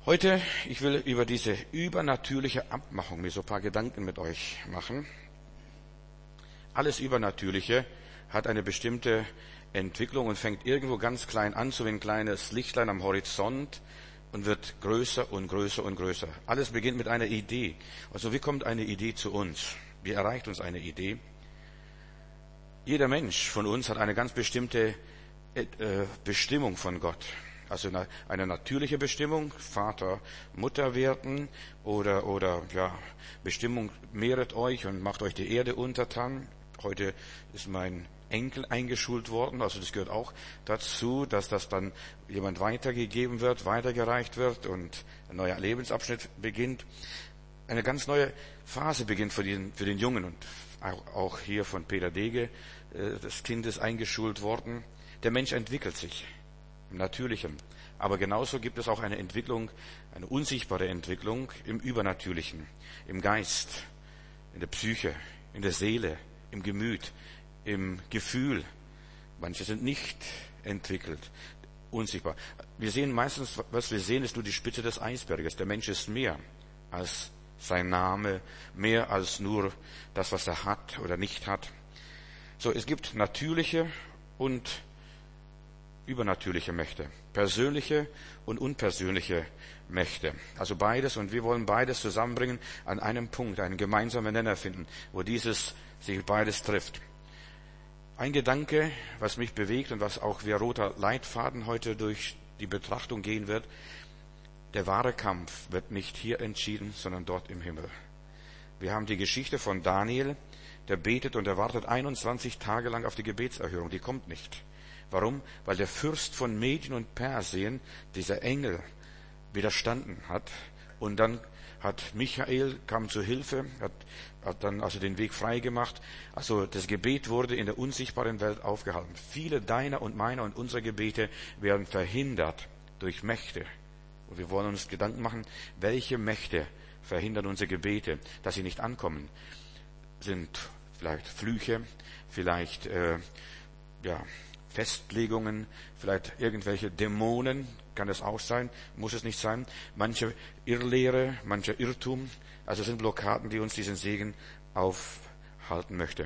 Heute, ich will über diese übernatürliche Abmachung mir so ein paar Gedanken mit euch machen. Alles Übernatürliche hat eine bestimmte Entwicklung und fängt irgendwo ganz klein an, so wie ein kleines Lichtlein am Horizont und wird größer und größer und größer. Alles beginnt mit einer Idee. Also wie kommt eine Idee zu uns? Wie erreicht uns eine Idee? Jeder Mensch von uns hat eine ganz bestimmte Bestimmung von Gott. Also eine natürliche Bestimmung, Vater, Mutter werden oder Bestimmung, mehret euch und macht euch die Erde untertan. Heute ist mein Enkel eingeschult worden, also das gehört auch dazu, dass das dann jemand weitergegeben wird, weitergereicht wird und ein neuer Lebensabschnitt beginnt. Eine ganz neue Phase beginnt für den Jungen und auch hier von Peter Dege, das Kind ist eingeschult worden. Der Mensch entwickelt sich im Natürlichen. Aber genauso gibt es auch eine Entwicklung, eine unsichtbare Entwicklung im Übernatürlichen, im Geist, in der Psyche, in der Seele, im Gemüt, im Gefühl. Manche sind nicht entwickelt, unsichtbar. Wir sehen meistens, was wir sehen, ist nur die Spitze des Eisberges. Der Mensch ist mehr als sein Name, mehr als nur das, was er hat oder nicht hat. So, es gibt natürliche und übernatürliche Mächte, persönliche und unpersönliche Mächte. Also beides, und wir wollen beides zusammenbringen an einem Punkt, einen gemeinsamen Nenner finden, wo dieses sich beides trifft. Ein Gedanke, was mich bewegt und was auch wie roter Leitfaden heute durch die Betrachtung gehen wird: Der wahre Kampf wird nicht hier entschieden, sondern dort im Himmel. Wir haben die Geschichte von Daniel, der betet und er wartet 21 Tage lang auf die Gebetserhörung, die kommt nicht. Warum? Weil der Fürst von Medien und Persien, dieser Engel, widerstanden hat. Und dann hat Michael, kam zu Hilfe, hat dann also den Weg frei gemacht. Also das Gebet wurde in der unsichtbaren Welt aufgehalten. Viele deiner und meiner und unserer Gebete werden verhindert durch Mächte. Und wir wollen uns Gedanken machen, welche Mächte verhindern unsere Gebete, dass sie nicht ankommen. Sind vielleicht Flüche, vielleicht Festlegungen, vielleicht irgendwelche Dämonen, kann es auch sein, muss es nicht sein. Manche Irrlehre, mancher Irrtum, also sind Blockaden, die uns diesen Segen aufhalten möchte.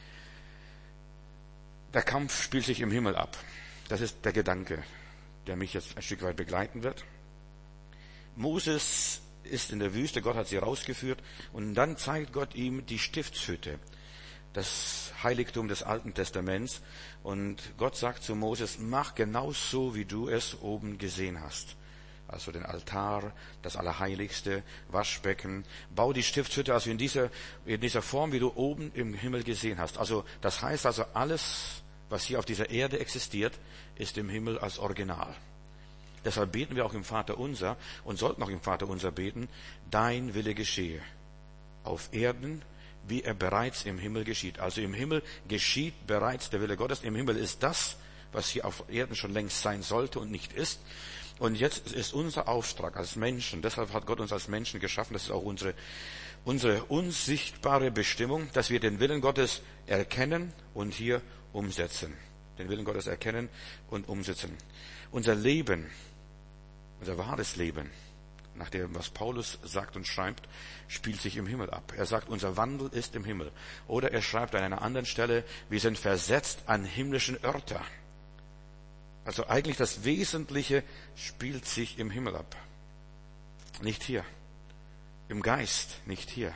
Der Kampf spielt sich im Himmel ab. Das ist der Gedanke, der mich jetzt ein Stück weit begleiten wird. Moses ist in der Wüste, Gott hat sie rausgeführt und dann zeigt Gott ihm die Stiftshütte, das Heiligtum des Alten Testaments, und Gott sagt zu Moses: Mach genau so, wie du es oben gesehen hast. Also den Altar, das Allerheiligste, Waschbecken, bau die Stiftshütte also in dieser Form, wie du oben im Himmel gesehen hast. Also das heißt also, alles, was hier auf dieser Erde existiert, ist im Himmel als Original. Deshalb beten wir auch im Vaterunser und sollten auch im Vaterunser beten: Dein Wille geschehe auf Erden, wie er bereits im Himmel geschieht. Also im Himmel geschieht bereits der Wille Gottes. Im Himmel ist das, was hier auf Erden schon längst sein sollte und nicht ist. Und jetzt ist unser Auftrag als Menschen, deshalb hat Gott uns als Menschen geschaffen, das ist auch unsere unsichtbare Bestimmung, dass wir den Willen Gottes erkennen und hier umsetzen. Den Willen Gottes erkennen und umsetzen. Unser Leben, unser wahres Leben, nach dem, was Paulus sagt und schreibt, spielt sich im Himmel ab. Er sagt, unser Wandel ist im Himmel. Oder er schreibt an einer anderen Stelle, wir sind versetzt an himmlischen Örter. Also eigentlich das Wesentliche spielt sich im Himmel ab. Nicht hier. Im Geist nicht hier.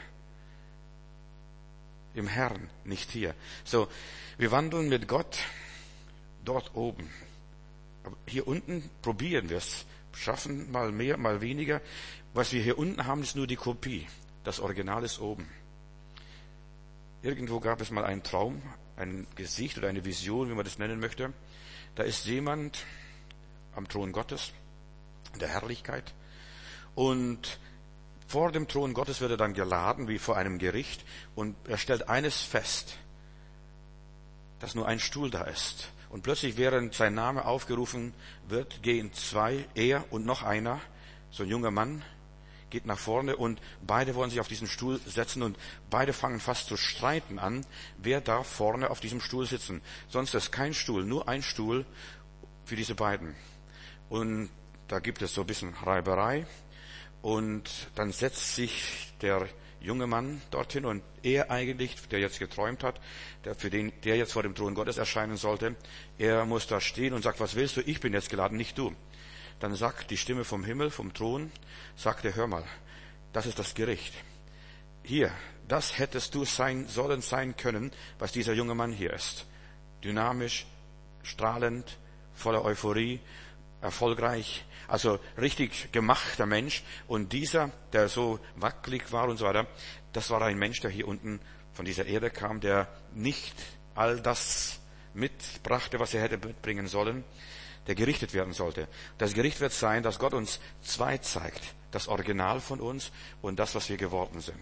Im Herrn nicht hier. So, wir wandeln mit Gott dort oben. Aber hier unten probieren wir es. Schaffen mal mehr, mal weniger. Was wir hier unten haben, ist nur die Kopie. Das Original ist oben. Irgendwo gab es mal einen Traum, ein Gesicht oder eine Vision, wie man das nennen möchte. Da ist jemand am Thron Gottes, in der Herrlichkeit. Und vor dem Thron Gottes wird er dann geladen, wie vor einem Gericht. Und er stellt eines fest, dass nur ein Stuhl da ist. Und plötzlich, während sein Name aufgerufen wird, gehen zwei, er und noch einer, so ein junger Mann, geht nach vorne und beide wollen sich auf diesen Stuhl setzen und beide fangen fast zu streiten an, wer darf vorne auf diesem Stuhl sitzen. Sonst ist kein Stuhl, nur ein Stuhl für diese beiden. Und da gibt es so ein bisschen Reiberei. Und dann setzt sich der junge Mann dorthin und er eigentlich, der jetzt geträumt hat, für den der jetzt vor dem Thron Gottes erscheinen sollte, er muss da stehen und sagt, was willst du? Ich bin jetzt geladen, nicht du. Dann sagt die Stimme vom Himmel, vom Thron, sagte, hör mal, das ist das Gericht. Hier, das hättest du sein können, was dieser junge Mann hier ist. Dynamisch, strahlend, voller Euphorie, erfolgreich, also richtig gemachter Mensch. Und dieser, der so wackelig war und so weiter, das war ein Mensch, der hier unten von dieser Erde kam, der nicht all das mitbrachte, was er hätte mitbringen sollen, der gerichtet werden sollte. Das Gericht wird sein, dass Gott uns zwei zeigt. Das Original von uns und das, was wir geworden sind.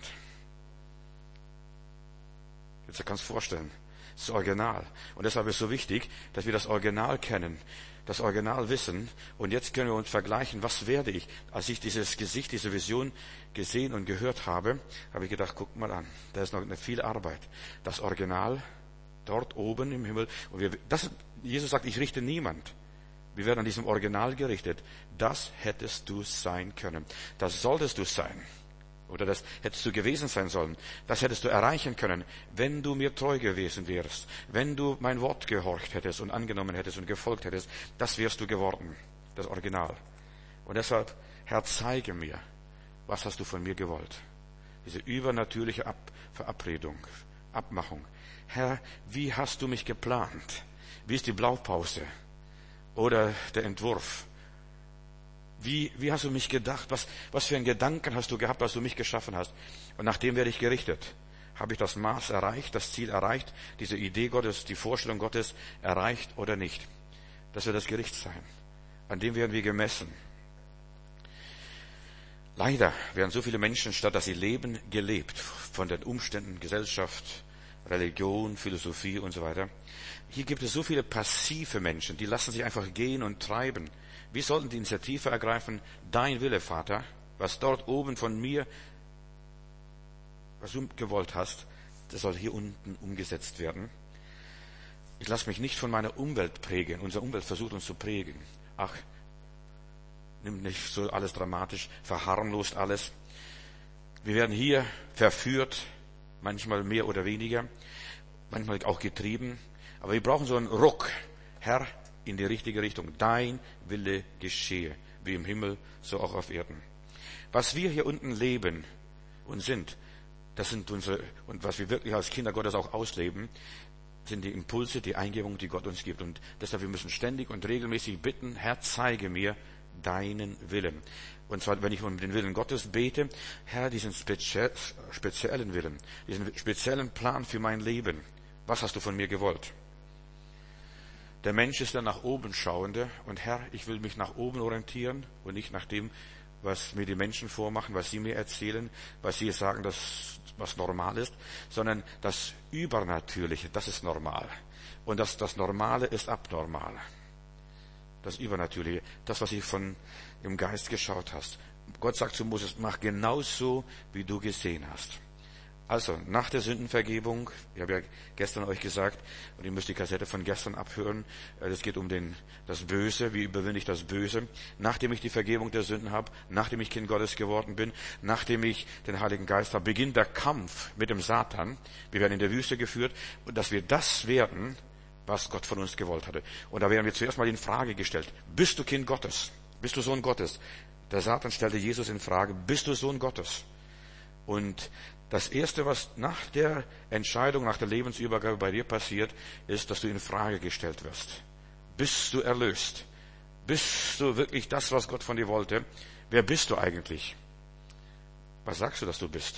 Jetzt kannst du dir vorstellen, das Original. Und deshalb ist es so wichtig, dass wir das Original kennen, das Original wissen. Und jetzt können wir uns vergleichen, was werde ich? Als ich dieses Gesicht, diese Vision gesehen und gehört habe, habe ich gedacht, guck mal an, da ist noch eine viel Arbeit. Das Original, dort oben im Himmel. Und Jesus sagt, ich richte niemand. Wir werden an diesem Original gerichtet. Das hättest du sein können. Das solltest du sein. Oder das hättest du gewesen sein sollen. Das hättest du erreichen können, wenn du mir treu gewesen wärst. Wenn du mein Wort gehorcht hättest und angenommen hättest und gefolgt hättest. Das wärst du geworden. Das Original. Und deshalb, Herr, zeige mir, was hast du von mir gewollt? Diese übernatürliche Verabredung, Abmachung. Herr, wie hast du mich geplant? Wie ist die Blaupause? Oder der Entwurf. Wie hast du mich gedacht? Was für einen Gedanken hast du gehabt, als du mich geschaffen hast? Und nach dem werde ich gerichtet. Habe ich das Maß erreicht, das Ziel erreicht, diese Idee Gottes, die Vorstellung Gottes erreicht oder nicht? Das wird das Gericht sein. An dem werden wir gemessen. Leider werden so viele Menschen, statt dass sie leben, gelebt. Von den Umständen, Gesellschaft, Religion, Philosophie und so weiter. Hier gibt es so viele passive Menschen, die lassen sich einfach gehen und treiben. Wir sollten die Initiative ergreifen, dein Wille, Vater, was dort oben von mir, was du gewollt hast, das soll hier unten umgesetzt werden. Ich lasse mich nicht von meiner Umwelt prägen. Unsere Umwelt versucht uns zu prägen. Ach, nimm nicht so alles dramatisch, verharmlost alles. Wir werden hier verführt, manchmal mehr oder weniger, manchmal auch getrieben. Aber wir brauchen so einen Ruck. Herr, in die richtige Richtung. Dein Wille geschehe, wie im Himmel, so auch auf Erden. Was wir hier unten leben und sind, das sind unsere, und was wir wirklich als Kinder Gottes auch ausleben, sind die Impulse, die Eingebungen, die Gott uns gibt. Und deshalb, wir müssen ständig und regelmäßig bitten, Herr, zeige mir deinen Willen. Und zwar, wenn ich um den Willen Gottes bete, Herr, diesen speziellen Willen, diesen speziellen Plan für mein Leben. Was hast du von mir gewollt? Der Mensch ist der nach oben schauende und Herr, ich will mich nach oben orientieren und nicht nach dem, was mir die Menschen vormachen, was sie mir erzählen, was sie sagen, dass was normal ist, sondern das Übernatürliche, das ist normal. Und das Normale ist abnormal. Das Übernatürliche, das, was von im Geist geschaut hast. Gott sagt zu Moses, mach genauso, wie du gesehen hast. Also, nach der Sündenvergebung, ich habe ja gestern euch gesagt, und ihr müsst die Kassette von gestern abhören, es geht um das Böse, wie überwinde ich das Böse, nachdem ich die Vergebung der Sünden habe, nachdem ich Kind Gottes geworden bin, nachdem ich den Heiligen Geist habe, beginnt der Kampf mit dem Satan. Wir werden in der Wüste geführt, und dass wir das werden, was Gott von uns gewollt hatte. Und da werden wir zuerst mal in Frage gestellt. Bist du Kind Gottes? Bist du Sohn Gottes? Der Satan stellte Jesus in Frage, bist du Sohn Gottes? Und das Erste, was nach der Entscheidung, nach der Lebensübergabe bei dir passiert, ist, dass du in Frage gestellt wirst. Bist du erlöst? Bist du wirklich das, was Gott von dir wollte? Wer bist du eigentlich? Was sagst du, dass du bist?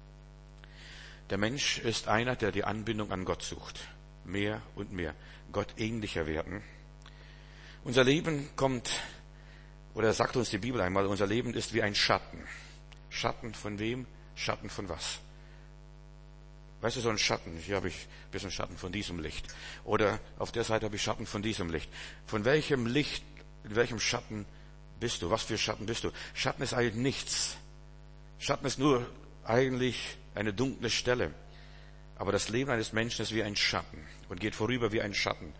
Der Mensch ist einer, der die Anbindung an Gott sucht. Mehr und mehr. Gott ähnlicher werden. Unser Leben oder sagt uns die Bibel einmal, unser Leben ist wie ein Schatten. Schatten von wem? Schatten von was? Weißt du, so ein Schatten, hier habe ich ein bisschen Schatten von diesem Licht. Oder auf der Seite habe ich Schatten von diesem Licht. Von welchem Licht, in welchem Schatten bist du? Was für Schatten bist du? Schatten ist eigentlich nichts. Schatten ist nur eigentlich eine dunkle Stelle. Aber das Leben eines Menschen ist wie ein Schatten und geht vorüber wie ein Schatten.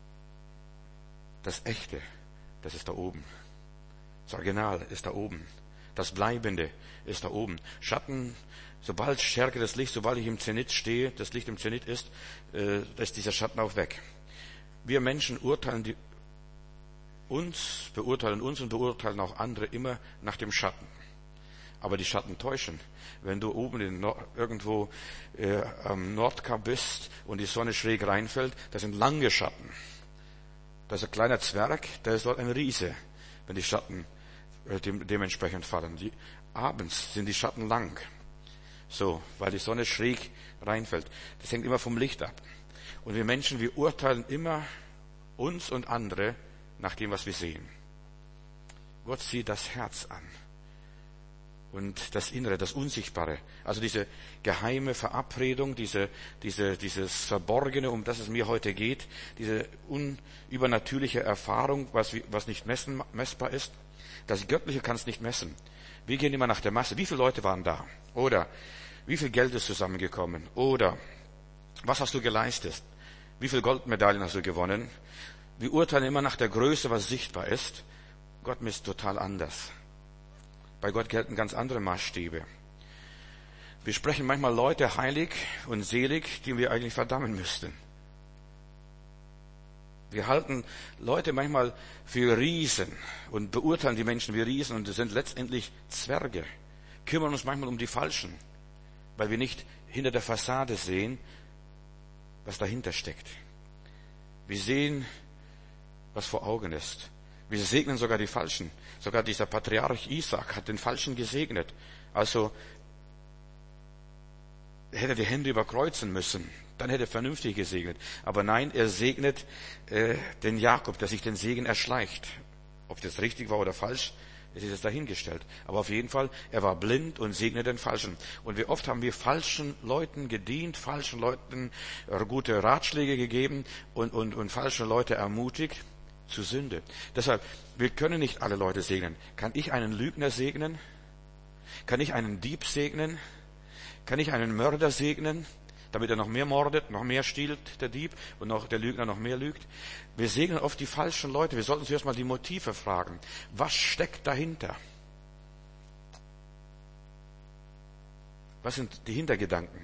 Das Echte, das ist da oben. Das Original ist da oben. Das Bleibende ist da oben. Schatten, sobald Stärke des Lichts, sobald ich im Zenit stehe, das Licht im Zenit ist, ist dieser Schatten auch weg. Wir Menschen beurteilen uns und beurteilen auch andere immer nach dem Schatten. Aber die Schatten täuschen. Wenn du oben irgendwo am Nordkap bist und die Sonne schräg reinfällt, das sind lange Schatten. Da ist ein kleiner Zwerg, da ist dort ein Riese, wenn die Schatten dementsprechend fallen. Abends sind die Schatten lang. So, weil die Sonne schräg reinfällt. Das hängt immer vom Licht ab. Und wir Menschen, wir urteilen immer uns und andere nach dem, was wir sehen. Gott sieht das Herz an. Und das Innere, das Unsichtbare. Also diese geheime Verabredung, dieses Verborgene, um das es mir heute geht, diese übernatürliche Erfahrung, was nicht messbar ist. Das Göttliche kann es nicht messen. Wir gehen immer nach der Masse. Wie viele Leute waren da? Oder wie viel Geld ist zusammengekommen? Oder was hast du geleistet? Wie viele Goldmedaillen hast du gewonnen? Wir urteilen immer nach der Größe, was sichtbar ist. Gott misst total anders. Bei Gott gelten ganz andere Maßstäbe. Wir sprechen manchmal Leute heilig und selig, die wir eigentlich verdammen müssten. Wir halten Leute manchmal für Riesen und beurteilen die Menschen wie Riesen und sind letztendlich Zwerge. Kümmern uns manchmal um die Falschen, weil wir nicht hinter der Fassade sehen, was dahinter steckt. Wir sehen, was vor Augen ist. Wir segnen sogar die Falschen. Sogar dieser Patriarch Isaac hat den Falschen gesegnet. Also hätte er die Hände überkreuzen müssen. Dann hätte er vernünftig gesegnet. Aber nein, er segnet den Jakob, der sich den Segen erschleicht. Ob das richtig war oder falsch, ist jetzt dahingestellt. Aber auf jeden Fall, er war blind und segnet den Falschen. Und wie oft haben wir falschen Leuten gedient, falschen Leuten gute Ratschläge gegeben und falsche Leute ermutigt zu Sünde. Deshalb, wir können nicht alle Leute segnen. Kann ich einen Lügner segnen? Kann ich einen Dieb segnen? Kann ich einen Mörder segnen, damit er noch mehr mordet, noch mehr stiehlt, der Dieb, und noch der Lügner noch mehr lügt? Wir segnen oft die falschen Leute. Wir sollten zuerst mal die Motive fragen. Was steckt dahinter? Was sind die Hintergedanken?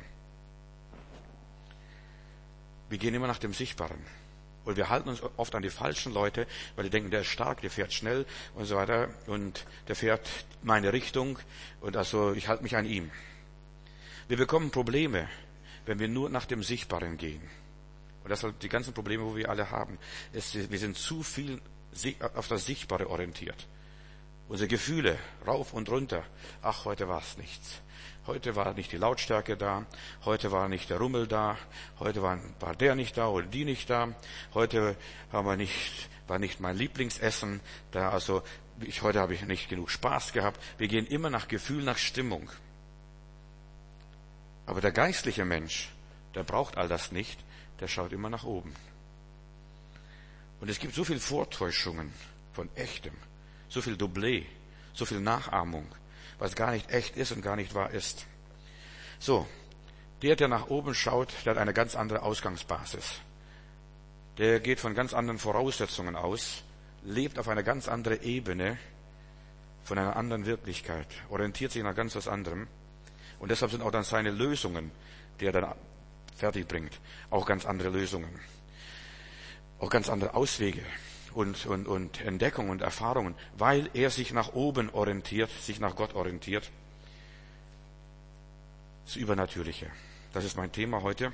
Wir gehen immer nach dem Sichtbaren. Und wir halten uns oft an die falschen Leute, weil die denken, der ist stark, der fährt schnell und so weiter und der fährt meine Richtung und also ich halte mich an ihm. Wir bekommen Probleme, wenn wir nur nach dem Sichtbaren gehen. Und das sind die ganzen Probleme, wo wir alle haben. Wir sind zu viel auf das Sichtbare orientiert. Unsere Gefühle rauf und runter. Ach, heute war es nichts. Heute war nicht die Lautstärke da. Heute war nicht der Rummel da. Heute war der nicht da oder die nicht da. Heute war nicht mein Lieblingsessen da. Also heute habe ich nicht genug Spaß gehabt. Wir gehen immer nach Gefühl, nach Stimmung. Aber der geistliche Mensch, der braucht all das nicht. Der schaut immer nach oben. Und es gibt so viel Vortäuschungen von Echtem. So viel Doublé, so viel Nachahmung, was gar nicht echt ist und gar nicht wahr ist. So, der nach oben schaut, der hat eine ganz andere Ausgangsbasis. Der geht von ganz anderen Voraussetzungen aus, lebt auf einer ganz anderen Ebene, von einer anderen Wirklichkeit, orientiert sich nach ganz was anderem. Und deshalb sind auch dann seine Lösungen, die er dann fertig bringt, auch ganz andere Lösungen. Auch ganz andere Auswege. Und Entdeckung und Erfahrungen, weil er sich nach oben orientiert, sich nach Gott orientiert. Das Übernatürliche. Das ist mein Thema heute.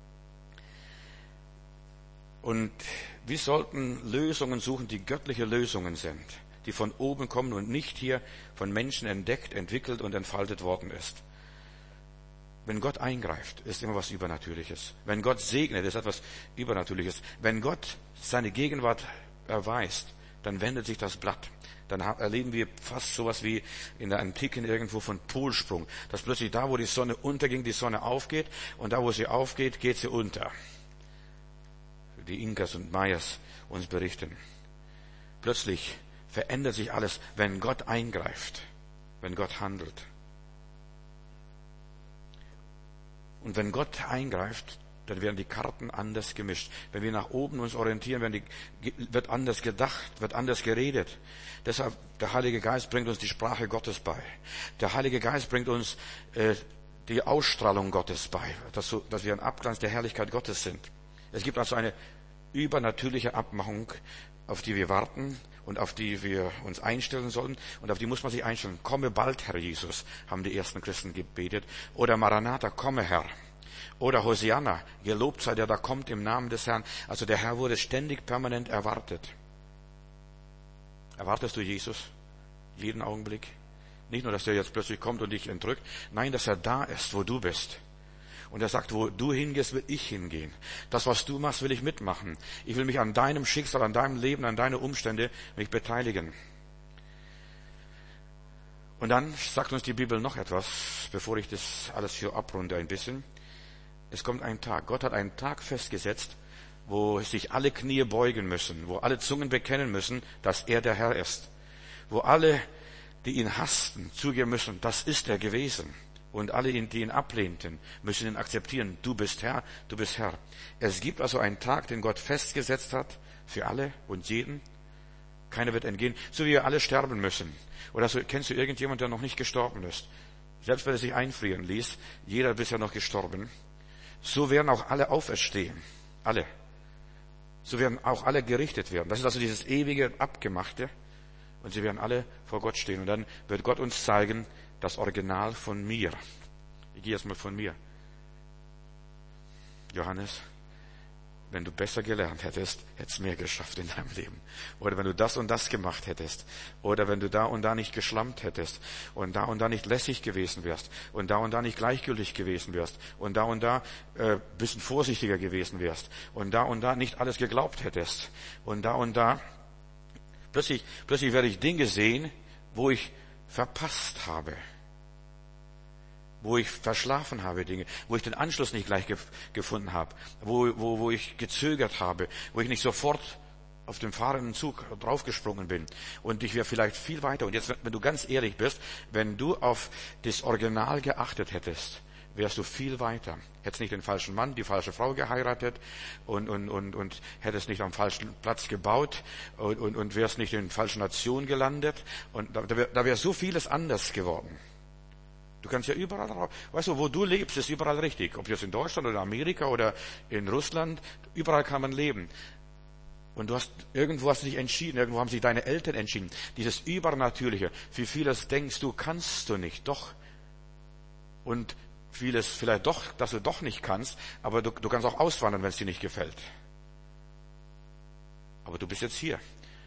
Und wir sollten Lösungen suchen, die göttliche Lösungen sind, die von oben kommen und nicht hier von Menschen entdeckt, entwickelt und entfaltet worden ist. Wenn Gott eingreift, ist immer was Übernatürliches. Wenn Gott segnet, ist etwas Übernatürliches. Wenn Gott seine Gegenwart erweist, dann wendet sich das Blatt. Dann erleben wir fast sowas wie in der Antike irgendwo von Polsprung, dass plötzlich da, wo die Sonne unterging, die Sonne aufgeht und da, wo sie aufgeht, geht sie unter. Die Inkas und Mayas uns berichten. Plötzlich verändert sich alles, wenn Gott eingreift, wenn Gott handelt. Und wenn Gott eingreift, dann werden die Karten anders gemischt. Wenn wir nach oben uns orientieren, wird anders gedacht, wird anders geredet. Deshalb, der Heilige Geist bringt uns die Sprache Gottes bei. Der Heilige Geist bringt uns die Ausstrahlung Gottes bei, dass wir ein Abglanz der Herrlichkeit Gottes sind. Es gibt also eine übernatürliche Abmachung, auf die wir warten und auf die wir uns einstellen sollen. Und auf die muss man sich einstellen. Komme bald, Herr Jesus, haben die ersten Christen gebetet. Oder Maranatha, komme Herr. Oder Hosianna, gelobt sei der da kommt im Namen des Herrn. Also der Herr wurde ständig, permanent erwartet. Erwartest du Jesus jeden Augenblick? Nicht nur, dass er jetzt plötzlich kommt und dich entrückt. Nein, dass er da ist, wo du bist. Und er sagt, wo du hingehst, will ich hingehen. Das, was du machst, will ich mitmachen. Ich will mich an deinem Schicksal, an deinem Leben, an deine Umstände mich beteiligen. Und dann sagt uns die Bibel noch etwas, bevor ich das alles hier abrunde ein bisschen. Es kommt ein Tag. Gott hat einen Tag festgesetzt, wo sich alle Knie beugen müssen, wo alle Zungen bekennen müssen, dass er der Herr ist. Wo alle, die ihn hassten, zugeben müssen, das ist er gewesen. Und alle, die ihn ablehnten, müssen ihn akzeptieren. Du bist Herr, du bist Herr. Es gibt also einen Tag, den Gott festgesetzt hat, für alle und jeden. Keiner wird entgehen, so wie wir alle sterben müssen. Oder kennst du irgendjemanden, der noch nicht gestorben ist? Selbst wenn er sich einfrieren ließ, jeder ist bisher noch gestorben. So werden auch alle auferstehen. Alle. So werden auch alle gerichtet werden. Das ist also dieses ewige Abgemachte. Und sie werden alle vor Gott stehen. Und dann wird Gott uns zeigen, das Original von mir. Ich gehe jetzt mal von mir. Johannes, wenn du besser gelernt hättest, hättest du mehr geschafft in deinem Leben. Oder wenn du das und das gemacht hättest. Oder wenn du da und da nicht geschlampt hättest. Und da nicht lässig gewesen wärst. Und da nicht gleichgültig gewesen wärst. Und da bisschen vorsichtiger gewesen wärst. Und da nicht alles geglaubt hättest. Und da. Plötzlich werde ich Dinge sehen, wo ich verpasst habe. Wo ich verschlafen habe Dinge, wo ich den Anschluss nicht gleich gefunden habe, wo ich gezögert habe, wo ich nicht sofort auf den fahrenden Zug draufgesprungen bin. Und ich wäre vielleicht viel weiter. Und jetzt, wenn du ganz ehrlich bist, wenn du auf das Original geachtet hättest, wärst du viel weiter. Hättest nicht den falschen Mann, die falsche Frau geheiratet und hättest nicht am falschen Platz gebaut und wärst nicht in falschen Nationen gelandet. Und da wäre so vieles anders geworden. Du kannst ja überall, weißt du, wo du lebst, ist überall richtig. Ob jetzt in Deutschland oder Amerika oder in Russland, überall kann man leben. Und irgendwo hast du dich entschieden, irgendwo haben sich deine Eltern entschieden. Dieses Übernatürliche, für vieles denkst du, kannst du nicht, doch. Und vieles vielleicht doch, dass du doch nicht kannst, aber du kannst auch auswandern, wenn es dir nicht gefällt. Aber du bist jetzt hier.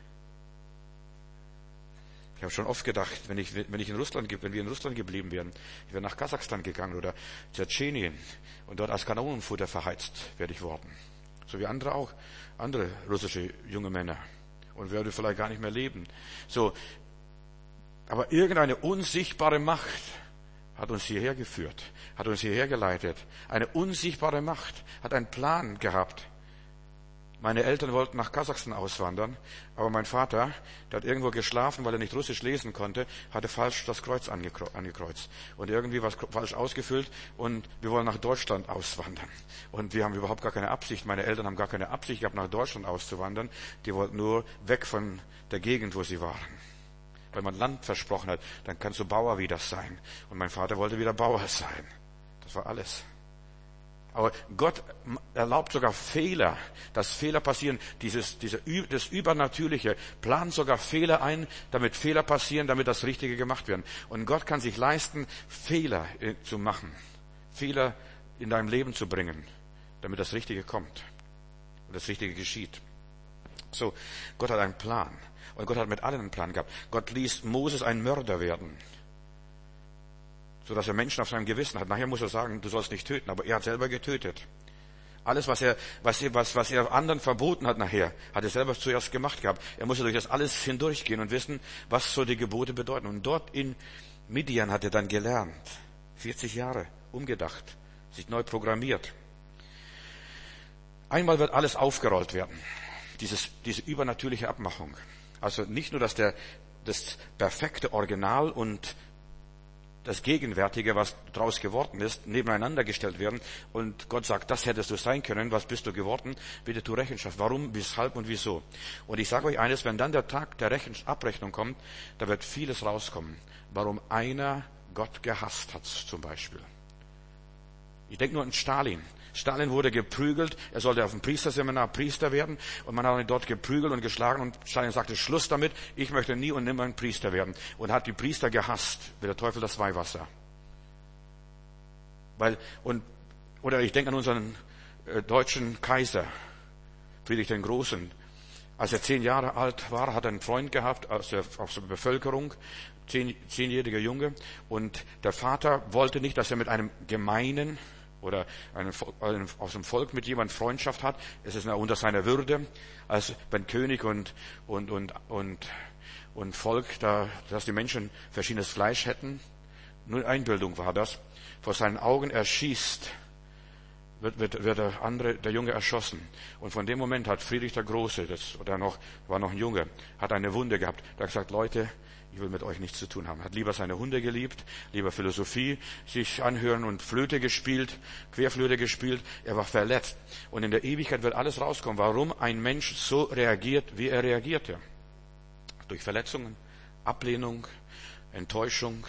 Ich habe schon oft gedacht, wenn wir in Russland geblieben wären, ich wäre nach Kasachstan gegangen oder Tschetschenien und dort als Kanonenfutter verheizt werde ich worden. So wie andere russische junge Männer. Und werde vielleicht gar nicht mehr leben. So. Aber irgendeine unsichtbare Macht hat uns hierher geführt, hat uns hierher geleitet. Eine unsichtbare Macht hat einen Plan gehabt. Meine Eltern wollten nach Kasachstan auswandern, aber mein Vater, der hat irgendwo geschlafen, weil er nicht Russisch lesen konnte, hatte falsch das Kreuz angekreuzt und irgendwie was falsch ausgefüllt und wir wollen nach Deutschland auswandern. Und wir haben überhaupt gar keine Absicht, meine Eltern haben gar keine Absicht gehabt, nach Deutschland auszuwandern. Die wollten nur weg von der Gegend, wo sie waren. Weil man Land versprochen hat, dann kannst du Bauer wieder sein. Und mein Vater wollte wieder Bauer sein. Das war alles. Aber Gott erlaubt sogar Fehler, dass Fehler passieren. Das Übernatürliche plant sogar Fehler ein, damit Fehler passieren, damit das Richtige gemacht werden. Und Gott kann sich leisten, Fehler zu machen, Fehler in deinem Leben zu bringen, damit das Richtige kommt und das Richtige geschieht. So, Gott hat einen Plan. Und Gott hat mit allen einen Plan gehabt. Gott ließ Moses ein Mörder werden, sodass er Menschen auf seinem Gewissen hat. Nachher muss er sagen, du sollst nicht töten, aber er hat selber getötet. Alles, was er anderen verboten hat nachher, hat er selber zuerst gemacht gehabt. Er musste durch das alles hindurchgehen und wissen, was so die Gebote bedeuten. Und dort in Midian hat er dann gelernt, 40 Jahre umgedacht, sich neu programmiert. Einmal wird alles aufgerollt werden, diese übernatürliche Abmachung. Also nicht nur, dass das perfekte Original und das Gegenwärtige, was daraus geworden ist, nebeneinander gestellt werden. Und Gott sagt, das hättest du sein können, was bist du geworden? Bitte tu Rechenschaft. Warum, weshalb und wieso? Und ich sage euch eines, wenn dann der Tag der Abrechnung kommt, da wird vieles rauskommen. Warum einer Gott gehasst hat, zum Beispiel. Ich denke nur an Stalin. Stalin wurde geprügelt, er sollte auf dem Priesterseminar Priester werden und man hat ihn dort geprügelt und geschlagen und Stalin sagte, Schluss damit, ich möchte nie und nimmer ein Priester werden und hat die Priester gehasst, wie der Teufel das Weihwasser. Oder ich denke an unseren deutschen Kaiser, Friedrich den Großen. Als er 10 Jahre alt war, hat er einen Freund gehabt aus der Bevölkerung, 10-jähriger Junge, und der Vater wollte nicht, dass er mit einem Gemeinen oder aus dem Volk mit jemand Freundschaft hat. Es ist unter seiner Würde, als wenn König und Volk, dass die Menschen verschiedenes Fleisch hätten. Nur Einbildung war das. Vor seinen Augen erschießt, wird der Junge erschossen. Und von dem Moment hat Friedrich der Große, war noch ein Junge, hat eine Wunde gehabt. Da hat gesagt, Leute, ich will mit euch nichts zu tun haben. Hat lieber seine Hunde geliebt, lieber Philosophie sich anhören und Flöte gespielt, Querflöte gespielt. Er war verletzt. Und in der Ewigkeit wird alles rauskommen, warum ein Mensch so reagiert, wie er reagierte. Durch Verletzungen, Ablehnung, Enttäuschung,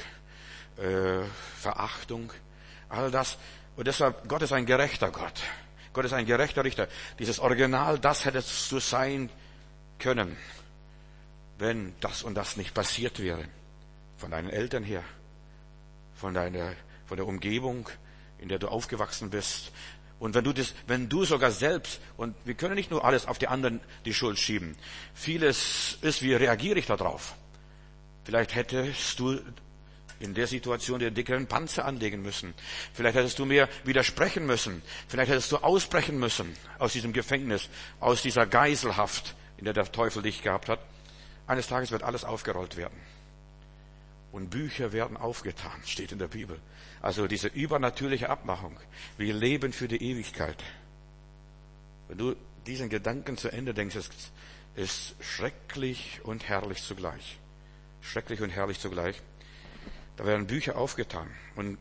Verachtung, all das. Und deshalb, Gott ist ein gerechter Gott. Gott ist ein gerechter Richter. Dieses Original, das hättest du sein können, wenn das und das nicht passiert wäre. Von deinen Eltern her, von der Umgebung, in der du aufgewachsen bist. Und wenn du sogar selbst, und wir können nicht nur alles auf die anderen die Schuld schieben. Vieles ist, wie reagiere ich darauf? Vielleicht hättest du in der Situation den dickeren Panzer anlegen müssen. Vielleicht hättest du mir widersprechen müssen. Vielleicht hättest du ausbrechen müssen aus diesem Gefängnis, aus dieser Geiselhaft, in der der Teufel dich gehabt hat. Eines Tages wird alles aufgerollt werden. Und Bücher werden aufgetan, steht in der Bibel. Also diese übernatürliche Abmachung. Wir leben für die Ewigkeit. Wenn du diesen Gedanken zu Ende denkst, ist schrecklich und herrlich zugleich. Schrecklich und herrlich zugleich. Da werden Bücher aufgetan und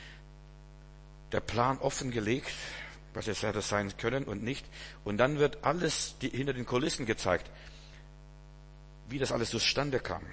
der Plan offengelegt, was es hätte sein können und nicht. Und dann wird alles hinter den Kulissen gezeigt, wie das alles zustande kam,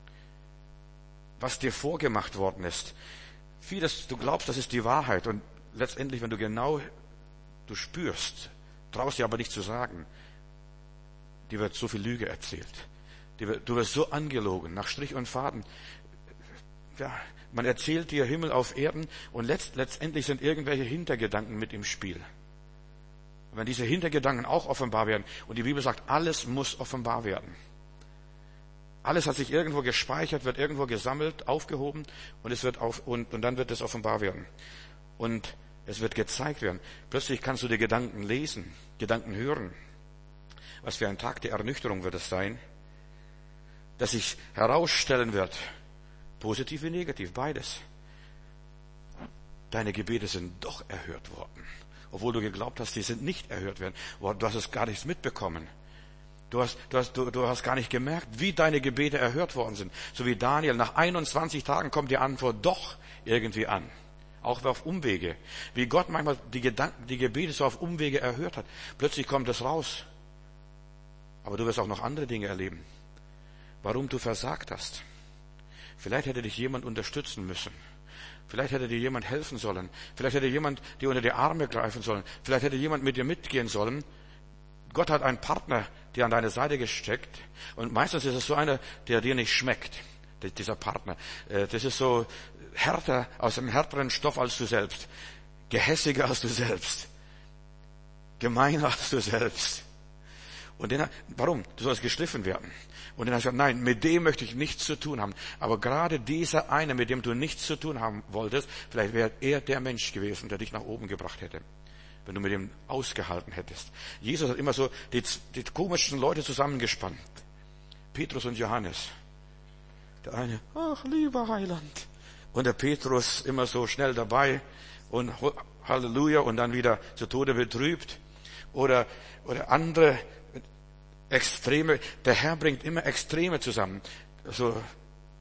was dir vorgemacht worden ist. Vieles, du glaubst, das ist die Wahrheit und letztendlich, wenn du spürst, traust dir aber nicht zu sagen, dir wird so viel Lüge erzählt. Du wirst so angelogen, nach Strich und Faden. Ja, man erzählt dir Himmel auf Erden und letztendlich sind irgendwelche Hintergedanken mit im Spiel. Und wenn diese Hintergedanken auch offenbar werden, und die Bibel sagt, alles muss offenbar werden. Alles hat sich irgendwo gespeichert, wird irgendwo gesammelt, aufgehoben und dann wird es offenbar werden. Und es wird gezeigt werden. Plötzlich kannst du die Gedanken lesen, Gedanken hören. Was für ein Tag der Ernüchterung wird es sein, dass sich herausstellen wird, positiv wie negativ, beides. Deine Gebete sind doch erhört worden. Obwohl du geglaubt hast, die sind nicht erhört werden. Du hast es gar nicht mitbekommen. Du hast gar nicht gemerkt, wie deine Gebete erhört worden sind. So wie Daniel, nach 21 Tagen kommt die Antwort doch irgendwie an. Auch auf Umwege. Wie Gott manchmal die Gebete so auf Umwege erhört hat. Plötzlich kommt es raus. Aber du wirst auch noch andere Dinge erleben. Warum du versagt hast. Vielleicht hätte dich jemand unterstützen müssen. Vielleicht hätte dir jemand helfen sollen. Vielleicht hätte jemand dir unter die Arme greifen sollen. Vielleicht hätte jemand mit dir mitgehen sollen. Gott hat einen Partner dir an deine Seite gesteckt. Und meistens ist es so einer, der dir nicht schmeckt. Dieser Partner. Das ist so härter, aus einem härteren Stoff als du selbst. Gehässiger als du selbst. Gemeiner als du selbst. Und warum? Du sollst geschliffen werden. Und dann hat er gesagt, nein, mit dem möchte ich nichts zu tun haben. Aber gerade dieser eine, mit dem du nichts zu tun haben wolltest, vielleicht wäre er der Mensch gewesen, der dich nach oben gebracht hätte. Wenn du mit ihm ausgehalten hättest. Jesus hat immer so die komischsten Leute zusammengespannt. Petrus und Johannes. Der eine, ach, lieber Heiland. Und der Petrus immer so schnell dabei und Halleluja und dann wieder zu Tode betrübt. Oder andere Extreme. Der Herr bringt immer Extreme zusammen. So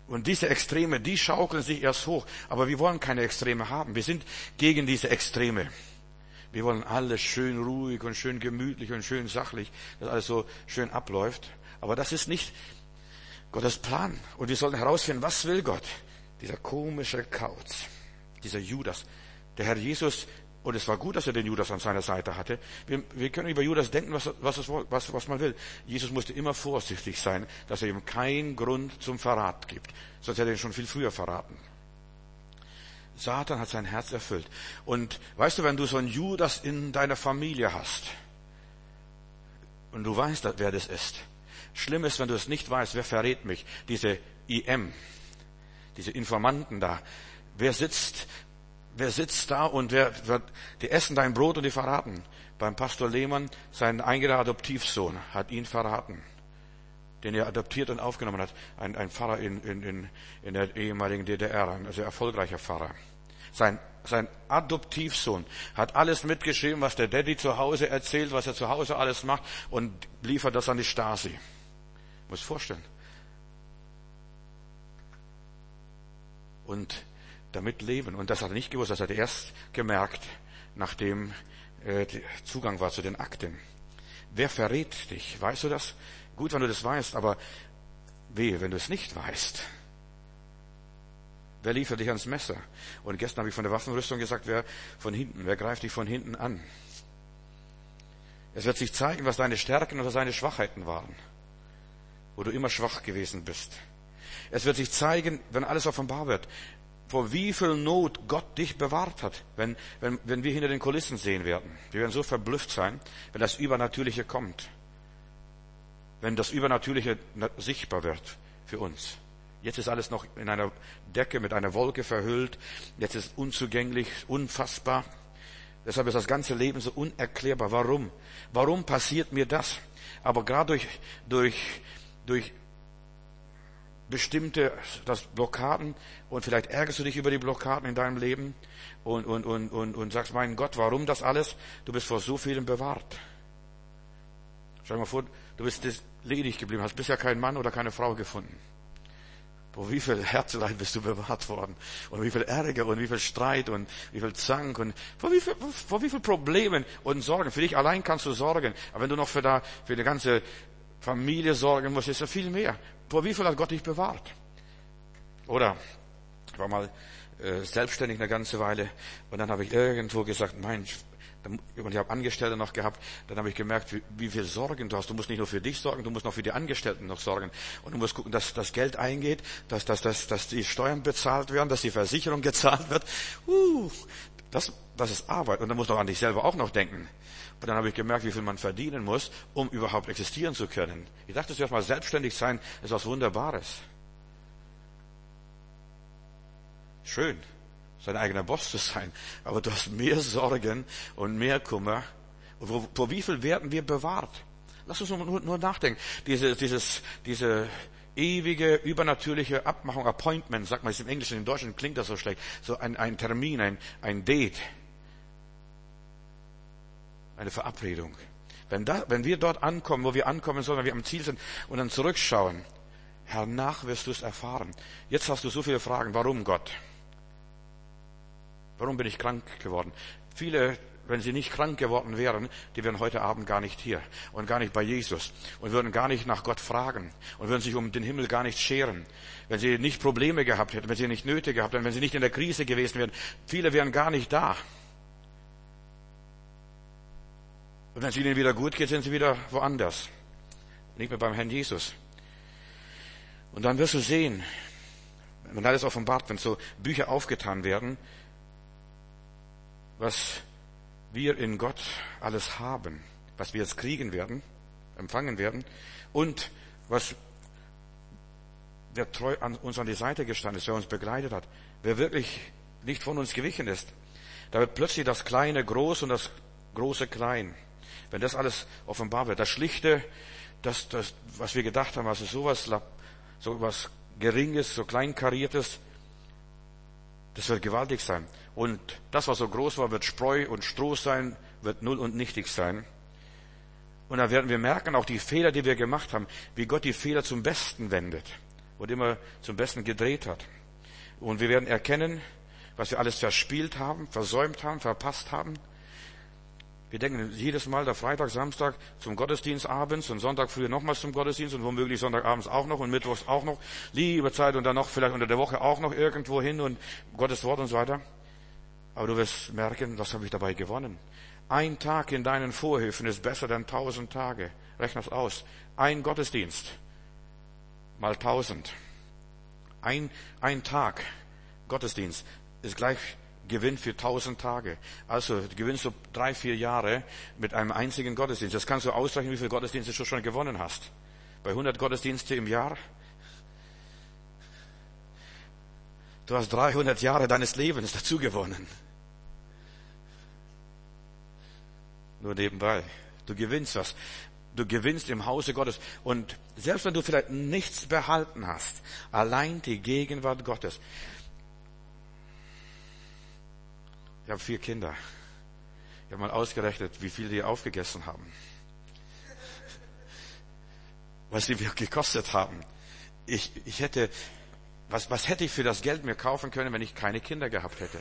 Und diese Extreme, die schaukeln sich erst hoch. Aber wir wollen keine Extreme haben. Wir sind gegen diese Extreme. Wir wollen alles schön ruhig und schön gemütlich und schön sachlich, dass alles so schön abläuft. Aber das ist nicht Gottes Plan. Und wir sollten herausfinden, was will Gott? Dieser komische Kauz, dieser Judas. Der Herr Jesus, und es war gut, dass er den Judas an seiner Seite hatte. Wir können über Judas denken, was man will. Jesus musste immer vorsichtig sein, dass er ihm keinen Grund zum Verrat gibt. Sonst hätte er ihn schon viel früher verraten. Satan hat sein Herz erfüllt. Und weißt du, wenn du so einen Judas in deiner Familie hast, und du weißt, wer das ist. Schlimm ist, wenn du es nicht weißt, wer verrät mich? Diese IM, diese Informanten da. Wer sitzt da und die essen dein Brot und die verraten? Beim Pastor Lehmann, sein eigener Adoptivsohn, hat ihn verraten, den er adoptiert und aufgenommen hat. Ein Pfarrer in der ehemaligen DDR, ein sehr erfolgreicher Pfarrer. Sein Adoptivsohn hat alles mitgeschrieben, was der Daddy zu Hause erzählt, was er zu Hause alles macht, und liefert das an die Stasi. Muss vorstellen. Und damit leben. Und das hat er nicht gewusst, das hat er erst gemerkt, nachdem Zugang war zu den Akten. Wer verrät dich? Weißt du das? Gut, wenn du das weißt, aber wehe, wenn du es nicht weißt. Wer liefert dich ans Messer? Und gestern habe ich von der Waffenrüstung gesagt, wer greift dich von hinten an? Es wird sich zeigen, was deine Stärken oder deine Schwachheiten waren, wo du immer schwach gewesen bist. Es wird sich zeigen, wenn alles offenbar wird, vor wie viel Not Gott dich bewahrt hat, wenn wir hinter den Kulissen sehen werden. Wir werden so verblüfft sein, wenn das Übernatürliche kommt. Wenn das Übernatürliche sichtbar wird für uns. Jetzt ist alles noch in einer Decke mit einer Wolke verhüllt. Jetzt ist es unzugänglich, unfassbar. Deshalb ist das ganze Leben so unerklärbar. Warum? Warum passiert mir das? Aber gerade durch bestimmte Blockaden, und vielleicht ärgerst du dich über die Blockaden in deinem Leben und sagst, mein Gott, warum das alles? Du bist vor so vielem bewahrt. Stell dir mal vor, du bist ledig geblieben, hast bisher keinen Mann oder keine Frau gefunden. Vor wie viel Herzeleid bist du bewahrt worden? Und wie viel Ärger und wie viel Streit und wie viel Zank und vor wie viel Problemen und Sorgen. Für dich allein kannst du sorgen. Aber wenn du noch für die ganze Familie sorgen musst, ist ja viel mehr. Vor wie viel hat Gott dich bewahrt? Oder ich war mal selbstständig eine ganze Weile und dann habe ich irgendwo gesagt, Mensch, und ich habe Angestellte noch gehabt, dann habe ich gemerkt, wie viel Sorgen du hast. Du musst nicht nur für dich sorgen, du musst noch für die Angestellten noch sorgen. Und du musst gucken, dass das Geld eingeht, dass die Steuern bezahlt werden, dass die Versicherung gezahlt wird. Das ist Arbeit. Und dann musst du an dich selber auch noch denken. Und dann habe ich gemerkt, wie viel man verdienen muss, um überhaupt existieren zu können. Ich dachte zuerst mal, selbstständig sein ist was Wunderbares. Schön, sein eigener Boss zu sein. Aber du hast mehr Sorgen und mehr Kummer. Und vor wie viel werden wir bewahrt? Lass uns nur nachdenken. Diese ewige, übernatürliche Abmachung, Appointment, sagt man es im Englischen, im Deutschen klingt das so schlecht. So ein Termin, ein Date. Eine Verabredung. Wenn wir dort ankommen, wo wir ankommen sollen, wenn wir am Ziel sind und dann zurückschauen, hernach wirst du es erfahren. Jetzt hast du so viele Fragen. Warum, Gott? Warum bin ich krank geworden? Viele, wenn sie nicht krank geworden wären, die wären heute Abend gar nicht hier und gar nicht bei Jesus und würden gar nicht nach Gott fragen und würden sich um den Himmel gar nicht scheren. Wenn sie nicht Probleme gehabt hätten, wenn sie nicht Nöte gehabt hätten, wenn sie nicht in der Krise gewesen wären, viele wären gar nicht da. Und wenn es ihnen wieder gut geht, sind sie wieder woanders. Nicht mehr beim Herrn Jesus. Und dann wirst du sehen, wenn alles offenbart, wenn so Bücher aufgetan werden, was wir in Gott alles haben, was wir jetzt kriegen werden, empfangen werden und wer treu uns an die Seite gestanden ist, wer uns begleitet hat, wer wirklich nicht von uns gewichen ist. Da wird plötzlich das Kleine groß und das Große klein. Wenn das alles offenbar wird, das Schlichte, das was wir gedacht haben, also sowas Geringes, so Kleinkariertes, das wird gewaltig sein. Und das, was so groß war, wird Spreu und Stroh sein, wird null und nichtig sein. Und dann werden wir merken, auch die Fehler, die wir gemacht haben, wie Gott die Fehler zum Besten wendet. und immer zum Besten gedreht hat. Und wir werden erkennen, was wir alles verspielt haben, versäumt haben, verpasst haben. Wir denken jedes Mal, der Freitag, Samstag zum Gottesdienst abends und Sonntag früh nochmals zum Gottesdienst und womöglich Sonntagabends auch noch und Mittwochs auch noch, liebe Zeit und dann noch vielleicht unter der Woche auch noch irgendwo hin und Gottes Wort und so weiter. Aber du wirst merken, was habe ich dabei gewonnen? Ein Tag in deinen Vorhöfen ist besser denn 1000 Tage. Rechne das aus. Ein Gottesdienst mal 1000. Ein Tag Gottesdienst ist gleich Gewinn für 1000 Tage. Also du gewinnst so 3-4 Jahre mit einem einzigen Gottesdienst. Das kannst du ausrechnen, wie viele Gottesdienste du schon gewonnen hast. Bei 100 Gottesdienste im Jahr. Du hast 300 Jahre deines Lebens dazu gewonnen. Nur nebenbei. Du gewinnst was. Du gewinnst im Hause Gottes. Und selbst wenn du vielleicht nichts behalten hast, allein die Gegenwart Gottes. Ich habe 4 Kinder. Ich habe mal ausgerechnet, wie viel die aufgegessen haben. Was sie mir gekostet haben. Ich hätte, was hätte ich für das Geld mir kaufen können, wenn ich keine Kinder gehabt hätte?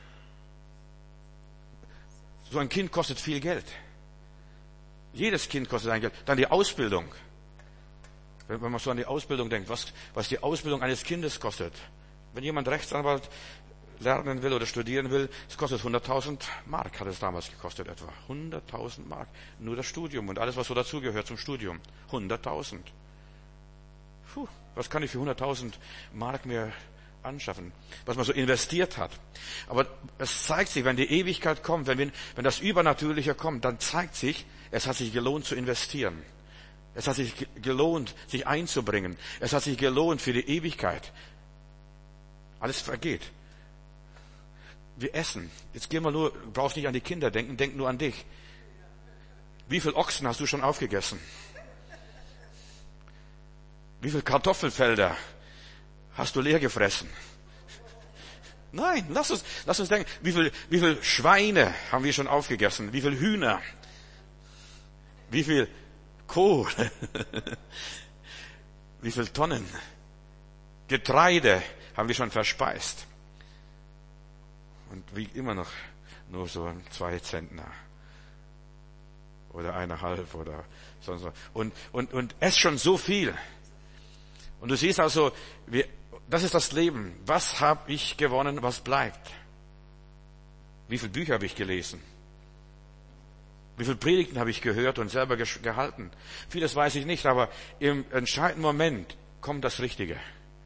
So ein Kind kostet viel Geld. Jedes Kind kostet ein Geld. Dann die Ausbildung. Wenn man so an die Ausbildung denkt, was die Ausbildung eines Kindes kostet. Wenn jemand Rechtsanwalt lernen will oder studieren will, es kostet 100.000 Mark, hat es damals gekostet etwa. 100.000 Mark. Nur das Studium und alles, was so dazugehört zum Studium. 100.000. Was kann ich für 100.000 Mark mir anschaffen? Was man so investiert hat. Aber es zeigt sich, wenn die Ewigkeit kommt, wenn das Übernatürliche kommt, dann zeigt sich, es hat sich gelohnt zu investieren. Es hat sich gelohnt, sich einzubringen. Es hat sich gelohnt für die Ewigkeit. Alles vergeht. Wir essen. Jetzt geh mal nur, du brauchst nicht an die Kinder denken, denk nur an dich. Wie viel Ochsen hast du schon aufgegessen? Wie viel Kartoffelfelder hast du leer gefressen? Nein, lass uns denken, wie viel Schweine haben wir schon aufgegessen? Wie viel Hühner? Wie viel Kohl? Wie viel Tonnen Getreide haben wir schon verspeist? Und wie immer noch nur so 2 Zentner. Oder 1,5 oder sonst was. Und es schon so viel. Und du siehst also, das ist das Leben. Was habe ich gewonnen, was bleibt? Wie viele Bücher habe ich gelesen? Wie viele Predigten habe ich gehört und selber gehalten? Vieles weiß ich nicht, aber im entscheidenden Moment kommt das Richtige.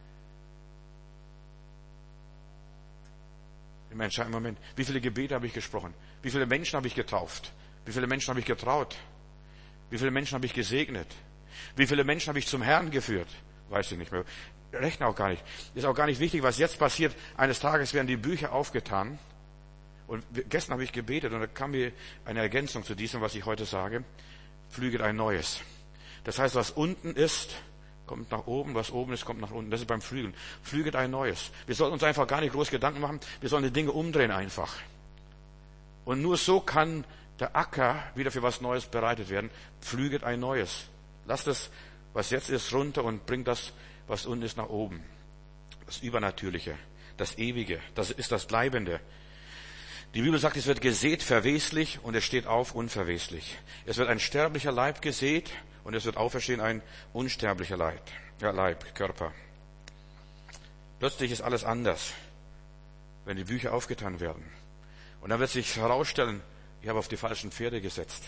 Im entscheidenden Moment. Wie viele Gebete habe ich gesprochen? Wie viele Menschen habe ich getauft? Wie viele Menschen habe ich getraut? Wie viele Menschen habe ich gesegnet? Wie viele Menschen habe ich zum Herrn geführt? Weiß ich nicht mehr. Rechne auch gar nicht. Ist auch gar nicht wichtig, was jetzt passiert. Eines Tages werden die Bücher aufgetan. Und gestern habe ich gebetet und da kam mir eine Ergänzung zu diesem, was ich heute sage. Flüget ein Neues. Das heißt, was unten ist, kommt nach oben, was oben ist, kommt nach unten. Das ist beim Flügen. Flüget ein Neues. Wir sollten uns einfach gar nicht groß Gedanken machen. Wir sollen die Dinge umdrehen einfach. Und nur so kann der Acker wieder für was Neues bereitet werden. Flüget ein Neues. Lasst das, was jetzt ist, runter und bringt das, was unten ist, nach oben. Das Übernatürliche, das Ewige, das ist das Bleibende. Die Bibel sagt, es wird gesät verweslich und es steht auf unverweslich. Es wird ein sterblicher Leib gesät und es wird auferstehen ein unsterblicher Leib, Körper. Plötzlich ist alles anders, wenn die Bücher aufgetan werden. Und dann wird sich herausstellen, ich habe auf die falschen Pferde gesetzt.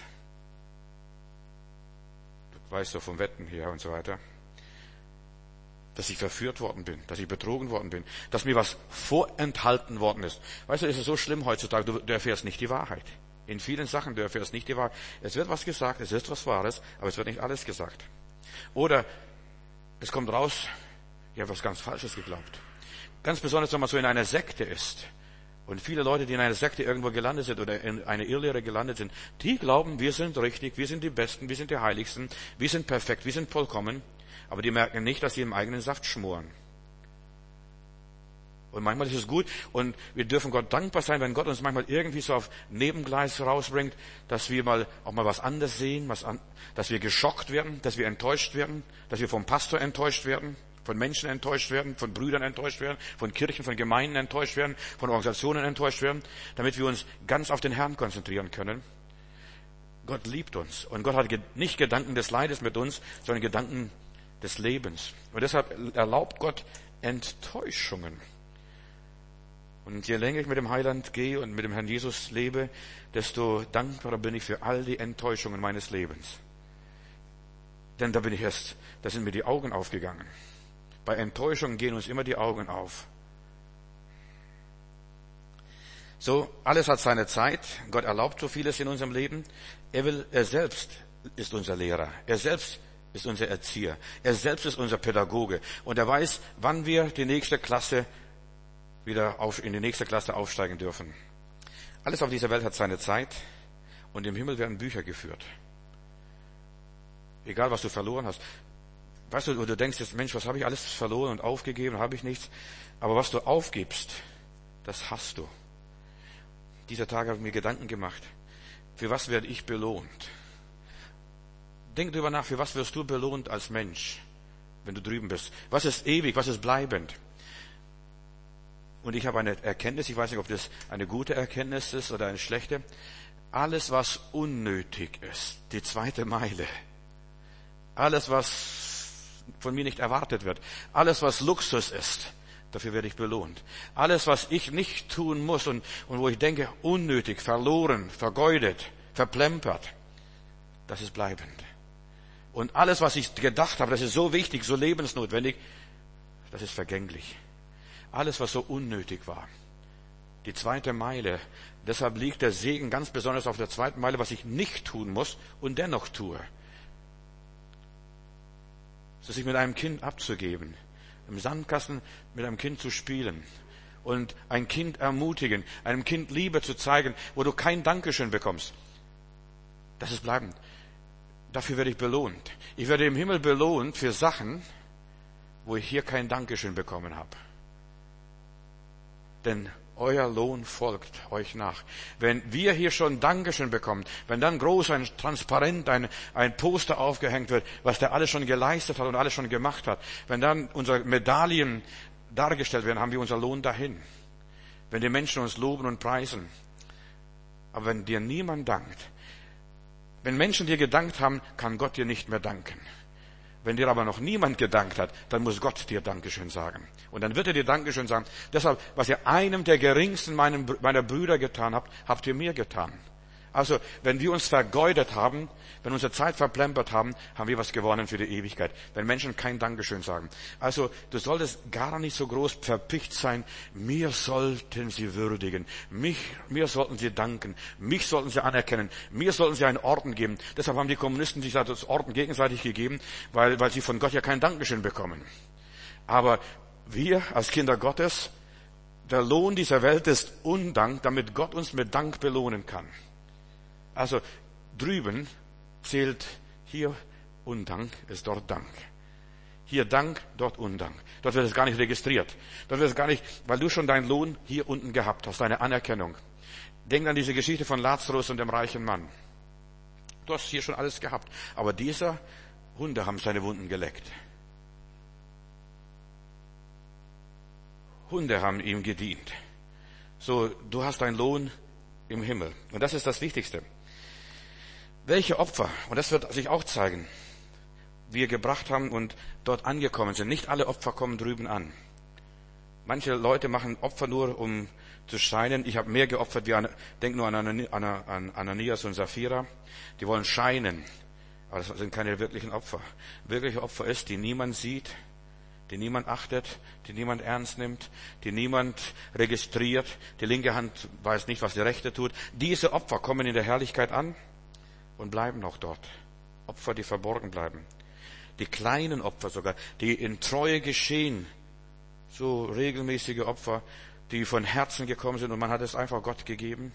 Du weißt doch vom Wetten her und so weiter. Dass ich verführt worden bin, dass ich betrogen worden bin, dass mir was vorenthalten worden ist. Weißt du, es ist so schlimm heutzutage, du erfährst nicht die Wahrheit. In vielen Sachen, du erfährst nicht die Wahrheit. Es wird was gesagt, es ist was Wahres, aber es wird nicht alles gesagt. Oder es kommt raus, ich habe was ganz Falsches geglaubt. Ganz besonders, wenn man so in einer Sekte ist. Und viele Leute, die in einer Sekte irgendwo gelandet sind oder in eine Irrlehre gelandet sind, die glauben, wir sind richtig, wir sind die Besten, wir sind die Heiligsten, wir sind perfekt, wir sind vollkommen. Aber die merken nicht, dass sie im eigenen Saft schmoren. Und manchmal ist es gut und wir dürfen Gott dankbar sein, wenn Gott uns manchmal irgendwie so auf Nebengleis rausbringt, dass wir auch mal was anderes sehen, dass wir geschockt werden, dass wir enttäuscht werden, dass wir vom Pastor enttäuscht werden Von Menschen enttäuscht werden, von Brüdern enttäuscht werden, von Kirchen, von Gemeinden enttäuscht werden, von Organisationen enttäuscht werden, damit wir uns ganz auf den Herrn konzentrieren können. Gott liebt uns und Gott hat nicht Gedanken des Leides mit uns, sondern Gedanken des Lebens. Und deshalb erlaubt Gott Enttäuschungen. Und je länger ich mit dem Heiland gehe und mit dem Herrn Jesus lebe, desto dankbarer bin ich für all die Enttäuschungen meines Lebens. Denn da sind mir die Augen aufgegangen. Bei Enttäuschungen gehen uns immer die Augen auf. So, alles hat seine Zeit. Gott erlaubt so vieles in unserem Leben. Er selbst ist unser Lehrer. Er selbst ist unser Erzieher. Er selbst ist unser Pädagoge. Und er weiß, wann wir in die nächste Klasse aufsteigen dürfen. Alles auf dieser Welt hat seine Zeit. Und im Himmel werden Bücher geführt. Egal, was du verloren hast. Weißt du, du denkst jetzt, Mensch, was habe ich alles verloren und aufgegeben, habe ich nichts. Aber was du aufgibst, das hast du. Dieser Tag habe ich mir Gedanken gemacht. Für was werde ich belohnt? Denk darüber nach, für was wirst du belohnt als Mensch, wenn du drüben bist? Was ist ewig, was ist bleibend? Und ich habe eine Erkenntnis, ich weiß nicht, ob das eine gute Erkenntnis ist oder eine schlechte. Alles, was unnötig ist, die zweite Meile. Alles, was von mir nicht erwartet wird. Alles, was Luxus ist, dafür werde ich belohnt. Alles, was ich nicht tun muss und wo ich denke, unnötig, verloren, vergeudet, verplempert, das ist bleibend. Und alles, was ich gedacht habe, das ist so wichtig, so lebensnotwendig, das ist vergänglich. Alles, was so unnötig war. Die zweite Meile. Deshalb liegt der Segen ganz besonders auf der zweiten Meile, was ich nicht tun muss und dennoch tue. Sich mit einem Kind abzugeben, im Sandkasten mit einem Kind zu spielen und ein Kind ermutigen, einem Kind Liebe zu zeigen, wo du kein Dankeschön bekommst. Das ist bleibend. Dafür werde ich belohnt. Ich werde im Himmel belohnt für Sachen, wo ich hier kein Dankeschön bekommen habe. Denn euer Lohn folgt euch nach. Wenn wir hier schon Dankeschön bekommen, wenn dann groß ein Transparent, ein Poster aufgehängt wird, was der alles schon geleistet hat und alles schon gemacht hat, wenn dann unsere Medaillen dargestellt werden, haben wir unser Lohn dahin. Wenn die Menschen uns loben und preisen. Aber wenn dir niemand dankt, wenn Menschen dir gedankt haben, kann Gott dir nicht mehr danken. Wenn dir aber noch niemand gedankt hat, dann muss Gott dir Dankeschön sagen. Und dann wird er dir Dankeschön sagen. Deshalb, was ihr einem der geringsten meiner Brüder getan habt, habt ihr mir getan. Also, wenn wir uns vergeudet haben, wenn wir unsere Zeit verplempert haben, haben wir was gewonnen für die Ewigkeit. Wenn Menschen kein Dankeschön sagen. Also, du solltest gar nicht so groß verpicht sein. Mir sollten sie würdigen. Mir sollten sie danken. Mich sollten sie anerkennen. Mir sollten sie einen Orden geben. Deshalb haben die Kommunisten sich das Orden gegenseitig gegeben, weil sie von Gott ja kein Dankeschön bekommen. Aber wir als Kinder Gottes, der Lohn dieser Welt ist Undank, damit Gott uns mit Dank belohnen kann. Also drüben zählt hier Undank, ist dort Dank. Hier Dank, dort Undank. Dort wird es gar nicht registriert. Dort wird es gar nicht, weil du schon deinen Lohn hier unten gehabt hast, deine Anerkennung. Denk an diese Geschichte von Lazarus und dem reichen Mann. Du hast hier schon alles gehabt. Aber dieser Hunde haben seine Wunden geleckt. Hunde haben ihm gedient. So, du hast deinen Lohn im Himmel. Und das ist das Wichtigste. Welche Opfer, und das wird sich auch zeigen, wir gebracht haben und dort angekommen sind. Nicht alle Opfer kommen drüben an. Manche Leute machen Opfer nur, um zu scheinen. Ich habe mehr geopfert, denk nur an Ananias und Sapphira. Die wollen scheinen, aber das sind keine wirklichen Opfer. Wirkliche Opfer ist, die niemand sieht, die niemand achtet, die niemand ernst nimmt, die niemand registriert. Die linke Hand weiß nicht, was die rechte tut. Diese Opfer kommen in der Herrlichkeit an und bleiben noch dort. Opfer, die verborgen bleiben. Die kleinen Opfer sogar, die in Treue geschehen. So regelmäßige Opfer, die von Herzen gekommen sind und man hat es einfach Gott gegeben.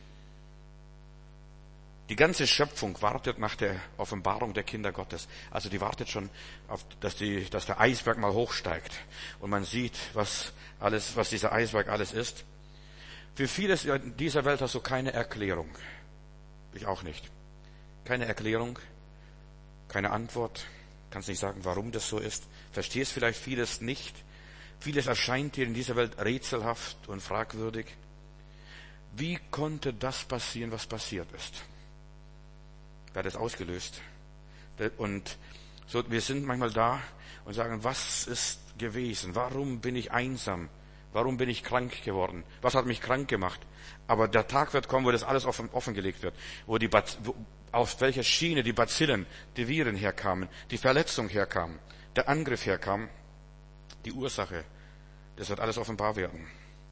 Die ganze Schöpfung wartet nach der Offenbarung der Kinder Gottes. Also die wartet schon auf, dass der Eisberg mal hochsteigt und man sieht, was dieser Eisberg alles ist. Für vieles in dieser Welt hast du keine Erklärung. Ich auch nicht. Keine Erklärung, keine Antwort. Kannst nicht sagen, warum das so ist. verstehst vielleicht vieles nicht. Vieles erscheint dir in dieser Welt rätselhaft und fragwürdig. Wie konnte das passieren, was passiert ist? Wer hat das ausgelöst? Und so, wir sind manchmal da und sagen, was ist gewesen? Warum bin ich einsam? Warum bin ich krank geworden? Was hat mich krank gemacht? Aber der Tag wird kommen, wo das alles offengelegt wird. Auf welcher Schiene die Bazillen, die Viren herkamen, die Verletzung herkam, der Angriff herkam, die Ursache. Das wird alles offenbar werden.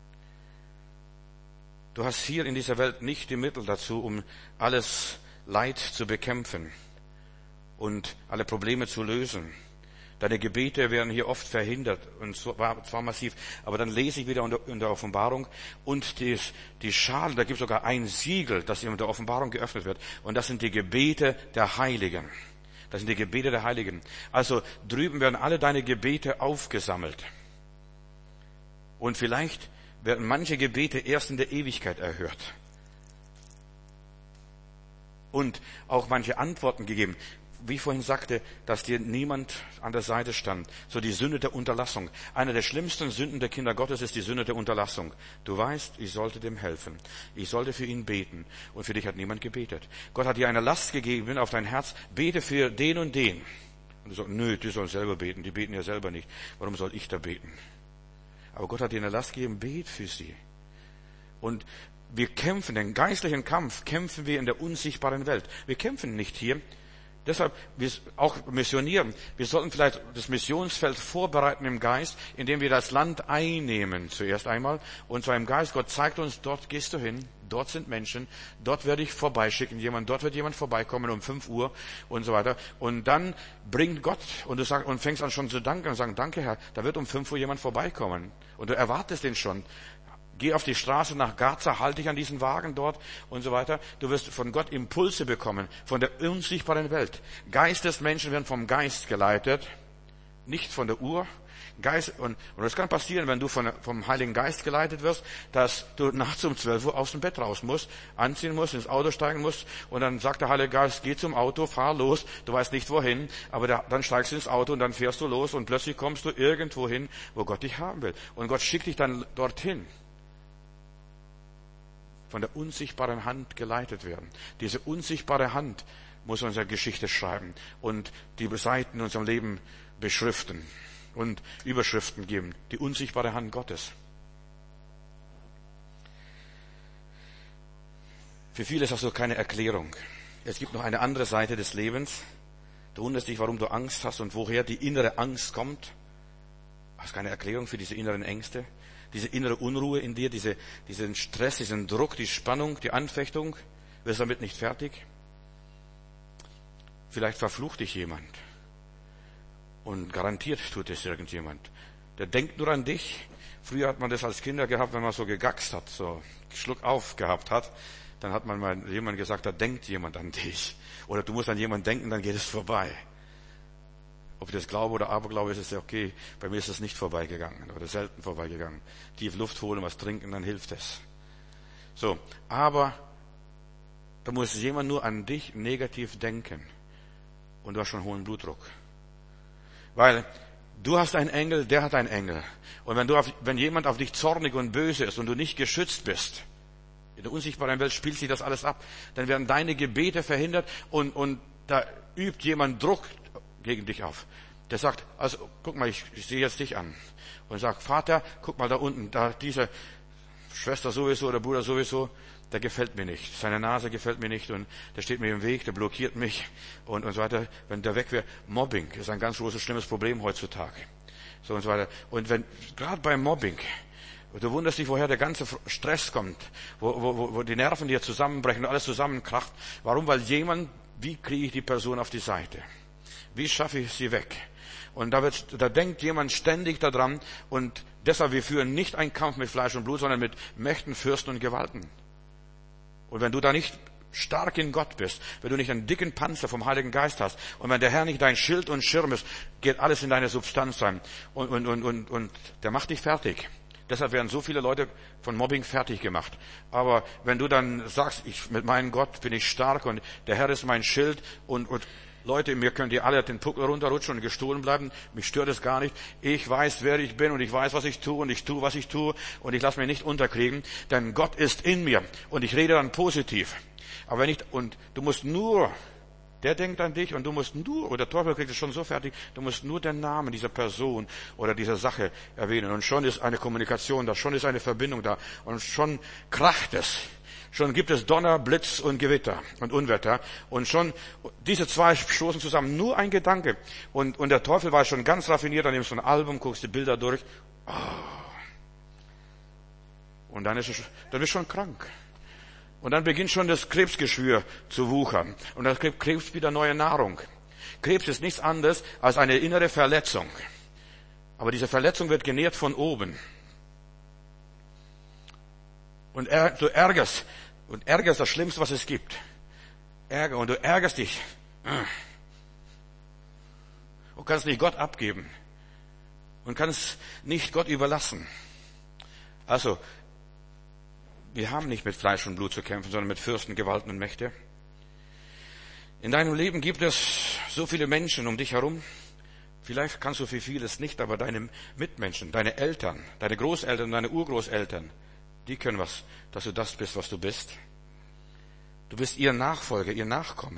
Du hast hier in dieser Welt nicht die Mittel dazu, um alles Leid zu bekämpfen und alle Probleme zu lösen. Deine Gebete werden hier oft verhindert, und zwar massiv. Aber dann lese ich wieder in der Offenbarung, und die Schale, da gibt es sogar ein Siegel, das in der Offenbarung geöffnet wird. Und das sind die Gebete der Heiligen. Das sind die Gebete der Heiligen. Also drüben werden alle deine Gebete aufgesammelt. Und vielleicht werden manche Gebete erst in der Ewigkeit erhört. Und auch manche Antworten gegeben. Wie ich vorhin sagte, dass dir niemand an der Seite stand. So die Sünde der Unterlassung. Eine der schlimmsten Sünden der Kinder Gottes ist die Sünde der Unterlassung. Du weißt, ich sollte dem helfen. Ich sollte für ihn beten. Und für dich hat niemand gebetet. Gott hat dir eine Last gegeben auf dein Herz. Bete für den und den. Und du sagst, nö, die sollen selber beten. Die beten ja selber nicht. Warum soll ich da beten? Aber Gott hat dir eine Last gegeben. Bet für sie. Und wir kämpfen, den geistlichen Kampf kämpfen wir in der unsichtbaren Welt. Wir kämpfen nicht hier. Deshalb, wir auch missionieren. Wir sollten vielleicht das Missionsfeld vorbereiten im Geist, indem wir das Land einnehmen zuerst einmal. Und zwar im Geist, Gott zeigt uns, dort gehst du hin, dort sind Menschen, dort werde ich vorbeischicken, dort wird jemand vorbeikommen um 5 Uhr und so weiter. Und dann bringt Gott, und du sagst, und fängst an schon zu danken und sagen, danke Herr, da wird um 5 Uhr jemand vorbeikommen. Und du erwartest den schon. Geh auf die Straße nach Gaza, halte dich an diesen Wagen dort und so weiter. Du wirst von Gott Impulse bekommen, von der unsichtbaren Welt. Geistesmenschen werden vom Geist geleitet, nicht von der Uhr. Und das kann passieren, wenn du vom Heiligen Geist geleitet wirst, dass du nachts um 12 Uhr aus dem Bett raus musst, anziehen musst, ins Auto steigen musst, und dann sagt der Heilige Geist, geh zum Auto, fahr los, du weißt nicht wohin, aber dann steigst du ins Auto und dann fährst du los und plötzlich kommst du irgendwo hin, wo Gott dich haben will. Und Gott schickt dich dann dorthin. Von der unsichtbaren Hand geleitet werden. Diese unsichtbare Hand muss unsere Geschichte schreiben und die Seiten in unserem Leben beschriften und Überschriften geben. Die unsichtbare Hand Gottes. Für viele ist das so keine Erklärung. Es gibt noch eine andere Seite des Lebens. Du wunderst dich, warum du Angst hast und woher die innere Angst kommt. Du hast keine Erklärung für diese inneren Ängste. Diese innere Unruhe in dir, diesen Stress, diesen Druck, die Spannung, die Anfechtung, wirst damit nicht fertig. Vielleicht verflucht dich jemand. Und garantiert tut es irgendjemand. Der denkt nur an dich. Früher hat man das als Kinder gehabt, wenn man so gegackst hat, so Schluck auf gehabt hat. Dann hat man mal jemand gesagt, da denkt jemand an dich. Oder du musst an jemanden denken, dann geht es vorbei. Ob ich das glaube oder Aberglaube, ist es ja okay. Bei mir ist es nicht vorbeigegangen oder selten vorbeigegangen. Tief Luft holen, was trinken, dann hilft es. So, aber da muss jemand nur an dich negativ denken und du hast schon hohen Blutdruck. Weil du hast einen Engel, der hat einen Engel. Und wenn jemand auf dich zornig und böse ist und du nicht geschützt bist, in der unsichtbaren Welt spielt sich das alles ab, dann werden deine Gebete verhindert und da übt jemand Druck gegen dich auf. Der sagt, also guck mal, ich sehe jetzt dich an. Und sagt, Vater, guck mal da unten, da diese Schwester sowieso oder Bruder sowieso, der gefällt mir nicht. Seine Nase gefällt mir nicht und der steht mir im Weg, der blockiert mich und so weiter. Wenn der weg wäre, Mobbing ist ein ganz großes, schlimmes Problem heutzutage. So und so weiter. Und gerade beim Mobbing, du wunderst dich, woher der ganze Stress kommt, wo die Nerven dir zusammenbrechen und alles zusammenkracht. Warum? Weil wie kriege ich die Person auf die Seite? Wie schaffe ich sie weg? Und da denkt jemand ständig daran und deshalb, wir führen nicht einen Kampf mit Fleisch und Blut, sondern mit Mächten, Fürsten und Gewalten. Und wenn du da nicht stark in Gott bist, wenn du nicht einen dicken Panzer vom Heiligen Geist hast und wenn der Herr nicht dein Schild und Schirm ist, geht alles in deine Substanz rein und der macht dich fertig. Deshalb werden so viele Leute von Mobbing fertig gemacht. Aber wenn du dann sagst, mit meinem Gott bin ich stark und der Herr ist mein Schild und Leute, mir könnt ihr alle den Puckel runterrutschen und gestohlen bleiben. Mich stört es gar nicht. Ich weiß, wer ich bin und ich weiß, was ich tue und ich tue, was ich tue und ich lasse mich nicht unterkriegen, denn Gott ist in mir und ich rede dann positiv. Aber nicht, und du musst nur, der denkt an dich und du musst nur, oder der Teufel kriegt es schon so fertig, du musst nur den Namen dieser Person oder dieser Sache erwähnen und schon ist eine Kommunikation da, schon ist eine Verbindung da und schon kracht es. Schon gibt es Donner, Blitz und Gewitter und Unwetter und schon diese zwei stoßen zusammen. Nur ein Gedanke und der Teufel war schon ganz raffiniert, dann nimmst du ein Album, guckst die Bilder durch und dann bist du schon krank. Und dann beginnt schon das Krebsgeschwür zu wuchern. Und dann kriegt Krebs wieder neue Nahrung. Krebs ist nichts anderes als eine innere Verletzung. Aber diese Verletzung wird genährt von oben. Und du ärgerst. Und Ärger ist das Schlimmste, was es gibt. Ärger. Und du ärgerst dich. Und kannst nicht Gott abgeben. Und kannst nicht Gott überlassen. Also, wir haben nicht mit Fleisch und Blut zu kämpfen, sondern mit Fürsten, Gewalten und Mächte. In deinem Leben gibt es so viele Menschen um dich herum. Vielleicht kannst du für vieles nicht, aber deine Mitmenschen, deine Eltern, deine Großeltern, deine Urgroßeltern, die können was, dass du das bist, was du bist. Du bist ihr Nachfolger, ihr Nachkomme.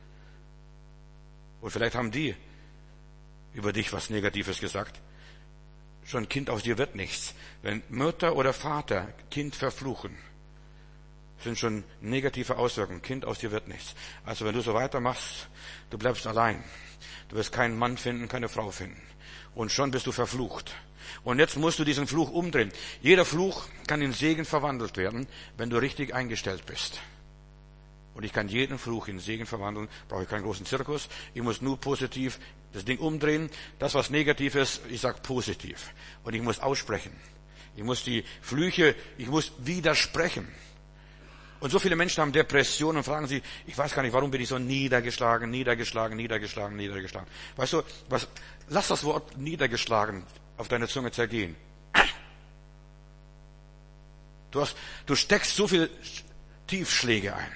Und vielleicht haben die über dich was Negatives gesagt. Schon Kind aus dir wird nichts. Wenn Mutter oder Vater Kind verfluchen, sind schon negative Auswirkungen. Kind aus dir wird nichts. Also wenn du so weitermachst, du bleibst allein. Du wirst keinen Mann finden, keine Frau finden. Und schon bist du verflucht. Und jetzt musst du diesen Fluch umdrehen. Jeder Fluch kann in Segen verwandelt werden, wenn du richtig eingestellt bist. Und ich kann jeden Fluch in Segen verwandeln, brauche ich keinen großen Zirkus. Ich muss nur positiv das Ding umdrehen. Das, was negativ ist, ich sage positiv. Und ich muss aussprechen. Ich muss die Flüche, ich muss widersprechen. Und so viele Menschen haben Depressionen und fragen sie, ich weiß gar nicht, warum bin ich so niedergeschlagen. Weißt du, lass das Wort niedergeschlagen auf deine Zunge zergehen. Du steckst so viel Tiefschläge ein.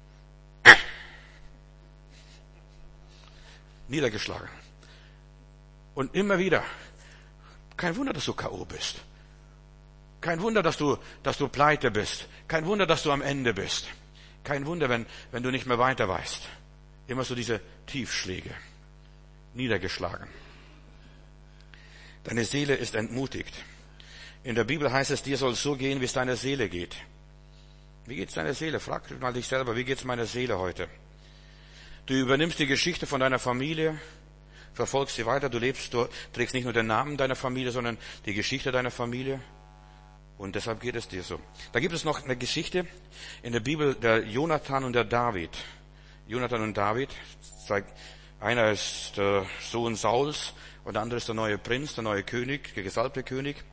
Niedergeschlagen. Und immer wieder. Kein Wunder, dass du K.O. bist. Kein Wunder, dass du pleite bist. Kein Wunder, dass du am Ende bist. Kein Wunder, wenn du nicht mehr weiter weißt. Immer so diese Tiefschläge. Niedergeschlagen. Deine Seele ist entmutigt. In der Bibel heißt es, dir soll es so gehen, wie es deiner Seele geht. Wie geht's deiner Seele? Frag mal dich selber, wie geht's meiner Seele heute? Du übernimmst die Geschichte von deiner Familie, verfolgst sie weiter, du trägst nicht nur den Namen deiner Familie, sondern die Geschichte deiner Familie. Und deshalb geht es dir so. Da gibt es noch eine Geschichte in der Bibel, der Jonathan und der David. Jonathan und David, einer ist der Sohn Sauls und der andere ist der neue Prinz, der neue König, der gesalbte König.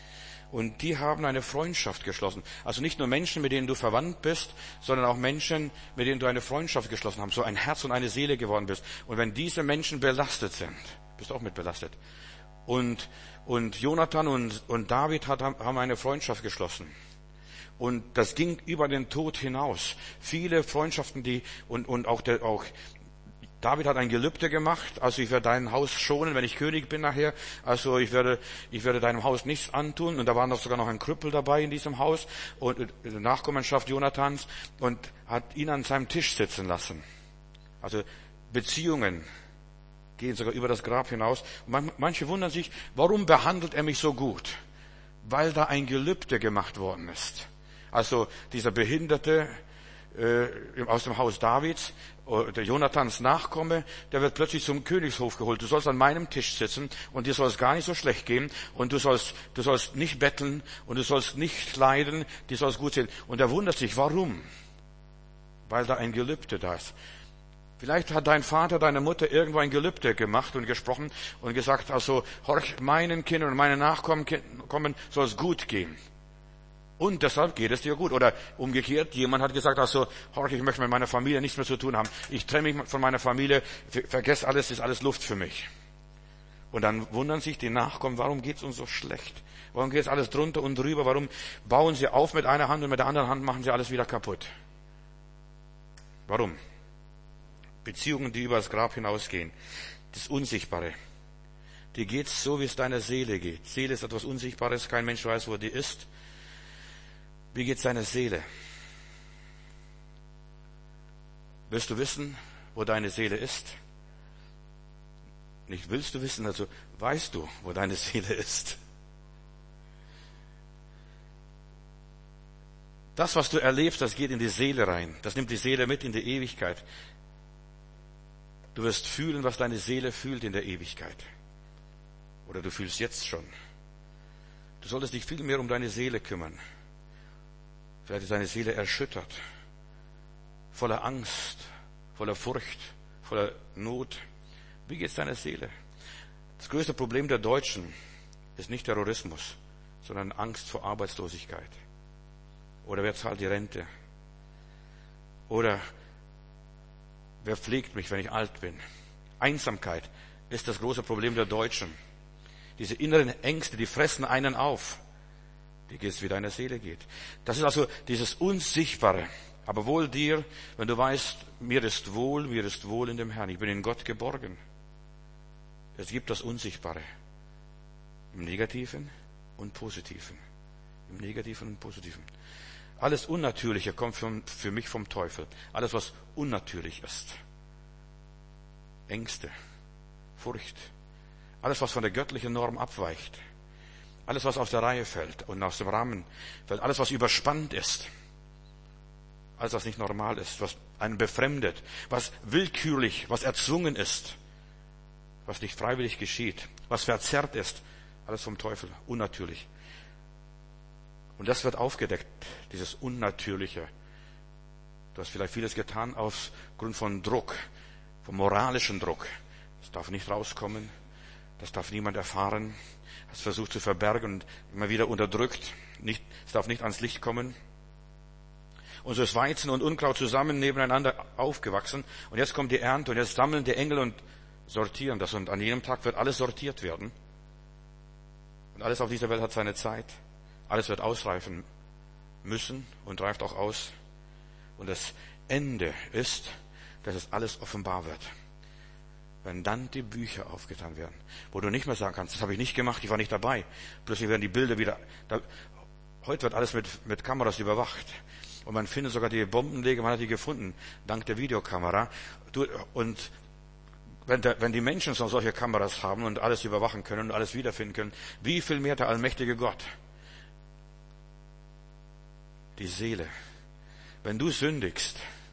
Und die haben eine Freundschaft geschlossen. Also nicht nur Menschen, mit denen du verwandt bist, sondern auch Menschen, mit denen du eine Freundschaft geschlossen hast, so ein Herz und eine Seele geworden bist. Und wenn diese Menschen belastet sind, bist du auch mit belastet. Und Jonathan und David haben eine Freundschaft geschlossen. Und das ging über den Tod hinaus. Viele Freundschaften, und auch David hat ein Gelübde gemacht, also ich werde dein Haus schonen, wenn ich König bin nachher. Also ich werde deinem Haus nichts antun. Und da war sogar noch ein Krüppel dabei in diesem Haus und die Nachkommenschaft Jonathans und hat ihn an seinem Tisch sitzen lassen. Also Beziehungen gehen sogar über das Grab hinaus. Und manche wundern sich, warum behandelt er mich so gut? Weil da ein Gelübde gemacht worden ist. Also dieser Behinderte aus dem Haus Davids, der Jonathans Nachkomme, der wird plötzlich zum Königshof geholt. Du sollst an meinem Tisch sitzen und dir soll es gar nicht so schlecht gehen und du sollst nicht betteln und du sollst nicht leiden, dir soll es gut sehen. Und er wundert sich, warum? Weil da ein Gelübde da ist. Vielleicht hat dein Vater, deine Mutter irgendwo ein Gelübde gemacht und gesprochen und gesagt, also, horch, meinen Kindern und meinen Nachkommen soll es gut gehen. Und deshalb geht es dir gut. Oder umgekehrt, jemand hat gesagt, also, horch, ich möchte mit meiner Familie nichts mehr zu tun haben. Ich trenne mich von meiner Familie, vergesse alles, ist alles Luft für mich. Und dann wundern sich die Nachkommen, warum geht's uns so schlecht? Warum geht alles drunter und drüber? Warum bauen sie auf mit einer Hand und mit der anderen Hand machen sie alles wieder kaputt? Warum? Beziehungen, die über das Grab hinausgehen. Das Unsichtbare. Dir geht's so, wie es deiner Seele geht. Seele ist etwas Unsichtbares, kein Mensch weiß, wo die ist. Wie geht's deiner Seele? Willst du wissen, wo deine Seele ist? Nicht willst du wissen, also weißt du, wo deine Seele ist. Das, was du erlebst, das geht in die Seele rein. Das nimmt die Seele mit in die Ewigkeit. Du wirst fühlen, was deine Seele fühlt in der Ewigkeit. Oder du fühlst jetzt schon. Du solltest dich viel mehr um deine Seele kümmern. Vielleicht ist deine Seele erschüttert, voller Angst, voller Furcht, voller Not. Wie geht's deiner Seele? Das größte Problem der Deutschen ist nicht Terrorismus, sondern Angst vor Arbeitslosigkeit. Oder wer zahlt die Rente? Oder wer pflegt mich, wenn ich alt bin? Einsamkeit ist das große Problem der Deutschen. Diese inneren Ängste, die fressen einen auf. Wie es wie deiner Seele geht. Das ist also dieses Unsichtbare. Aber wohl dir, wenn du weißt, mir ist wohl in dem Herrn. Ich bin in Gott geborgen. Es gibt das Unsichtbare. Im Negativen und Positiven. Im Negativen und Positiven. Alles Unnatürliche kommt für mich vom Teufel. Alles, was unnatürlich ist. Ängste, Furcht. Alles, was von der göttlichen Norm abweicht. Alles, was aus der Reihe fällt und aus dem Rahmen fällt. Alles, was überspannt ist. Alles, was nicht normal ist. Was einen befremdet. Was willkürlich, was erzwungen ist. Was nicht freiwillig geschieht. Was verzerrt ist. Alles vom Teufel. Unnatürlich. Und das wird aufgedeckt. Dieses Unnatürliche. Du hast vielleicht vieles getan aufgrund von Druck. Vom moralischen Druck. Das darf nicht rauskommen. Das darf niemand erfahren. Hast versucht zu verbergen und immer wieder unterdrückt. Es darf nicht ans Licht kommen. Und so ist Weizen und Unkraut zusammen nebeneinander aufgewachsen. Und jetzt kommt die Ernte und jetzt sammeln die Engel und sortieren das. Und an jedem Tag wird alles sortiert werden. Und alles auf dieser Welt hat seine Zeit. Alles wird ausreifen müssen und reift auch aus. Und das Ende ist, dass es alles offenbar wird. Wenn dann die Bücher aufgetan werden, wo du nicht mehr sagen kannst, das habe ich nicht gemacht, ich war nicht dabei. Plötzlich werden die Bilder wieder. Heute wird alles mit Kameras überwacht. Und man findet sogar die Bombenleger, man hat die gefunden, dank der Videokamera. Und wenn die Menschen so solche Kameras haben und alles überwachen können und alles wiederfinden können, wie viel mehr der allmächtige Gott? Die Seele. Wenn du sündigst,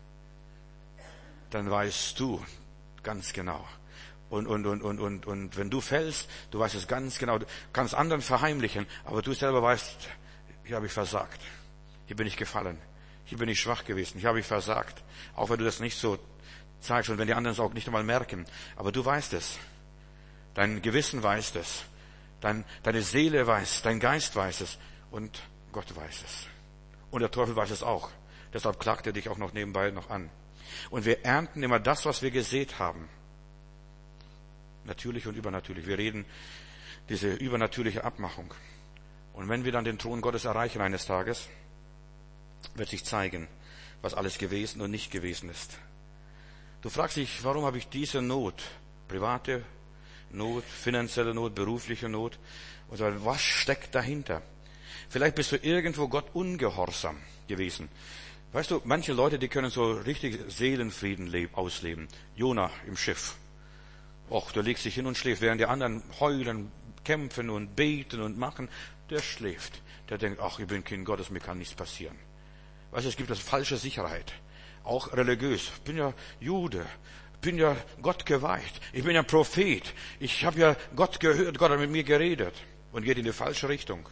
dann weißt du ganz genau. Und wenn du fällst, du weißt es ganz genau. Du kannst anderen verheimlichen, aber du selber weißt, hier habe ich versagt. Hier bin ich gefallen. Hier bin ich schwach gewesen. Hier habe ich versagt. Auch wenn du das nicht so zeigst und wenn die anderen es auch nicht einmal merken. Aber du weißt es. Dein Gewissen weiß es. Deine Seele weiß, dein Geist weiß es. Und Gott weiß es. Und der Teufel weiß es auch. Deshalb klagt er dich auch noch nebenbei noch an. Und wir ernten immer das, was wir gesät haben. Natürlich und übernatürlich. Wir reden diese übernatürliche Abmachung. Und wenn wir dann den Thron Gottes erreichen eines Tages, wird sich zeigen, was alles gewesen und nicht gewesen ist. Du fragst dich, warum habe ich diese Not? Private Not, finanzielle Not, berufliche Not. Und so, was steckt dahinter? Vielleicht bist du irgendwo Gott ungehorsam gewesen. Weißt du, manche Leute, die können so richtig Seelenfrieden ausleben. Jona im Schiff. Och, der legt sich hin und schläft, während die anderen heulen, kämpfen und beten und machen. Der schläft. Der denkt, ach, ich bin Kind Gottes, mir kann nichts passieren. Weißt du, es gibt das falsche Sicherheit. Auch religiös. Ich bin ja Jude. Ich bin ja Gott geweiht. Ich bin ja Prophet. Ich habe ja Gott gehört. Gott hat mit mir geredet. Und geht in die falsche Richtung.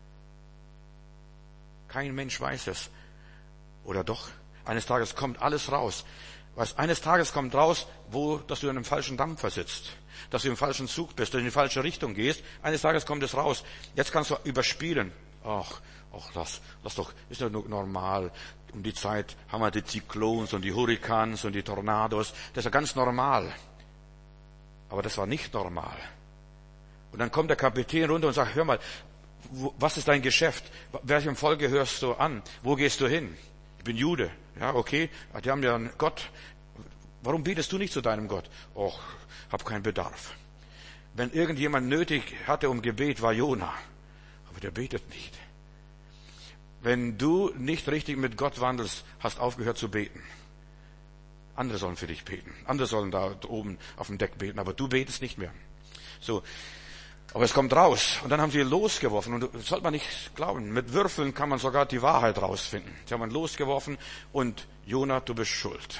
Kein Mensch weiß es. Oder doch? Eines Tages kommt alles raus. Eines Tages kommt raus, dass du in einem falschen Dampfer sitzt. Dass du im falschen Zug bist, dass du in die falsche Richtung gehst. Eines Tages kommt es raus. Jetzt kannst du überspielen. Ach, lass doch, ist ja nur normal. Um die Zeit haben wir die Zyklons und die Hurrikans und die Tornados. Das ist ja ganz normal. Aber das war nicht normal. Und dann kommt der Kapitän runter und sagt, hör mal, was ist dein Geschäft? Welchem Volk gehörst du an? Wo gehst du hin? Ich bin Jude. Ja, okay. Die haben ja einen Gott. Warum betest du nicht zu deinem Gott? Och, hab keinen Bedarf. Wenn irgendjemand nötig hatte um Gebet, war Jona. Aber der betet nicht. Wenn du nicht richtig mit Gott wandelst, hast aufgehört zu beten. Andere sollen für dich beten. Andere sollen da oben auf dem Deck beten, aber du betest nicht mehr. So. Aber es kommt raus. Und dann haben sie losgeworfen. Und das sollte man nicht glauben. Mit Würfeln kann man sogar die Wahrheit rausfinden. Sie haben losgeworfen und Jona, du bist schuld.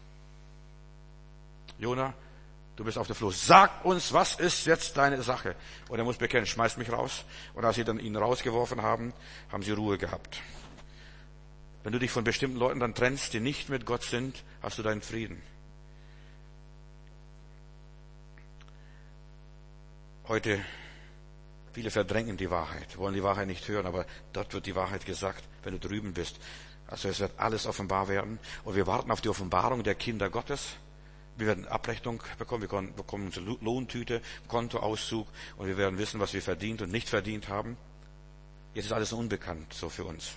Jona, du bist auf der Flucht. Sag uns, was ist jetzt deine Sache? Und er muss bekennen, schmeißt mich raus. Und als sie dann ihn rausgeworfen haben, haben sie Ruhe gehabt. Wenn du dich von bestimmten Leuten dann trennst, die nicht mit Gott sind, hast du deinen Frieden. Heute, viele verdrängen die Wahrheit, wollen die Wahrheit nicht hören, aber dort wird die Wahrheit gesagt, wenn du drüben bist. Also es wird alles offenbar werden. Und wir warten auf die Offenbarung der Kinder Gottes. Wir werden Abrechnung bekommen, wir bekommen unsere Lohntüte, Kontoauszug und wir werden wissen, was wir verdient und nicht verdient haben. Jetzt ist alles unbekannt, so für uns.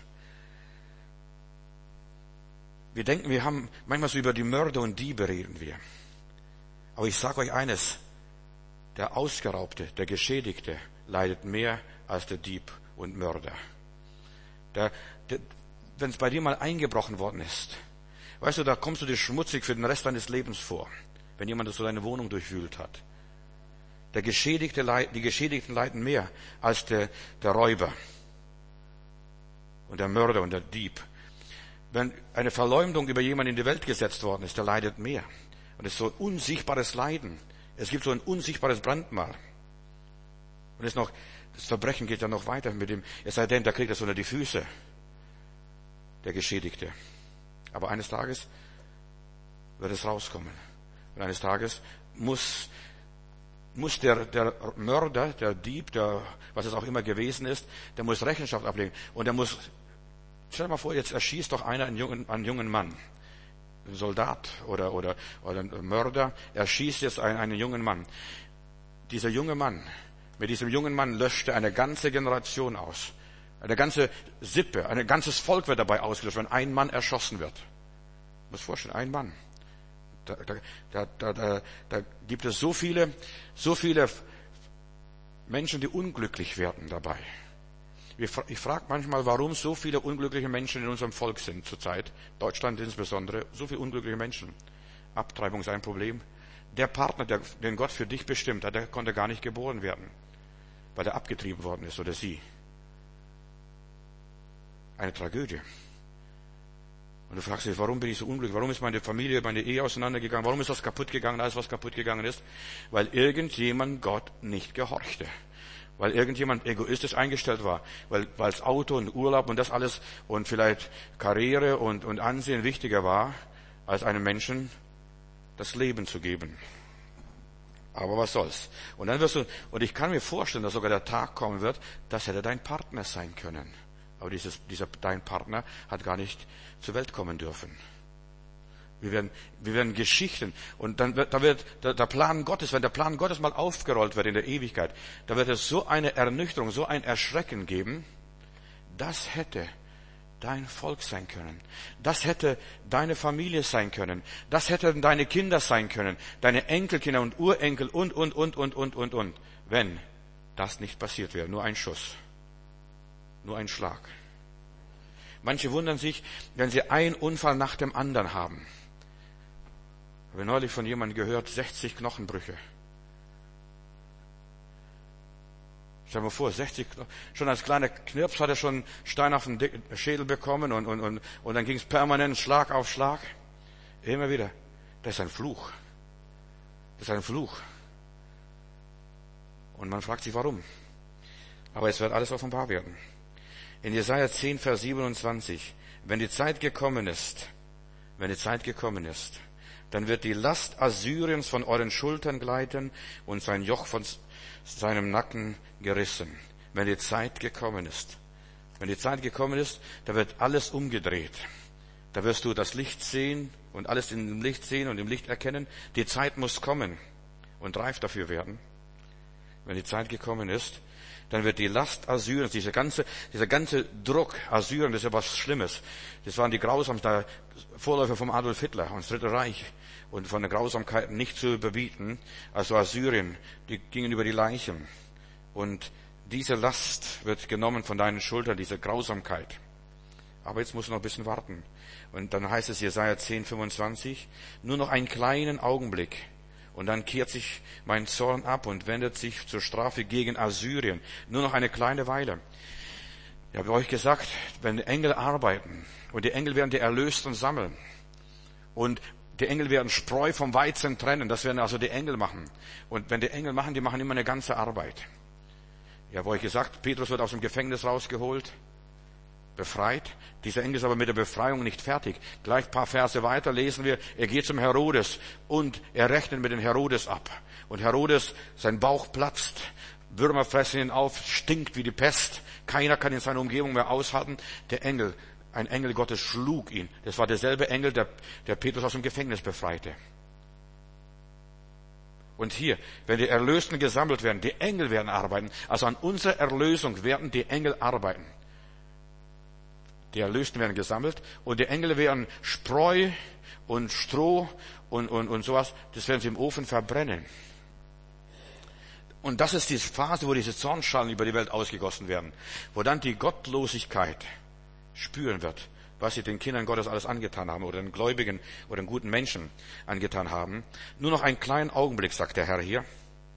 Wir denken, wir haben manchmal so über die Mörder und Diebe reden wir. Aber ich sage euch eines, der Ausgeraubte, der Geschädigte leidet mehr als der Dieb und Mörder. Wenn es bei dir mal eingebrochen worden ist, weißt du, da kommst du dir schmutzig für den Rest deines Lebens vor, wenn jemand so deine Wohnung durchwühlt hat. Die Geschädigten leiden mehr als der Räuber und der Mörder und der Dieb. Wenn eine Verleumdung über jemanden in die Welt gesetzt worden ist, der leidet mehr. Und es ist so ein unsichtbares Leiden. Es gibt so ein unsichtbares Brandmal. Und das Verbrechen geht dann noch weiter mit dem, es sei denn, der kriegt das unter die Füße, der Geschädigte. Aber eines Tages wird es rauskommen. Und eines Tages muss der Mörder, der Dieb, was es auch immer gewesen ist, der muss Rechenschaft ablegen. Und stell dir mal vor, jetzt erschießt doch einer einen jungen Mann. Ein Soldat oder ein Mörder erschießt jetzt einen jungen Mann. Mit diesem jungen Mann löschte eine ganze Generation aus. Eine ganze Sippe, ein ganzes Volk wird dabei ausgelöscht, wenn ein Mann erschossen wird. Du musst dir vorstellen, ein Mann. Da gibt es so viele Menschen, die unglücklich werden dabei. Ich frage manchmal, warum so viele unglückliche Menschen in unserem Volk sind zurzeit. Deutschland insbesondere, so viele unglückliche Menschen. Abtreibung ist ein Problem. Der Partner, den Gott für dich bestimmt hat, der konnte gar nicht geboren werden, weil er abgetrieben worden ist oder sie. Eine Tragödie. Und du fragst dich, warum bin ich so unglücklich? Warum ist meine Familie, meine Ehe auseinandergegangen? Warum ist das kaputt gegangen, alles was kaputt gegangen ist? Weil irgendjemand Gott nicht gehorchte. Weil irgendjemand egoistisch eingestellt war. Weil das Auto und Urlaub und das alles und vielleicht Karriere und Ansehen wichtiger war, als einem Menschen das Leben zu geben. Aber was soll's? Und dann und ich kann mir vorstellen, dass sogar der Tag kommen wird, das hätte dein Partner sein können. Aber dein Partner hat gar nicht zur Welt kommen dürfen. Wir werden Geschichten, und dann wird der Plan Gottes, wenn der Plan Gottes mal aufgerollt wird in der Ewigkeit, da wird es so eine Ernüchterung, so ein Erschrecken geben, das hätte dein Volk sein können. Das hätte deine Familie sein können. Das hätten deine Kinder sein können. Deine Enkelkinder und Urenkel und. Wenn das nicht passiert wäre. Nur ein Schuss. Nur ein Schlag. Manche wundern sich, wenn sie einen Unfall nach dem anderen haben. Ich habe neulich von jemandem gehört, 60 Knochenbrüche. Stell dir mal vor, 60 Knochen. Schon als kleiner Knirps hat er schon einen Stein auf den Schädel bekommen und dann ging es permanent Schlag auf Schlag. Immer wieder. Das ist ein Fluch. Das ist ein Fluch. Und man fragt sich, warum. Aber es wird alles offenbar werden. In Jesaja 10, Vers 27, wenn die Zeit gekommen ist, dann wird die Last Assyriens von euren Schultern gleiten und sein Joch von seinem Nacken gerissen. Wenn die Zeit gekommen ist, da wird alles umgedreht. Da wirst du das Licht sehen und alles im Licht sehen und im Licht erkennen. Die Zeit muss kommen und reif dafür werden. Wenn die Zeit gekommen ist, dann wird die Last Assyriens, dieser ganze Druck Assyrien, das ist ja was Schlimmes. Das waren die grausamsten Vorläufer vom Adolf Hitler und das Dritte Reich. und von den Grausamkeiten nicht zu überbieten. Also Assyrien, die gingen über die Leichen. Und diese Last wird genommen von deinen Schultern, diese Grausamkeit. Aber jetzt musst du noch ein bisschen warten. Und dann heißt es Jesaja 10,25, nur noch einen kleinen Augenblick. Und dann kehrt sich mein Zorn ab und wendet sich zur Strafe gegen Assyrien. Nur noch eine kleine Weile. Ich habe euch gesagt, wenn die Engel arbeiten und die Engel werden die Erlösten sammeln und die Engel werden Spreu vom Weizen trennen, das werden also die Engel machen. Und wenn die Engel machen, die machen immer eine ganze Arbeit. Ich habe euch gesagt, Petrus wird aus dem Gefängnis rausgeholt, befreit. Dieser Engel ist aber mit der Befreiung nicht fertig. Gleich ein paar Verse weiter lesen wir, er geht zum Herodes und er rechnet mit dem Herodes ab. Und Herodes, sein Bauch platzt, Würmer fressen ihn auf, stinkt wie die Pest. Keiner kann in seiner Umgebung mehr aushalten. Der Engel, ein Engel Gottes schlug ihn. Das war derselbe Engel, der Petrus aus dem Gefängnis befreite. Und hier, wenn die Erlösten gesammelt werden, die Engel werden arbeiten. Also an unserer Erlösung werden die Engel arbeiten. Die Erlösten werden gesammelt und die Engel werden Spreu und Stroh und sowas, das werden sie im Ofen verbrennen. Und das ist die Phase, wo diese Zornschalen über die Welt ausgegossen werden, wo dann die Gottlosigkeit spüren wird, was sie den Kindern Gottes alles angetan haben oder den Gläubigen oder den guten Menschen angetan haben. Nur noch einen kleinen Augenblick, sagt der Herr hier.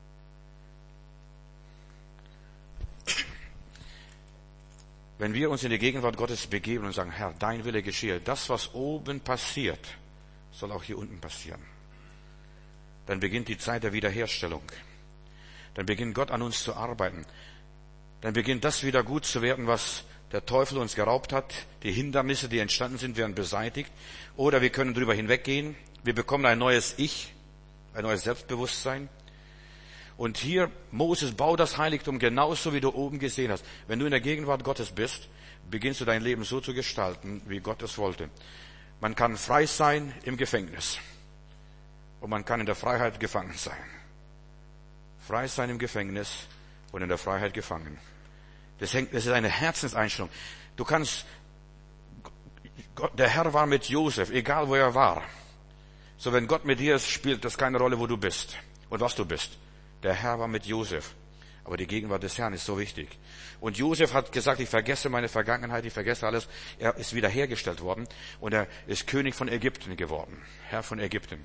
Wenn wir uns in die Gegenwart Gottes begeben und sagen, Herr, dein Wille geschehe, das, was oben passiert, soll auch hier unten passieren. Dann beginnt die Zeit der Wiederherstellung. Dann beginnt Gott an uns zu arbeiten. Dann beginnt das wieder gut zu werden, was der Teufel uns geraubt hat. Die Hindernisse, die entstanden sind, werden beseitigt. Oder wir können drüber hinweggehen. Wir bekommen ein neues Ich, ein neues Selbstbewusstsein. Und hier, Moses, bau das Heiligtum genauso, wie du oben gesehen hast. Wenn du in der Gegenwart Gottes bist, beginnst du dein Leben so zu gestalten, wie Gott es wollte. Man kann frei sein im Gefängnis. Und man kann in der Freiheit gefangen sein. Frei sein im Gefängnis und in der Freiheit gefangen. Das ist eine Herzenseinstellung. Du kannst, der Herr war mit Josef, egal wo er war. So, wenn Gott mit dir ist, spielt das keine Rolle, wo du bist und was du bist. Der Herr war mit Josef. Aber die Gegenwart des Herrn ist so wichtig. Und Josef hat gesagt, ich vergesse meine Vergangenheit, ich vergesse alles. Er ist wiederhergestellt worden und er ist König von Ägypten geworden. Herr von Ägypten.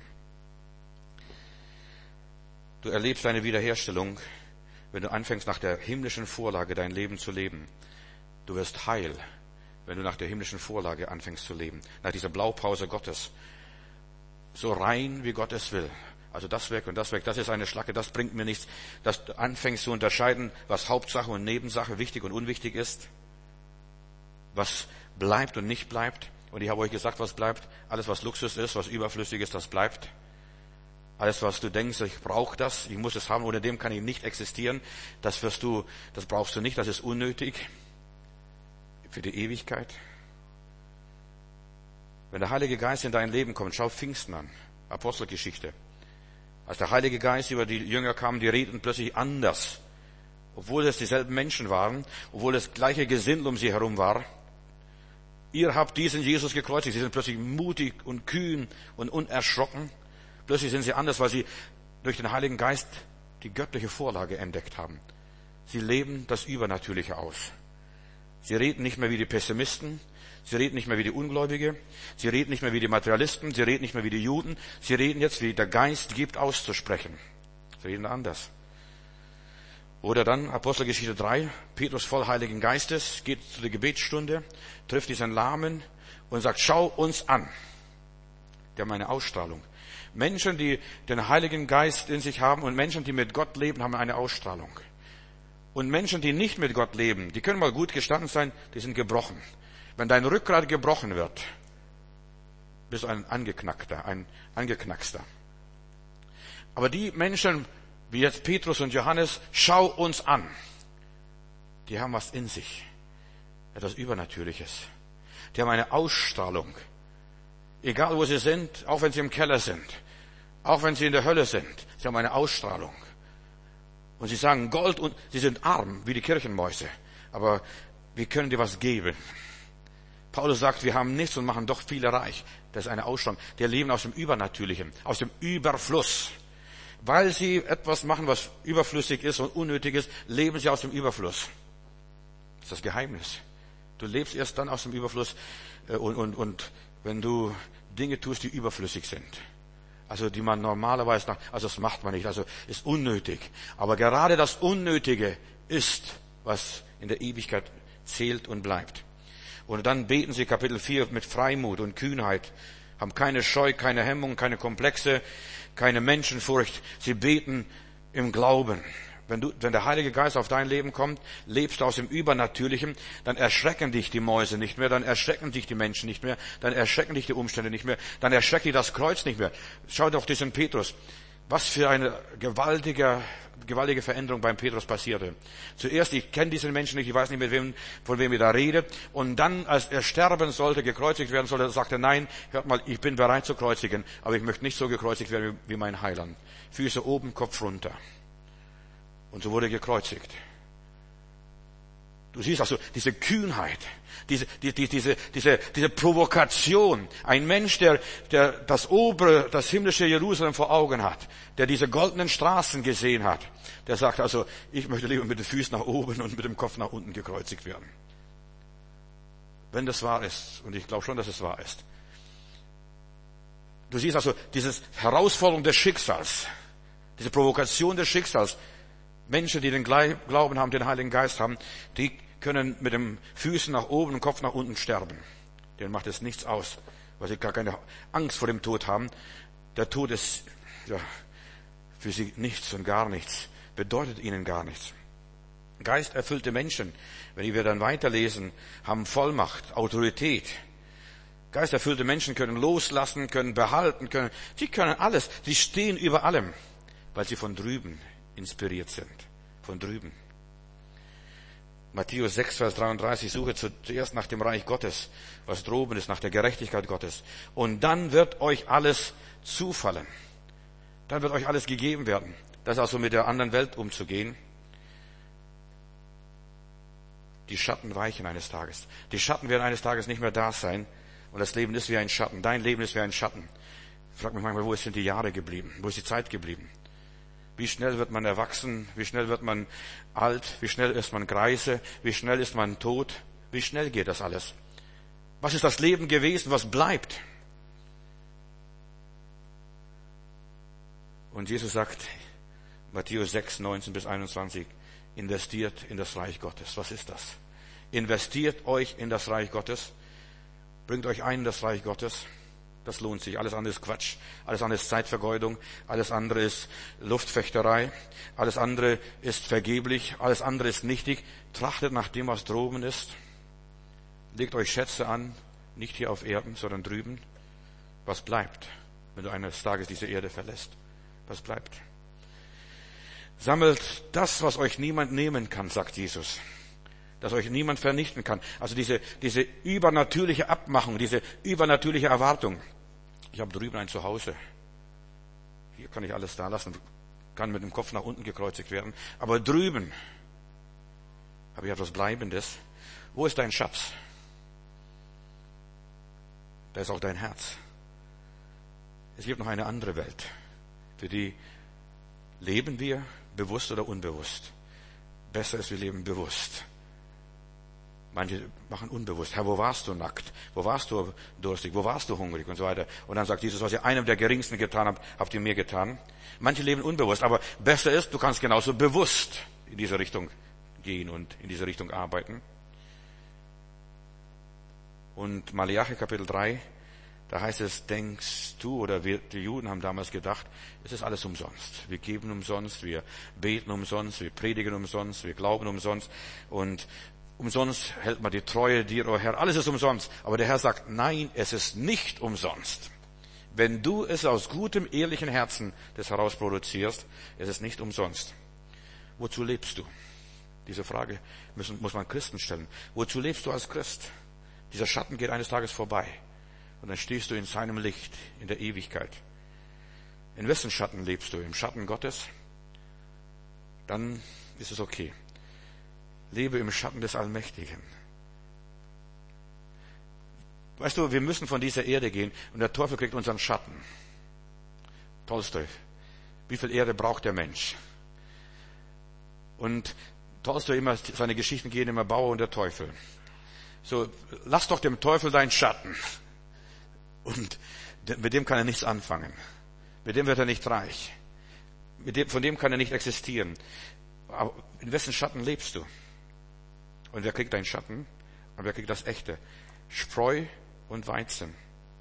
Du erlebst deine Wiederherstellung, wenn du anfängst, nach der himmlischen Vorlage dein Leben zu leben. Du wirst heil, wenn du nach der himmlischen Vorlage anfängst zu leben. Nach dieser Blaupause Gottes. So rein, wie Gott es will. Also das weg und das weg, das ist eine Schlacke, das bringt mir nichts. Dass du anfängst zu unterscheiden, was Hauptsache und Nebensache, wichtig und unwichtig ist. Was bleibt und nicht bleibt. Und ich habe euch gesagt, was bleibt. Alles, was Luxus ist, was überflüssig ist, das bleibt. Alles, was du denkst, ich brauche das, ich muss es haben, ohne dem kann ich nicht existieren, das brauchst du nicht, das ist unnötig für die Ewigkeit. Wenn der Heilige Geist in dein Leben kommt, schau Pfingsten an, Apostelgeschichte. Als der Heilige Geist über die Jünger kam, die redeten plötzlich anders, obwohl es dieselben Menschen waren, obwohl das gleiche Gesindel um sie herum war. Ihr habt diesen Jesus gekreuzigt, sie sind plötzlich mutig und kühn und unerschrocken. Plötzlich sind sie anders, weil sie durch den Heiligen Geist die göttliche Vorlage entdeckt haben. Sie leben das Übernatürliche aus. Sie reden nicht mehr wie die Pessimisten. Sie reden nicht mehr wie die Ungläubige. Sie reden nicht mehr wie die Materialisten. Sie reden nicht mehr wie die Juden. Sie reden jetzt, wie der Geist gibt, auszusprechen. Sie reden anders. Oder dann Apostelgeschichte 3. Petrus voll Heiligen Geistes geht zu der Gebetsstunde, trifft diesen Lahmen und sagt, schau uns an. Die haben eine Ausstrahlung. Menschen, die den Heiligen Geist in sich haben und Menschen, die mit Gott leben, haben eine Ausstrahlung. Und Menschen, die nicht mit Gott leben, die können mal gut gestanden sein, die sind gebrochen. Wenn dein Rückgrat gebrochen wird, bist du ein Angeknackster. Aber die Menschen, wie jetzt Petrus und Johannes, schau uns an. Die haben was in sich. Etwas Übernatürliches. Die haben eine Ausstrahlung. Egal wo sie sind, auch wenn sie im Keller sind, auch wenn sie in der Hölle sind, sie haben eine Ausstrahlung. Und sie sagen Gold und sie sind arm, wie die Kirchenmäuse. Aber wir können dir was geben. Paulus sagt, wir haben nichts und machen doch viele reich. Das ist eine Ausstrahlung. Die leben aus dem Übernatürlichen, aus dem Überfluss. Weil sie etwas machen, was überflüssig ist und unnötig ist, leben sie aus dem Überfluss. Das ist das Geheimnis. Du lebst erst dann aus dem Überfluss und wenn du Dinge tust, die überflüssig sind. Also die man normalerweise, also das macht man nicht, also ist unnötig. Aber gerade das Unnötige ist, was in der Ewigkeit zählt und bleibt. Und dann beten sie Kapitel 4 mit Freimut und Kühnheit, haben keine Scheu, keine Hemmung, keine Komplexe, keine Menschenfurcht. Sie beten im Glauben. Wenn der Heilige Geist auf dein Leben kommt, lebst du aus dem Übernatürlichen, dann erschrecken dich die Mäuse nicht mehr, dann erschrecken dich die Menschen nicht mehr, dann erschrecken dich die Umstände nicht mehr, dann erschreckt dich das Kreuz nicht mehr. Schau doch diesen Petrus. Was für eine gewaltige Veränderung beim Petrus passierte. Zuerst, ich kenne diesen Menschen nicht, ich weiß nicht, von wem er da redet. Und dann, als er sterben sollte, gekreuzigt werden sollte, sagte er, nein, hört mal, ich bin bereit zu kreuzigen, aber ich möchte nicht so gekreuzigt werden wie mein Heiland. Füße oben, Kopf runter. Und so wurde er gekreuzigt. Du siehst also diese Kühnheit, diese Provokation. Ein Mensch, der das himmlische Jerusalem vor Augen hat, der diese goldenen Straßen gesehen hat, der sagt also, ich möchte lieber mit den Füßen nach oben und mit dem Kopf nach unten gekreuzigt werden. Wenn das wahr ist, und ich glaube schon, dass es wahr ist. Du siehst also dieses Herausforderung des Schicksals, diese Provokation des Schicksals. Menschen, die den Glauben haben, den Heiligen Geist haben, die können mit den Füßen nach oben und Kopf nach unten sterben. Denen macht es nichts aus, weil sie gar keine Angst vor dem Tod haben. Der Tod ist für sie nichts und gar nichts, bedeutet ihnen gar nichts. Geisterfüllte Menschen, wenn wir dann weiterlesen, haben Vollmacht, Autorität. Geisterfüllte Menschen können loslassen, können behalten, sie können alles. Sie stehen über allem, weil sie von drüben inspiriert sind. Von drüben. Matthäus 6, Vers 33, suche zuerst nach dem Reich Gottes, was droben ist, nach der Gerechtigkeit Gottes. Und dann wird euch alles zufallen. Dann wird euch alles gegeben werden. Das ist also mit der anderen Welt umzugehen. Die Schatten weichen eines Tages. Die Schatten werden eines Tages nicht mehr da sein. Und das Leben ist wie ein Schatten. Dein Leben ist wie ein Schatten. Ich frage mich manchmal, wo sind die Jahre geblieben? Wo ist die Zeit geblieben? Wie schnell wird man erwachsen? Wie schnell wird man alt? Wie schnell ist man greise? Wie schnell ist man tot? Wie schnell geht das alles? Was ist das Leben gewesen? Was bleibt? Und Jesus sagt, Matthäus 6, 19 bis 21, investiert in das Reich Gottes. Was ist das? Investiert euch in das Reich Gottes. Bringt euch ein in das Reich Gottes. Das lohnt sich. Alles andere ist Quatsch. Alles andere ist Zeitvergeudung. Alles andere ist Luftfechterei. Alles andere ist vergeblich. Alles andere ist nichtig. Trachtet nach dem, was droben ist. Legt euch Schätze an. Nicht hier auf Erden, sondern drüben. Was bleibt, wenn du eines Tages diese Erde verlässt? Was bleibt? Sammelt das, was euch niemand nehmen kann, sagt Jesus. Dass euch niemand vernichten kann. Also diese übernatürliche Abmachung, diese übernatürliche Erwartung. Ich habe drüben ein Zuhause. Hier kann ich alles da lassen, kann mit dem Kopf nach unten gekreuzigt werden. Aber drüben habe ich etwas Bleibendes. Wo ist dein Schatz? Da ist auch dein Herz. Es gibt noch eine andere Welt. Für die leben wir bewusst oder unbewusst. Besser ist, wir leben bewusst. Manche machen unbewusst. Herr, wo warst du nackt? Wo warst du durstig? Wo warst du hungrig? Und so weiter. Und dann sagt Jesus, was ihr einem der Geringsten getan habt, habt ihr mir getan. Manche leben unbewusst. Aber besser ist, du kannst genauso bewusst in diese Richtung gehen und in diese Richtung arbeiten. Und Malachi Kapitel 3, da heißt es, denkst du, oder die Juden haben damals gedacht, es ist alles umsonst. Wir geben umsonst, wir beten umsonst, wir predigen umsonst, wir glauben umsonst und umsonst hält man die Treue dir, o Herr. Alles ist umsonst. Aber der Herr sagt, nein, es ist nicht umsonst. Wenn du es aus gutem, ehrlichen Herzen das heraus produzierst, es ist nicht umsonst. Wozu lebst du? Diese Frage muss man Christen stellen. Wozu lebst du als Christ? Dieser Schatten geht eines Tages vorbei. Und dann stehst du in seinem Licht, in der Ewigkeit. In wessen Schatten lebst du? Im Schatten Gottes? Dann ist es okay. Lebe im Schatten des Allmächtigen. Weißt du, wir müssen von dieser Erde gehen und der Teufel kriegt unseren Schatten. Tolstoi. Wie viel Erde braucht der Mensch? Und Tolstoi immer, seine Geschichten gehen immer Bauer und der Teufel. So, lass doch dem Teufel deinen Schatten. Und mit dem kann er nichts anfangen. Mit dem wird er nicht reich. Von dem kann er nicht existieren. Aber in wessen Schatten lebst du? Und wer kriegt deinen Schatten? Und wer kriegt das Echte? Spreu und Weizen.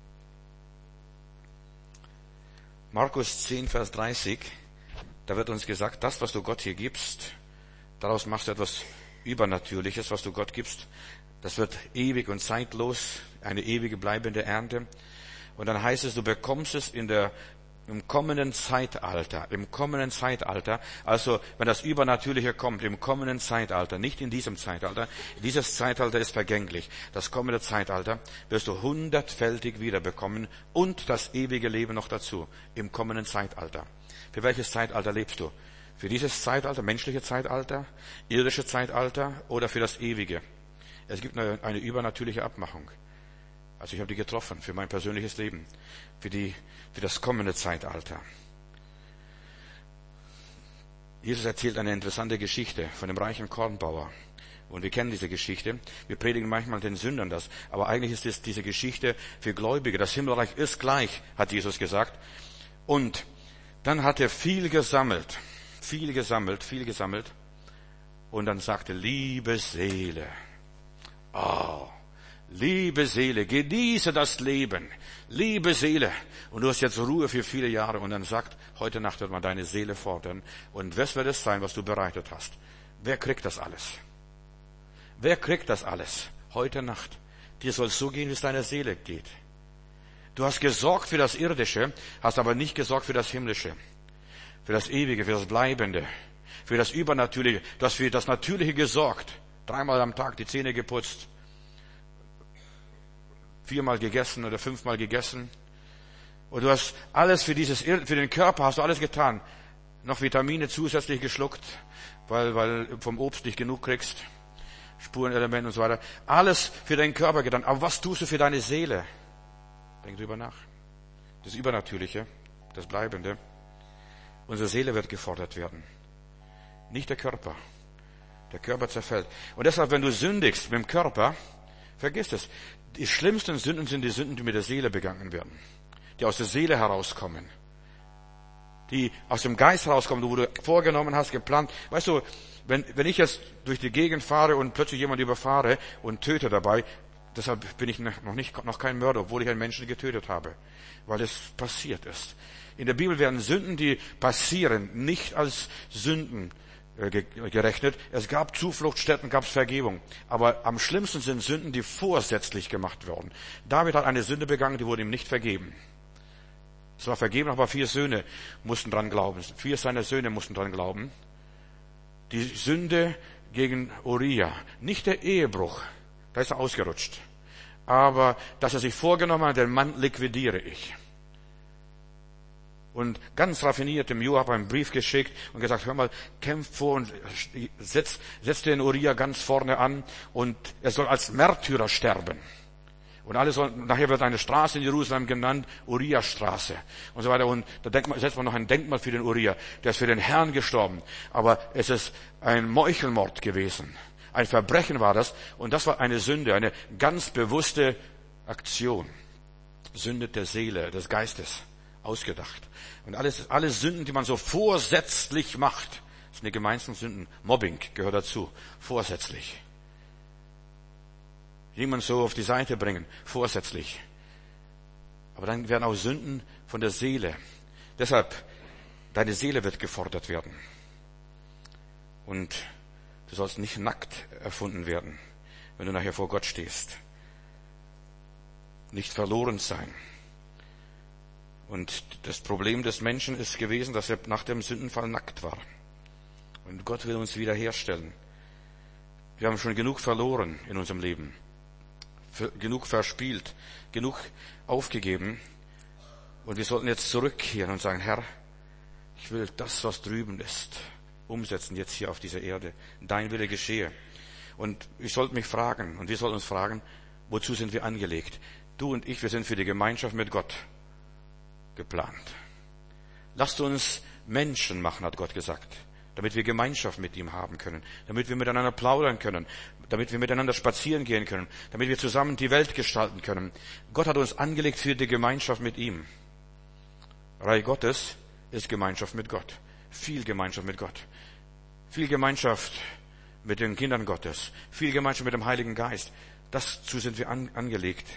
Markus 10, Vers 30, da wird uns gesagt, das, was du Gott hier gibst, daraus machst du etwas Übernatürliches, was du Gott gibst. Das wird ewig und zeitlos, eine ewige bleibende Ernte. Und dann heißt es, du bekommst es im kommenden Zeitalter, also wenn das Übernatürliche kommt, im kommenden Zeitalter, nicht in diesem Zeitalter, dieses Zeitalter ist vergänglich, das kommende Zeitalter wirst du 100-fältig wiederbekommen und das ewige Leben noch dazu, im kommenden Zeitalter. Für welches Zeitalter lebst du? Für dieses Zeitalter, menschliche Zeitalter, irdische Zeitalter oder für das ewige? Es gibt eine übernatürliche Abmachung. Also ich habe die getroffen für mein persönliches Leben, für das kommende Zeitalter. Jesus erzählt eine interessante Geschichte von dem reichen Kornbauer. Und wir kennen diese Geschichte. Wir predigen manchmal den Sündern das. Aber eigentlich ist es diese Geschichte für Gläubige. Das Himmelreich ist gleich, hat Jesus gesagt. Und dann hat er viel gesammelt. Und dann sagte, liebe Seele, liebe Seele, genieße das Leben. Liebe Seele. Und du hast jetzt Ruhe für viele Jahre. Und dann sagt, heute Nacht wird man deine Seele fordern. Und was wird es sein, was du bereitet hast? Wer kriegt das alles? Wer kriegt das alles? Heute Nacht. Dir soll es so gehen, wie es deiner Seele geht. Du hast gesorgt für das Irdische, hast aber nicht gesorgt für das Himmlische. Für das Ewige, für das Bleibende. Für das Übernatürliche. Du hast für das Natürliche gesorgt. 3-mal am Tag die Zähne geputzt. 4-mal gegessen oder 5-mal gegessen. Und du hast alles für den Körper hast du alles getan. Noch Vitamine zusätzlich geschluckt, weil vom Obst nicht genug kriegst. Spurenelemente und so weiter. Alles für deinen Körper getan. Aber was tust du für deine Seele? Denk drüber nach. Das Übernatürliche, das Bleibende. Unsere Seele wird gefordert werden. Nicht der Körper. Der Körper zerfällt. Und deshalb, wenn du sündigst mit dem Körper, vergiss es. Die schlimmsten Sünden sind die Sünden, die mit der Seele begangen werden. Die aus der Seele herauskommen. Die aus dem Geist herauskommen, wo du vorgenommen hast, geplant. Weißt du, wenn ich jetzt durch die Gegend fahre und plötzlich jemand überfahre und töte dabei, deshalb bin ich noch kein Mörder, obwohl ich einen Menschen getötet habe. Weil es passiert ist. In der Bibel werden Sünden, die passieren, nicht als Sünden gerechnet. Es gab Zufluchtsstätten, gab es Vergebung. Aber am schlimmsten sind Sünden, die vorsätzlich gemacht wurden. David hat eine Sünde begangen, die wurde ihm nicht vergeben. Es war vergeben, aber 4 Söhne mussten dran glauben. 4 seiner Söhne mussten dran glauben. Die Sünde gegen Uriah, nicht der Ehebruch, da ist er ausgerutscht. Aber dass er sich vorgenommen hat, den Mann liquidiere ich. Und ganz raffiniert dem Joab einen Brief geschickt und gesagt, hör mal, kämpf vor und setz den Uriah ganz vorne an und er soll als Märtyrer sterben. Und nachher wird eine Straße in Jerusalem genannt, Uriah-Straße und so weiter. Und da setzt man noch ein Denkmal für den Uriah. Der ist für den Herrn gestorben. Aber es ist ein Meuchelmord gewesen. Ein Verbrechen war das. Und das war eine Sünde, eine ganz bewusste Aktion. Sünde der Seele, des Geistes. Ausgedacht. Und alle Sünden, die man so vorsätzlich macht, das sind die gemeinsten Sünden. Mobbing gehört dazu. Vorsätzlich. Jemand so auf die Seite bringen. Vorsätzlich. Aber dann werden auch Sünden von der Seele. Deshalb, deine Seele wird gefordert werden. Und du sollst nicht nackt erfunden werden, wenn du nachher vor Gott stehst. Nicht verloren sein. Und das Problem des Menschen ist gewesen, dass er nach dem Sündenfall nackt war. Und Gott will uns wiederherstellen. Wir haben schon genug verloren in unserem Leben. Genug verspielt. Genug aufgegeben. Und wir sollten jetzt zurückkehren und sagen, Herr, ich will das, was drüben ist, umsetzen jetzt hier auf dieser Erde. Dein Wille geschehe. Und ich sollte mich fragen, und wir sollten uns fragen, wozu sind wir angelegt? Du und ich, wir sind für die Gemeinschaft mit Gott geplant. Lasst uns Menschen machen, hat Gott gesagt, damit wir Gemeinschaft mit ihm haben können, damit wir miteinander plaudern können, damit wir miteinander spazieren gehen können, damit wir zusammen die Welt gestalten können. Gott hat uns angelegt für die Gemeinschaft mit ihm. Reich Gottes ist Gemeinschaft mit Gott. Viel Gemeinschaft mit Gott. Viel Gemeinschaft mit den Kindern Gottes. Viel Gemeinschaft mit dem Heiligen Geist. Dazu sind wir angelegt.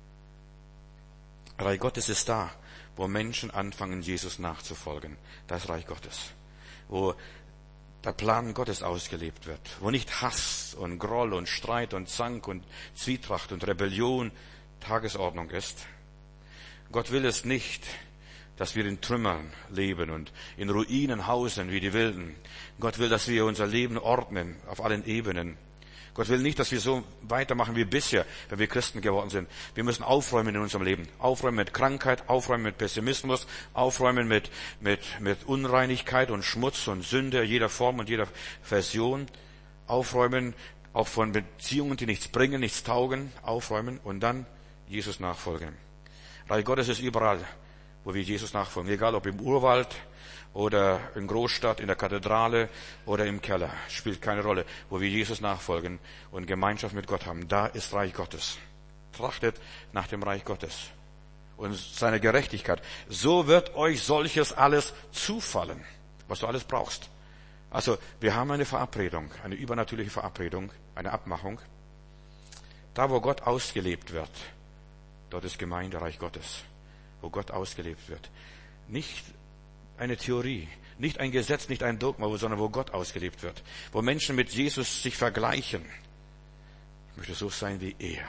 Reich Gottes ist da, wo Menschen anfangen, Jesus nachzufolgen. Das Reich Gottes. Wo der Plan Gottes ausgelebt wird. Wo nicht Hass und Groll und Streit und Zank und Zwietracht und Rebellion Tagesordnung ist. Gott will es nicht, dass wir in Trümmern leben und in Ruinen hausen wie die Wilden. Gott will, dass wir unser Leben ordnen auf allen Ebenen. Gott will nicht, dass wir so weitermachen wie bisher, wenn wir Christen geworden sind. Wir müssen aufräumen in unserem Leben. Aufräumen mit Krankheit, aufräumen mit Pessimismus, aufräumen mit Unreinigkeit und Schmutz und Sünde jeder Form und jeder Version. Aufräumen auch von Beziehungen, die nichts bringen, nichts taugen. Aufräumen und dann Jesus nachfolgen. Reich Gottes ist überall, wo wir Jesus nachfolgen. Egal ob im Urwald oder in Großstadt, in der Kathedrale oder im Keller. Spielt keine Rolle, wo wir Jesus nachfolgen und Gemeinschaft mit Gott haben. Da ist Reich Gottes. Trachtet nach dem Reich Gottes und seiner Gerechtigkeit. So wird euch solches alles zufallen, was du alles brauchst. Also, wir haben eine Verabredung, eine übernatürliche Verabredung, eine Abmachung. Da, wo Gott ausgelebt wird, dort ist Gemeinde, Reich Gottes. Wo Gott ausgelebt wird. Nicht eine Theorie, nicht ein Gesetz, nicht ein Dogma, sondern wo Gott ausgelebt wird. Wo Menschen mit Jesus sich vergleichen. Ich möchte so sein wie er.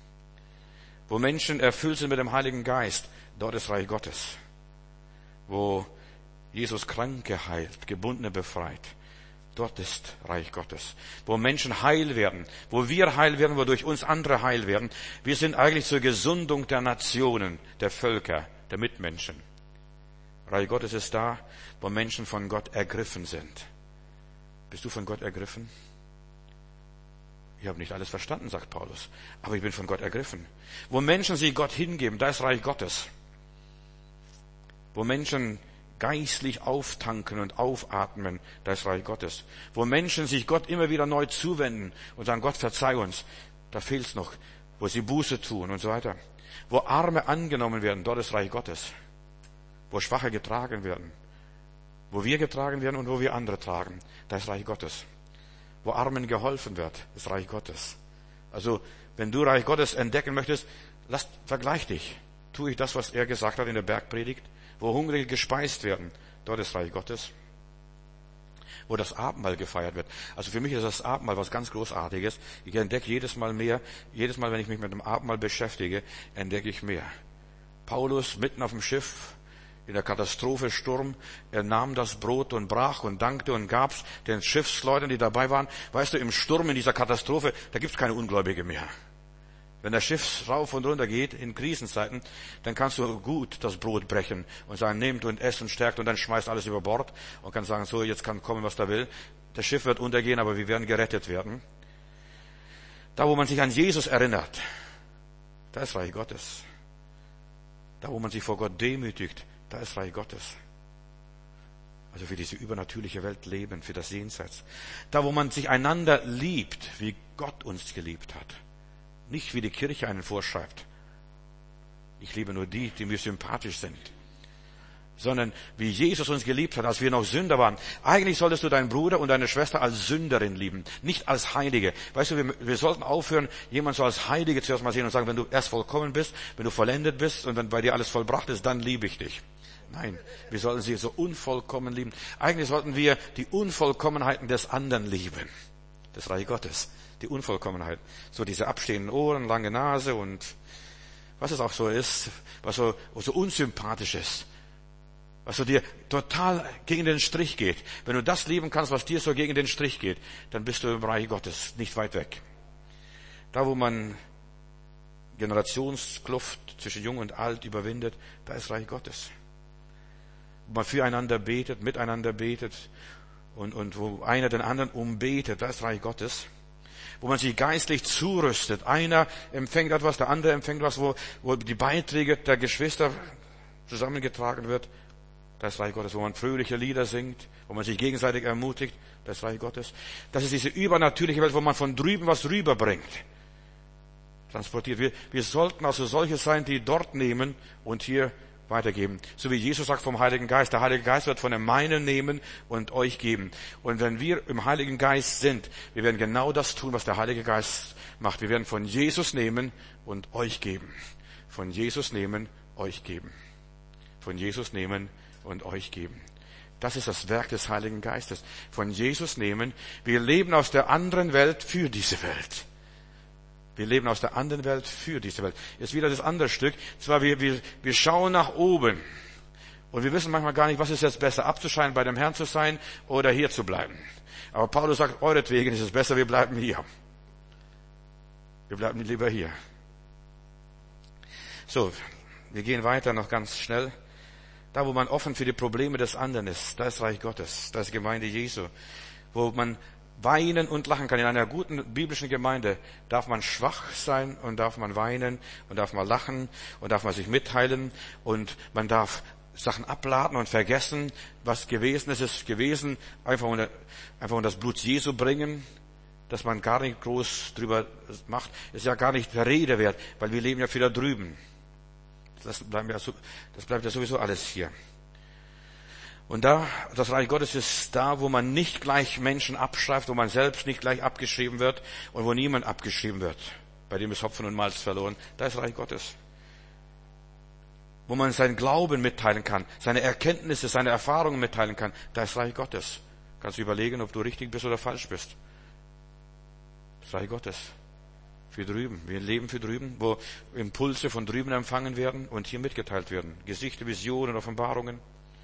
Wo Menschen erfüllt sind mit dem Heiligen Geist, dort ist Reich Gottes. Wo Jesus Kranke heilt, Gebundene befreit, dort ist Reich Gottes. Wo Menschen heil werden, wo wir heil werden, wodurch uns andere heil werden. Wir sind eigentlich zur Gesundung der Nationen, der Völker, der Mitmenschen. Reich Gottes ist da, wo Menschen von Gott ergriffen sind. Bist du von Gott ergriffen? Ich habe nicht alles verstanden, sagt Paulus, aber ich bin von Gott ergriffen. Wo Menschen sich Gott hingeben, da ist Reich Gottes. Wo Menschen geistlich auftanken und aufatmen, da ist Reich Gottes. Wo Menschen sich Gott immer wieder neu zuwenden und sagen, Gott, verzeih uns, da fehlt's noch. Wo sie Buße tun und so weiter. Wo Arme angenommen werden, dort ist Reich Gottes. Wo Schwache getragen werden. Wo wir getragen werden und wo wir andere tragen, da ist Reich Gottes. Wo Armen geholfen wird, ist Reich Gottes. Also, wenn du Reich Gottes entdecken möchtest, vergleich dich. Tue ich das, was er gesagt hat in der Bergpredigt? Wo Hungrige gespeist werden, dort ist Reich Gottes. Wo das Abendmahl gefeiert wird. Also für mich ist das Abendmahl was ganz Großartiges. Ich entdecke jedes Mal mehr. Jedes Mal, wenn ich mich mit dem Abendmahl beschäftige, entdecke ich mehr. Paulus mitten auf dem Schiff, in der Katastrophe, Sturm, er nahm das Brot und brach und dankte und gab's den Schiffsleuten, die dabei waren. Weißt du, im Sturm, in dieser Katastrophe, da gibt's keine Ungläubige mehr. Wenn das Schiff rauf und runter geht, in Krisenzeiten, dann kannst du gut das Brot brechen und sagen, nehmt und esst und stärkt und dann schmeißt alles über Bord und kann sagen, so, jetzt kann kommen, was da will. Das Schiff wird untergehen, aber wir werden gerettet werden. Da, wo man sich an Jesus erinnert, da ist Reich Gottes. Da, wo man sich vor Gott demütigt, da ist Reich Gottes. Also für diese übernatürliche Welt leben, für das Jenseits. Da, wo man sich einander liebt, wie Gott uns geliebt hat. Nicht wie die Kirche einen vorschreibt. Ich liebe nur die mir sympathisch sind. Sondern wie Jesus uns geliebt hat, als wir noch Sünder waren. Eigentlich solltest du deinen Bruder und deine Schwester als Sünderin lieben, nicht als Heilige. Weißt du, wir sollten aufhören, jemanden so als Heilige zuerst mal sehen und sagen, wenn du erst vollkommen bist, wenn du vollendet bist und wenn bei dir alles vollbracht ist, dann liebe ich dich. Nein, wir sollten sie so unvollkommen lieben. Eigentlich sollten wir die Unvollkommenheiten des anderen lieben. Das Reich Gottes. Die Unvollkommenheit. So diese abstehenden Ohren, lange Nase und was es auch so ist, was so unsympathisch ist. Was so dir total gegen den Strich geht. Wenn du das lieben kannst, was dir so gegen den Strich geht, dann bist du im Reich Gottes, nicht weit weg. Da, wo man Generationskluft zwischen Jung und Alt überwindet, da ist Reich Gottes. Wo man füreinander betet, miteinander betet und wo einer den anderen umbetet, da ist Reich Gottes. wo man sich geistlich zurüstet. Einer empfängt etwas, der andere empfängt was, wo die Beiträge der Geschwister zusammengetragen wird. Das Reich Gottes, wo man fröhliche Lieder singt, wo man sich gegenseitig ermutigt. Das Reich Gottes. Das ist diese übernatürliche Welt, wo man von drüben was rüberbringt. Transportiert. Wir sollten also solche sein, die dort nehmen und hier weitergeben. So wie Jesus sagt vom Heiligen Geist. Der Heilige Geist wird von dem meinen nehmen und euch geben. Und wenn wir im Heiligen Geist sind, wir werden genau das tun, was der Heilige Geist macht. Wir werden von Jesus nehmen und euch geben. Von Jesus nehmen, euch geben. Von Jesus nehmen und euch geben. Das ist das Werk des Heiligen Geistes. Von Jesus nehmen. Wir leben aus der anderen Welt für diese Welt. Wir leben aus der anderen Welt für diese Welt. Jetzt wieder das andere Stück. Zwar wir schauen nach oben. Und wir wissen manchmal gar nicht, was ist jetzt besser, abzuscheiden, bei dem Herrn zu sein oder hier zu bleiben. Aber Paulus sagt, euretwegen ist es besser, wir bleiben hier. Wir bleiben lieber hier. So, wir gehen weiter noch ganz schnell. Da, wo man offen für die Probleme des anderen ist, da ist Reich Gottes, da ist Gemeinde Jesu. Wo man weinen und lachen kann. In einer guten biblischen Gemeinde darf man schwach sein und darf man weinen und darf man lachen und darf man sich mitteilen und man darf Sachen abladen und vergessen, was gewesen ist gewesen, einfach unter das Blut Jesu bringen, dass man gar nicht groß drüber macht, ist ja gar nicht der Rede wert, weil wir leben ja wieder drüben. Das bleibt ja sowieso alles hier. Und da, das Reich Gottes ist da, wo man nicht gleich Menschen abschreibt, wo man selbst nicht gleich abgeschrieben wird und wo niemand abgeschrieben wird. Bei dem ist Hopfen und Malz verloren. Da ist Reich Gottes. Wo man seinen Glauben mitteilen kann, seine Erkenntnisse, seine Erfahrungen mitteilen kann. Da ist Reich Gottes. Kannst du überlegen, ob du richtig bist oder falsch bist. Das Reich Gottes. Für drüben. Wir leben für drüben, wo Impulse von drüben empfangen werden und hier mitgeteilt werden. Gesichter, Visionen, Offenbarungen.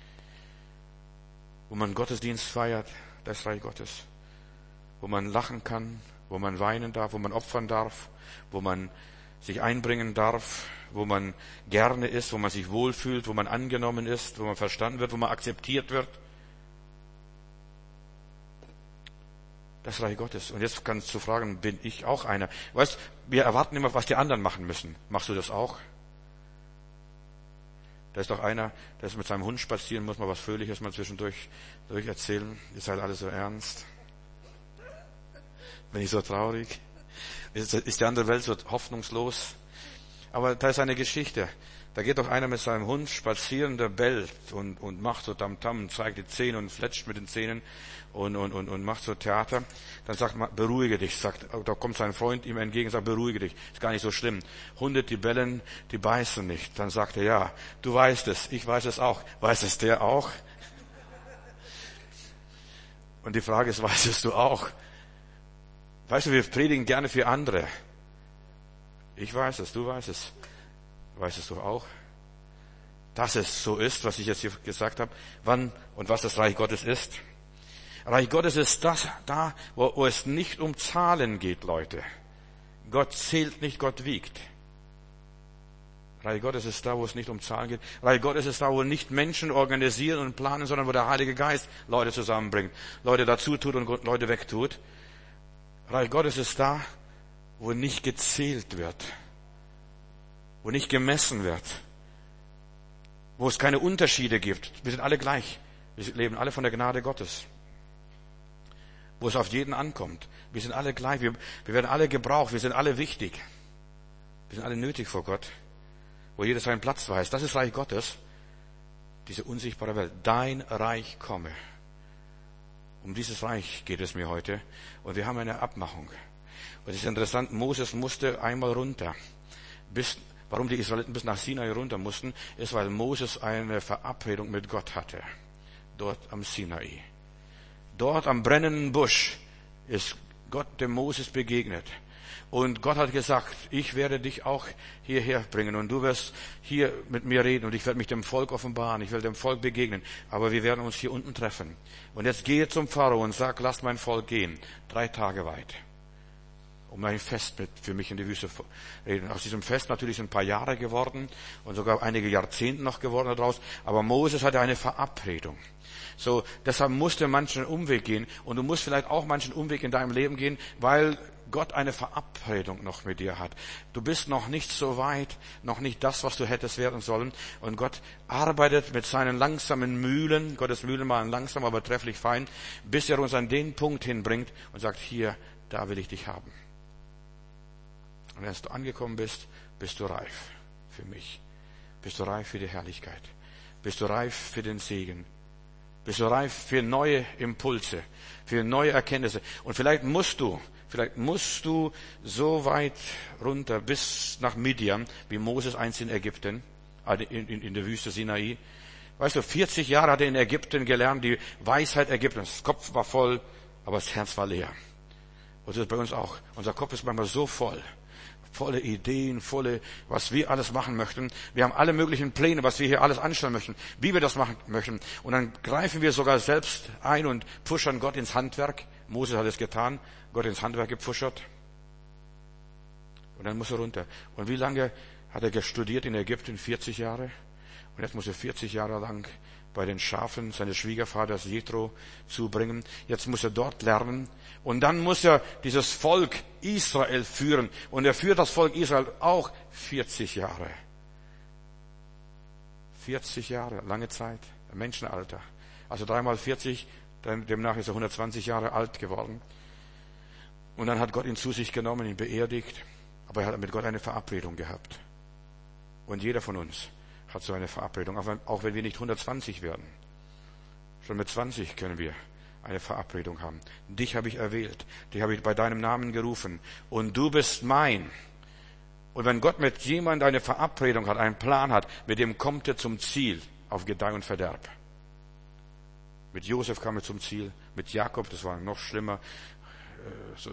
Wo man Gottesdienst feiert, das Reich Gottes. Wo man lachen kann, wo man weinen darf, wo man opfern darf, wo man sich einbringen darf, wo man gerne ist, wo man sich wohlfühlt, wo man angenommen ist, wo man verstanden wird, wo man akzeptiert wird. Das Reich Gottes. Und jetzt kannst du fragen, bin ich auch einer? Weißt, wir erwarten immer, was die anderen machen müssen. Machst du das auch? Da ist doch einer, der ist mit seinem Hund spazieren, muss mal was Fröhliches mal zwischendurch erzählen. Ihr seid alle so ernst. Bin ich so traurig? Ist die andere Welt so hoffnungslos? Aber da ist eine Geschichte. Da geht doch einer mit seinem Hund spazieren, der bellt und macht so Tamtam, zeigt die Zähne und fletscht mit den Zähnen und macht so Theater. Dann sagt man, beruhige dich, da kommt sein Freund ihm entgegen und sagt, beruhige dich, ist gar nicht so schlimm. Hunde, die bellen, die beißen nicht. Dann sagt er, ja, du weißt es, ich weiß es auch. Weiß es der auch? Und die Frage ist, weißt es du auch? Weißt du, wir predigen gerne für andere. Ich weiß es, du weißt es. Weißt es du auch? Dass es so ist, was ich jetzt hier gesagt habe, wann und was das Reich Gottes ist. Reich Gottes ist das da, wo es nicht um Zahlen geht, Leute. Gott zählt nicht, Gott wiegt. Reich Gottes ist da, wo es nicht um Zahlen geht. Reich Gottes ist da, wo nicht Menschen organisieren und planen, sondern wo der Heilige Geist Leute zusammenbringt, Leute dazu tut und Leute wegtut. Reich Gottes ist da, wo nicht gezählt wird, wo nicht gemessen wird, wo es keine Unterschiede gibt. Wir sind alle gleich. Wir leben alle von der Gnade Gottes. Wo es auf jeden ankommt. Wir sind alle gleich. Wir werden alle gebraucht. Wir sind alle wichtig. Wir sind alle nötig vor Gott. Wo jeder seinen Platz weiß. Das ist Reich Gottes. Diese unsichtbare Welt. Dein Reich komme. Um dieses Reich geht es mir heute. Und wir haben eine Abmachung. Und es ist interessant, Moses musste einmal runter. Warum die Israeliten bis nach Sinai runter mussten, ist, weil Moses eine Verabredung mit Gott hatte. Dort am Sinai. Dort am brennenden Busch ist Gott dem Moses begegnet. Und Gott hat gesagt, ich werde dich auch hierher bringen und du wirst hier mit mir reden und ich werde mich dem Volk offenbaren, ich werde dem Volk begegnen, aber wir werden uns hier unten treffen. Und jetzt gehe zum Pharao und sag, lass mein Volk gehen, 3 Tage weit, um ein Fest für mich in die Wüste zu reden. Aus diesem Fest natürlich sind ein paar Jahre geworden und sogar einige Jahrzehnte noch geworden daraus, aber Moses hatte eine Verabredung. So, deshalb musste manchen Umweg gehen und du musst vielleicht auch manchen Umweg in deinem Leben gehen, weil Gott eine Verabredung noch mit dir hat. Du bist noch nicht so weit, noch nicht das, was du hättest werden sollen. Und Gott arbeitet mit seinen langsamen Mühlen, Gottes Mühlen waren langsam, aber trefflich fein, bis er uns an den Punkt hinbringt und sagt, hier, da will ich dich haben. Und wenn du angekommen bist, bist du reif für mich. Bist du reif für die Herrlichkeit. Bist du reif für den Segen. Bist du reif für neue Impulse, für neue Erkenntnisse. Und vielleicht musst du so weit runter bis nach Midian, wie Moses einst in Ägypten, in der Wüste Sinai. Weißt du, 40 Jahre hat er in Ägypten gelernt, die Weisheit Ägyptens. Das Kopf war voll, aber das Herz war leer. Und das ist bei uns auch. Unser Kopf ist manchmal so voll. Volle Ideen, was wir alles machen möchten. Wir haben alle möglichen Pläne, was wir hier alles anstellen möchten, wie wir das machen möchten. Und dann greifen wir sogar selbst ein und pfuschern Gott ins Handwerk. Moses hat es getan, Gott ins Handwerk gepfuschert. Und dann muss er runter. Und wie lange hat er studiert in Ägypten? 40 Jahre. Und jetzt muss er 40 Jahre lang bei den Schafen seines Schwiegervaters Jethro zubringen. Jetzt muss er dort lernen. Und dann muss er dieses Volk Israel führen. Und er führt das Volk Israel auch 40 Jahre. 40 Jahre, lange Zeit, Menschenalter. Also 3 mal 40, demnach ist er 120 Jahre alt geworden. Und dann hat Gott ihn zu sich genommen, ihn beerdigt. Aber er hat mit Gott eine Verabredung gehabt. Und jeder von uns hat so eine Verabredung, auch wenn wir nicht 120 werden. Schon mit 20 können wir eine Verabredung haben. Dich habe ich erwählt, dich habe ich bei deinem Namen gerufen und du bist mein. Und wenn Gott mit jemand eine Verabredung hat, einen Plan hat, mit dem kommt er zum Ziel auf Gedeih und Verderb. Mit Josef kam er zum Ziel, mit Jakob, das war noch schlimmer, so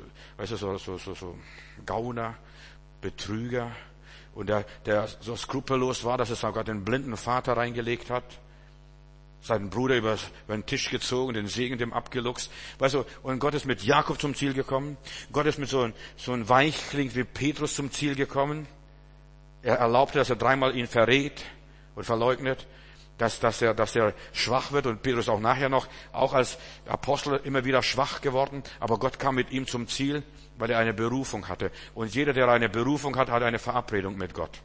Gauner, Betrüger, und der so skrupellos war, dass er sogar den blinden Vater reingelegt hat, seinen Bruder über den Tisch gezogen, den Segen dem abgeluchst. Weißt du, und Gott ist mit Jakob zum Ziel gekommen. Gott ist mit so ein Weichling wie Petrus zum Ziel gekommen. Er erlaubte, dass er 3-mal ihn verrät und verleugnet, dass er schwach wird, und Petrus auch nachher noch, auch als Apostel immer wieder schwach geworden. Aber Gott kam mit ihm zum Ziel, weil er eine Berufung hatte. Und jeder, der eine Berufung hat, hat eine Verabredung mit Gott.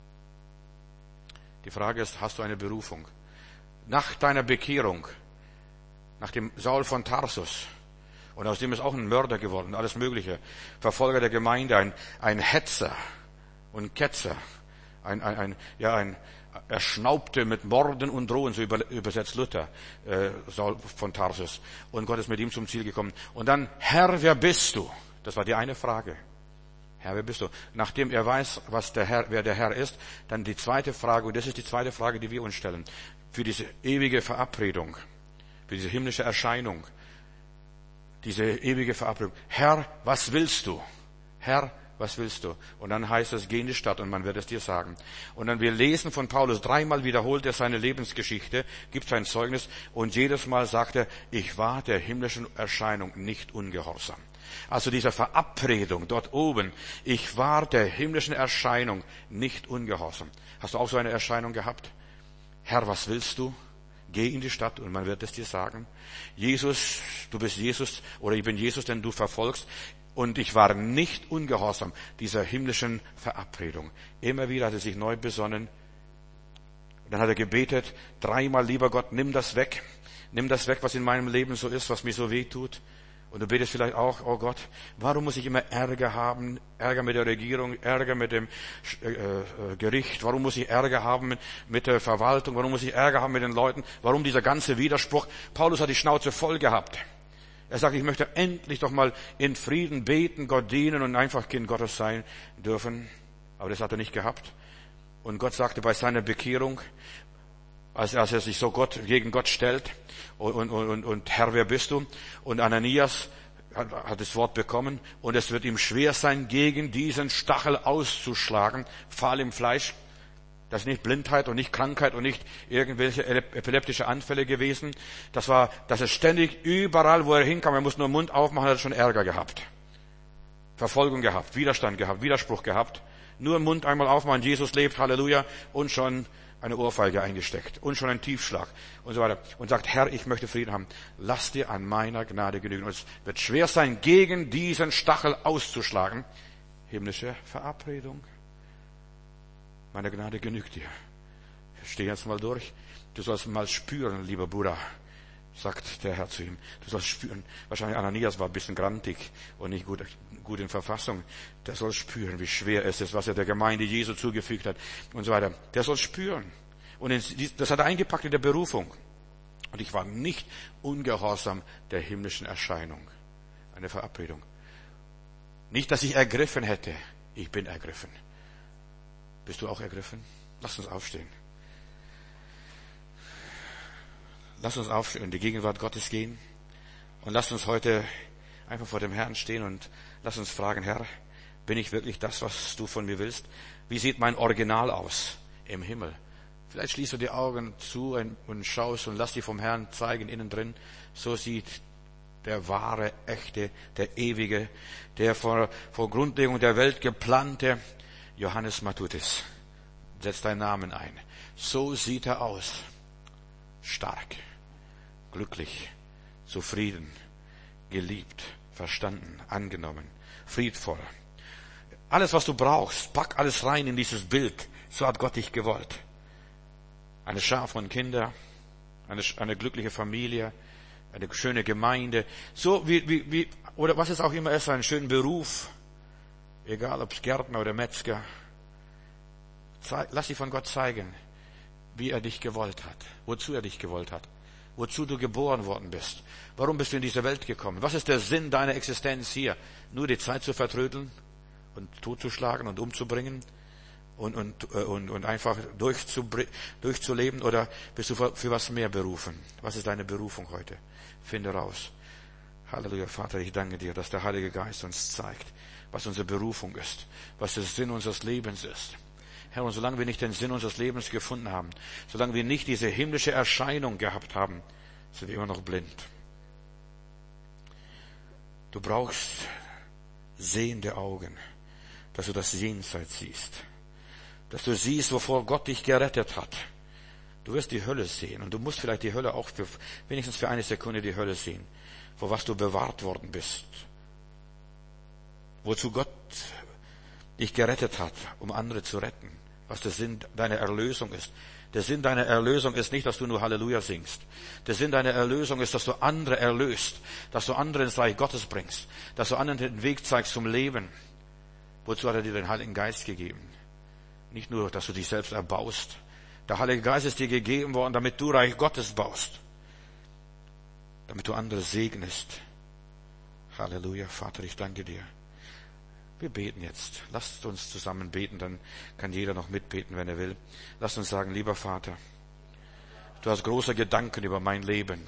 Die Frage ist, hast du eine Berufung? Nach deiner Bekehrung, nach dem Saul von Tarsus, und aus dem ist auch ein Mörder geworden, alles Mögliche, Verfolger der Gemeinde, ein Hetzer und Ketzer, er schnaubte mit Morden und Drohen, so übersetzt Luther, Saul von Tarsus. Und Gott ist mit ihm zum Ziel gekommen. Und dann, Herr, wer bist du? Das war die eine Frage. Herr, wer bist du? Nachdem er weiß, wer der Herr ist, dann die zweite Frage, und das ist die zweite Frage, die wir uns stellen, für diese ewige Verabredung, für diese himmlische Erscheinung, diese ewige Verabredung. Herr, was willst du? Herr, was willst du? Und dann heißt es, geh in die Stadt und man wird es dir sagen. Und dann wir lesen von Paulus, 3-mal wiederholt er seine Lebensgeschichte, gibt sein Zeugnis, und jedes Mal sagt er, ich war der himmlischen Erscheinung nicht ungehorsam. Also diese Verabredung dort oben, ich war der himmlischen Erscheinung nicht ungehorsam. Hast du auch so eine Erscheinung gehabt? Herr, was willst du? Geh in die Stadt und man wird es dir sagen. Jesus, du bist Jesus, oder ich bin Jesus, den du verfolgst. Und ich war nicht ungehorsam dieser himmlischen Verabredung. Immer wieder hat er sich neu besonnen. Und dann hat er gebetet, 3-mal, lieber Gott, nimm das weg. Nimm das weg, was in meinem Leben so ist, was mir so weh tut. Und du betest vielleicht auch, oh Gott, warum muss ich immer Ärger haben? Ärger mit der Regierung, Ärger mit dem Gericht. Warum muss ich Ärger haben mit der Verwaltung? Warum muss ich Ärger haben mit den Leuten? Warum dieser ganze Widerspruch? Paulus hat die Schnauze voll gehabt. Er sagt, ich möchte endlich doch mal in Frieden beten, Gott dienen und einfach Kind Gottes sein dürfen. Aber das hat er nicht gehabt. Und Gott sagte bei seiner Bekehrung, als er sich so gegen Gott stellt, und Herr, wer bist du? Und Ananias hat das Wort bekommen, und es wird ihm schwer sein, gegen diesen Stachel auszuschlagen, Pfahl im Fleisch. Das ist nicht Blindheit und nicht Krankheit und nicht irgendwelche epileptische Anfälle gewesen. Das ist ständig überall, wo er hinkam, er muss nur den Mund aufmachen, hat er schon Ärger gehabt. Verfolgung gehabt, Widerstand gehabt, Widerspruch gehabt. Nur den Mund einmal aufmachen, Jesus lebt, Halleluja, und schon eine Ohrfeige eingesteckt und schon einen Tiefschlag und so weiter und sagt, Herr, ich möchte Frieden haben. Lass dir an meiner Gnade genügen. Und es wird schwer sein, gegen diesen Stachel auszuschlagen. Himmlische Verabredung. Meine Gnade genügt dir. Ich stehe jetzt mal durch. Du sollst mal spüren, lieber Bruder, sagt der Herr zu ihm. Du sollst spüren. Wahrscheinlich Ananias war ein bisschen grantig und nicht gut in Verfassung. Der soll spüren, wie schwer es ist, was er der Gemeinde Jesu zugefügt hat und so weiter. Der soll spüren. Und das hat er eingepackt in der Berufung. Und ich war nicht ungehorsam der himmlischen Erscheinung. Eine Verabredung. Nicht, dass ich ergriffen hätte. Ich bin ergriffen. Bist du auch ergriffen? Lass uns aufstehen. Lass uns aufstehen und in die Gegenwart Gottes gehen. Und lass uns heute einfach vor dem Herrn stehen und lass uns fragen, Herr, bin ich wirklich das, was du von mir willst? Wie sieht mein Original aus im Himmel? Vielleicht schließt du die Augen zu und schaust und lass dich vom Herrn zeigen innen drin. So sieht der wahre, echte, der ewige, der vor Grundlegung der Welt geplante Johannes Matthäus. Setz deinen Namen ein. So sieht er aus. Stark, glücklich, zufrieden, geliebt, verstanden, angenommen, friedvoll. Alles, was du brauchst, pack alles rein in dieses Bild. So hat Gott dich gewollt. Eine Schar von Kindern, eine glückliche Familie, eine schöne Gemeinde, so wie oder was es auch immer ist, einen schönen Beruf, egal ob es Gärtner oder Metzger. Lass dich von Gott zeigen, wie er dich gewollt hat, wozu er dich gewollt hat, wozu du geboren worden bist. Warum bist du in diese Welt gekommen? Was ist der Sinn deiner Existenz hier? Nur die Zeit zu vertrödeln und totzuschlagen und umzubringen und einfach durchzuleben? Oder bist du für was mehr berufen? Was ist deine Berufung heute? Finde raus. Halleluja, Vater, ich danke dir, dass der Heilige Geist uns zeigt, was unsere Berufung ist, was der Sinn unseres Lebens ist. Herr, und solange wir nicht den Sinn unseres Lebens gefunden haben, solange wir nicht diese himmlische Erscheinung gehabt haben, sind wir immer noch blind. Du brauchst sehende Augen, dass du das Jenseits siehst, dass du siehst, wovor Gott dich gerettet hat. Du wirst die Hölle sehen und du musst vielleicht die Hölle auch wenigstens für eine Sekunde die Hölle sehen, vor was du bewahrt worden bist, wozu Gott dich gerettet hat, um andere zu retten, was der Sinn deiner Erlösung ist. Der Sinn deiner Erlösung ist nicht, dass du nur Halleluja singst. Der Sinn deiner Erlösung ist, dass du andere erlöst, dass du andere ins Reich Gottes bringst, dass du anderen den Weg zeigst zum Leben. Wozu hat er dir den Heiligen Geist gegeben? Nicht nur, dass du dich selbst erbaust. Der Heilige Geist ist dir gegeben worden, damit du Reich Gottes baust, damit du andere segnest. Halleluja, Vater, ich danke dir. Wir beten jetzt. Lasst uns zusammen beten, dann kann jeder noch mitbeten, wenn er will. Lasst uns sagen, lieber Vater, du hast große Gedanken über mein Leben.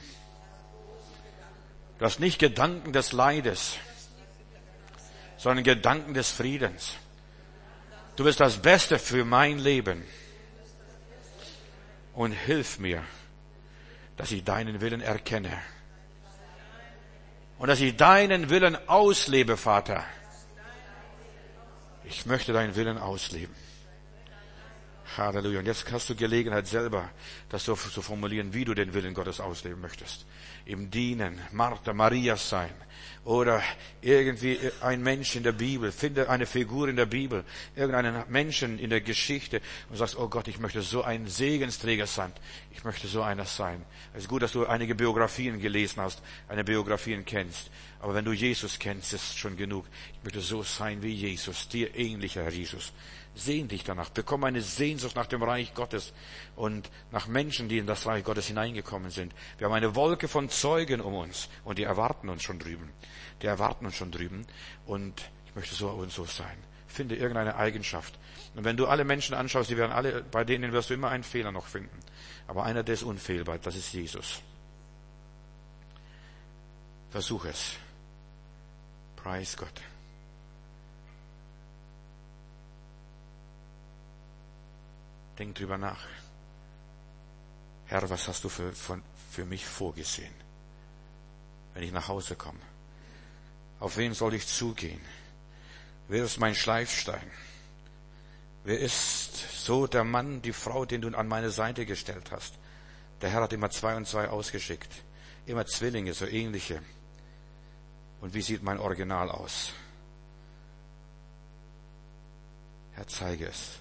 Du hast nicht Gedanken des Leides, sondern Gedanken des Friedens. Du willst das Beste für mein Leben. Und hilf mir, dass ich deinen Willen erkenne. Und dass ich deinen Willen auslebe, Vater. Ich möchte deinen Willen ausleben. Halleluja. Und jetzt hast du Gelegenheit selber, das so zu formulieren, wie du den Willen Gottes ausleben möchtest. Im Dienen, Martha, Maria sein. Oder irgendwie ein Mensch in der Bibel. Finde eine Figur in der Bibel. Irgendeinen Menschen in der Geschichte. Und sagst, oh Gott, ich möchte so ein Segensträger sein. Ich möchte so einer sein. Es ist gut, dass du einige Biografien gelesen hast, eine Biografien kennst. Aber wenn du Jesus kennst, ist schon genug. Ich möchte so sein wie Jesus, dir ähnlicher, Herr Jesus. Sehn dich danach, bekomme eine Sehnsucht nach dem Reich Gottes und nach Menschen, die in das Reich Gottes hineingekommen sind. Wir haben eine Wolke von Zeugen um uns und die erwarten uns schon drüben. Die erwarten uns schon drüben und ich möchte so und so sein. Finde irgendeine Eigenschaft. Und wenn du alle Menschen anschaust, die werden alle, bei denen wirst du immer einen Fehler noch finden. Aber einer, der ist unfehlbar, das ist Jesus. Versuch es. Preis Gott. Denk drüber nach. Herr, was hast du für mich vorgesehen, wenn ich nach Hause komme? Auf wen soll ich zugehen? Wer ist mein Schleifstein? Wer ist So der Mann, die Frau, den du an meine Seite gestellt hast. Der Herr hat immer 2 und 2 ausgeschickt. Immer Zwillinge, so ähnliche. Und wie sieht mein Original aus? Herr, zeige es.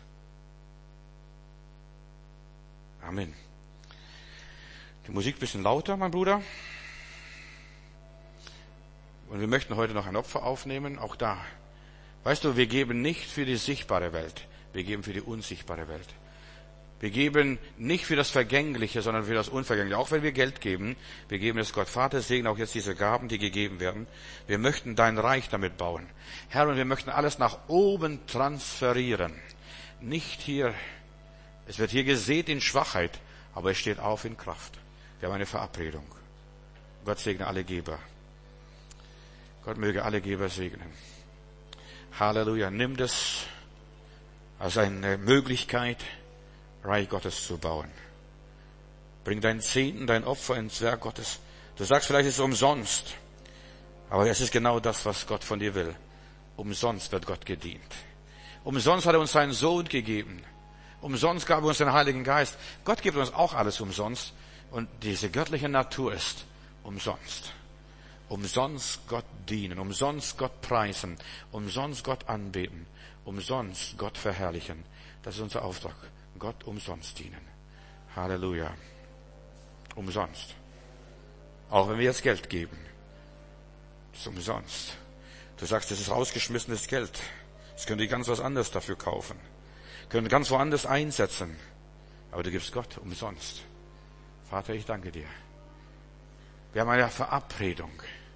Amen. Die Musik ein bisschen lauter, mein Bruder. Und wir möchten heute noch ein Opfer aufnehmen, auch da. Weißt du, wir geben nicht für die sichtbare Welt, wir geben für die unsichtbare Welt. Wir geben nicht für das Vergängliche, sondern für das Unvergängliche. Auch wenn wir Geld geben, wir geben es Gott. Vater, segne auch jetzt diese Gaben, die gegeben werden. Wir möchten dein Reich damit bauen. Herr, und wir möchten alles nach oben transferieren. Nicht hier, es wird hier gesät in Schwachheit, aber es steht auf in Kraft. Wir haben eine Verabredung. Gott segne alle Geber. Gott möge alle Geber segnen. Halleluja. Nimm das als eine Möglichkeit, Reich Gottes zu bauen. Bring deinen Zehnten, dein Opfer ins Werk Gottes. Du sagst vielleicht, es ist umsonst. Aber es ist genau das, was Gott von dir will. Umsonst wird Gott gedient. Umsonst hat er uns seinen Sohn gegeben. Umsonst gab er uns den Heiligen Geist. Gott gibt uns auch alles umsonst. Und diese göttliche Natur ist umsonst. Umsonst Gott dienen, umsonst Gott preisen, umsonst Gott anbeten, umsonst Gott verherrlichen. Das ist unser Auftrag. Gott umsonst dienen. Halleluja. Umsonst. Auch wenn wir jetzt Geld geben. Das ist umsonst. Du sagst, das ist rausgeschmissenes Geld. Das könnte ich ganz was anderes dafür kaufen. Könnte ganz woanders einsetzen. Aber du gibst Gott umsonst. Vater, ich danke dir. Wir haben eine Verabredung.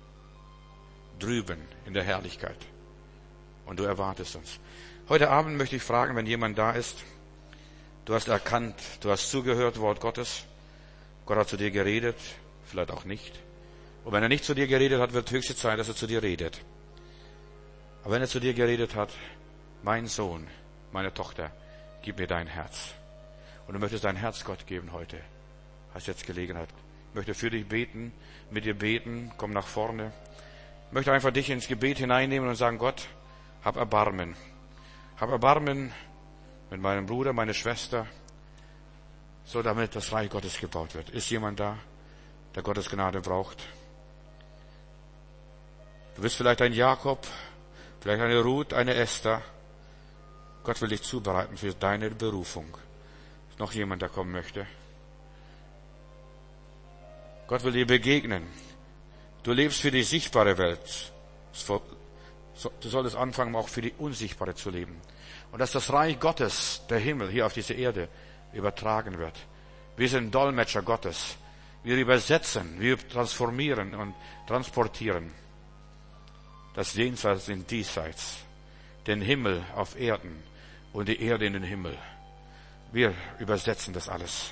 Drüben in der Herrlichkeit. Und du erwartest uns. Heute Abend möchte ich fragen, wenn jemand da ist, du hast erkannt, du hast zugehört, Wort Gottes. Gott hat zu dir geredet, vielleicht auch nicht. Und wenn er nicht zu dir geredet hat, wird höchste Zeit, dass er zu dir redet. Aber wenn er zu dir geredet hat, mein Sohn, meine Tochter, gib mir dein Herz. Und du möchtest dein Herz Gott geben heute. Hast jetzt Gelegenheit. Ich möchte für dich beten, mit dir beten, komm nach vorne. Ich möchte einfach dich ins Gebet hineinnehmen und sagen, Gott, hab Erbarmen. Hab Erbarmen mit meinem Bruder, meine Schwester, so damit das Reich Gottes gebaut wird. Ist jemand da, der Gottes Gnade braucht? Du bist vielleicht ein Jakob, vielleicht eine Ruth, eine Esther. Gott will dich zubereiten für deine Berufung. Ist noch jemand, der kommen möchte? Gott will dir begegnen. Du lebst für die sichtbare Welt. Du solltest anfangen, auch für die unsichtbare zu leben. Und dass das Reich Gottes, der Himmel, hier auf diese Erde übertragen wird. Wir sind Dolmetscher Gottes. Wir übersetzen, wir transformieren und transportieren das Jenseits in Diesseits, den Himmel auf Erden und die Erde in den Himmel. Wir übersetzen das alles.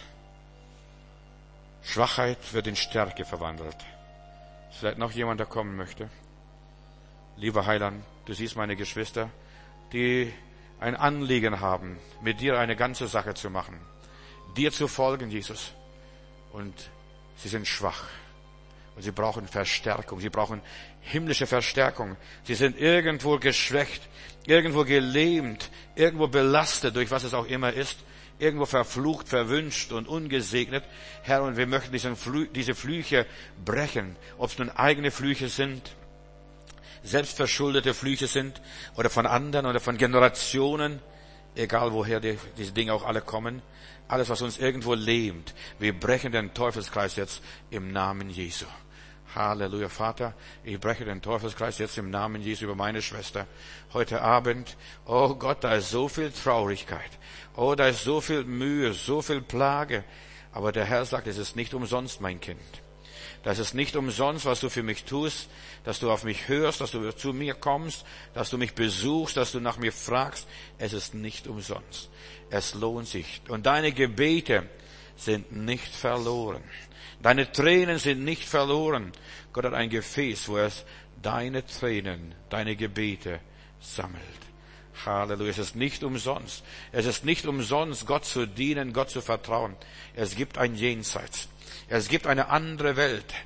Schwachheit wird in Stärke verwandelt. Ist vielleicht noch jemand, der kommen möchte? Lieber Heiland, du siehst meine Geschwister, die ein Anliegen haben, mit dir eine ganze Sache zu machen, dir zu folgen, Jesus. Und sie sind schwach. Und sie brauchen Verstärkung. Sie brauchen himmlische Verstärkung. Sie sind irgendwo geschwächt, irgendwo gelähmt, irgendwo belastet, durch was es auch immer ist. Irgendwo verflucht, verwünscht und ungesegnet. Herr, und wir möchten diese Flüche brechen. Ob es nun eigene Flüche sind, selbstverschuldete Flüche sind, oder von anderen oder von Generationen, egal woher diese Dinge auch alle kommen. Alles, was uns irgendwo lähmt. Wir brechen den Teufelskreis jetzt im Namen Jesu. Halleluja, Vater, ich breche den Teufelskreis jetzt im Namen Jesu über meine Schwester. Heute Abend, oh Gott, da ist so viel Traurigkeit. Oh, da ist so viel Mühe, so viel Plage. Aber der Herr sagt, es ist nicht umsonst, mein Kind. Das ist nicht umsonst, was du für mich tust, dass du auf mich hörst, dass du zu mir kommst, dass du mich besuchst, dass du nach mir fragst. Es ist nicht umsonst. Es lohnt sich. Und deine Gebete sind nicht verloren. Deine Tränen sind nicht verloren. Gott hat ein Gefäß, wo er deine Tränen, deine Gebete sammelt. Halleluja. Es ist nicht umsonst. Es ist nicht umsonst, Gott zu dienen, Gott zu vertrauen. Es gibt ein Jenseits. Es gibt eine andere Welt.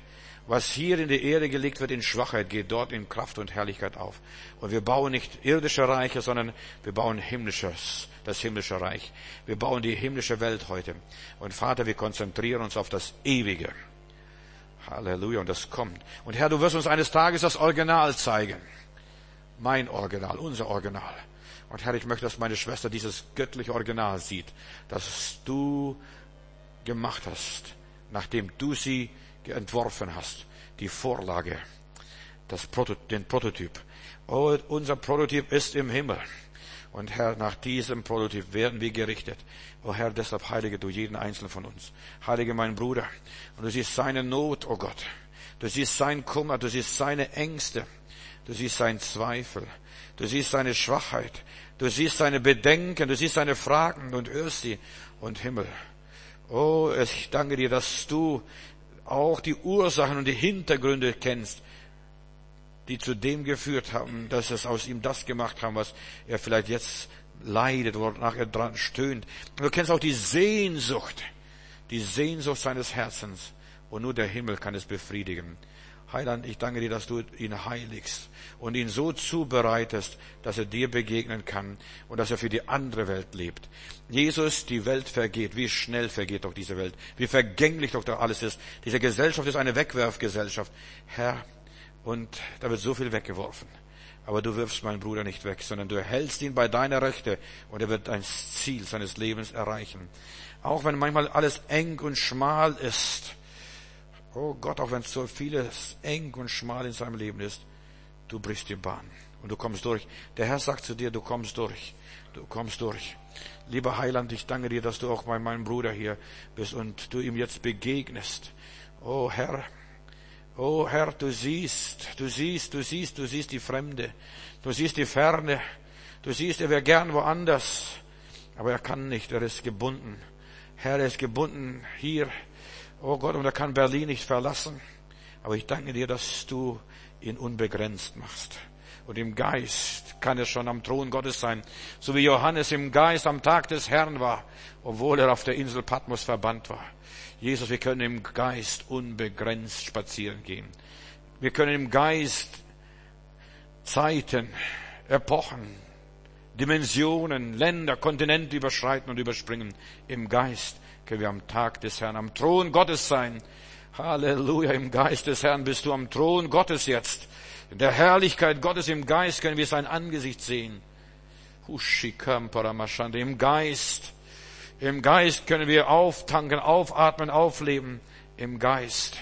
Was hier in die Erde gelegt wird in Schwachheit, geht dort in Kraft und Herrlichkeit auf. Und wir bauen nicht irdische Reiche, sondern wir bauen das himmlische Reich. Wir bauen die himmlische Welt heute. Und Vater, wir konzentrieren uns auf das Ewige. Halleluja, und das kommt. Und Herr, du wirst uns eines Tages das Original zeigen. Mein Original, unser Original. Und Herr, ich möchte, dass meine Schwester dieses göttliche Original sieht, das du gemacht hast, nachdem du sie entworfen hast. Die Vorlage, den Prototyp. Oh, unser Prototyp ist im Himmel. Und Herr, nach diesem Prototyp werden wir gerichtet. Oh Herr, deshalb heilige du jeden einzelnen von uns. Heilige meinen Bruder. Und du siehst seine Not, oh Gott. Du siehst seinen Kummer, du siehst seine Ängste. Du siehst seinen Zweifel. Du siehst seine Schwachheit. Du siehst seine Bedenken. Du siehst seine Fragen und hörst sie. Und Himmel. Oh, ich danke dir, dass du auch die Ursachen und die Hintergründe kennst, die zu dem geführt haben, dass es aus ihm das gemacht haben, was er vielleicht jetzt leidet, wonach er dran stöhnt. Du kennst auch die Sehnsucht seines Herzens. Und nur der Himmel kann es befriedigen. Heiland, ich danke dir, dass du ihn heiligst und ihn so zubereitest, dass er dir begegnen kann und dass er für die andere Welt lebt. Jesus, die Welt vergeht. Wie schnell vergeht doch diese Welt. Wie vergänglich doch da alles ist. Diese Gesellschaft ist eine Wegwerfgesellschaft. Herr, und da wird so viel weggeworfen. Aber du wirfst meinen Bruder nicht weg, sondern du hältst ihn bei deiner Rechte und er wird ein Ziel seines Lebens erreichen. Auch wenn manchmal alles eng und schmal ist. Oh Gott, auch wenn so vieles eng und schmal in seinem Leben ist, du brichst die Bahn und du kommst durch. Der Herr sagt zu dir, du kommst durch. Du kommst durch. Lieber Heiland, ich danke dir, dass du auch bei meinem Bruder hier bist und du ihm jetzt begegnest. Oh Herr, du siehst die Fremde. Du siehst die Ferne. Du siehst, er wäre gern woanders. Aber er kann nicht, er ist gebunden. Herr, er ist gebunden hier. Oh Gott, und er kann Berlin nicht verlassen. Aber ich danke dir, dass du ihn unbegrenzt machst. Und im Geist kann er schon am Thron Gottes sein. So wie Johannes im Geist am Tag des Herrn war, obwohl er auf der Insel Patmos verbannt war. Jesus, wir können im Geist unbegrenzt spazieren gehen. Wir können im Geist Zeiten, Epochen, Dimensionen, Länder, Kontinente überschreiten und überspringen. Im Geist können wir am Tag des Herrn am Thron Gottes sein. Halleluja, im Geist des Herrn bist du am Thron Gottes jetzt. In der Herrlichkeit Gottes im Geist können wir sein Angesicht sehen. Im Geist können wir auftanken, aufatmen, aufleben. Im Geist.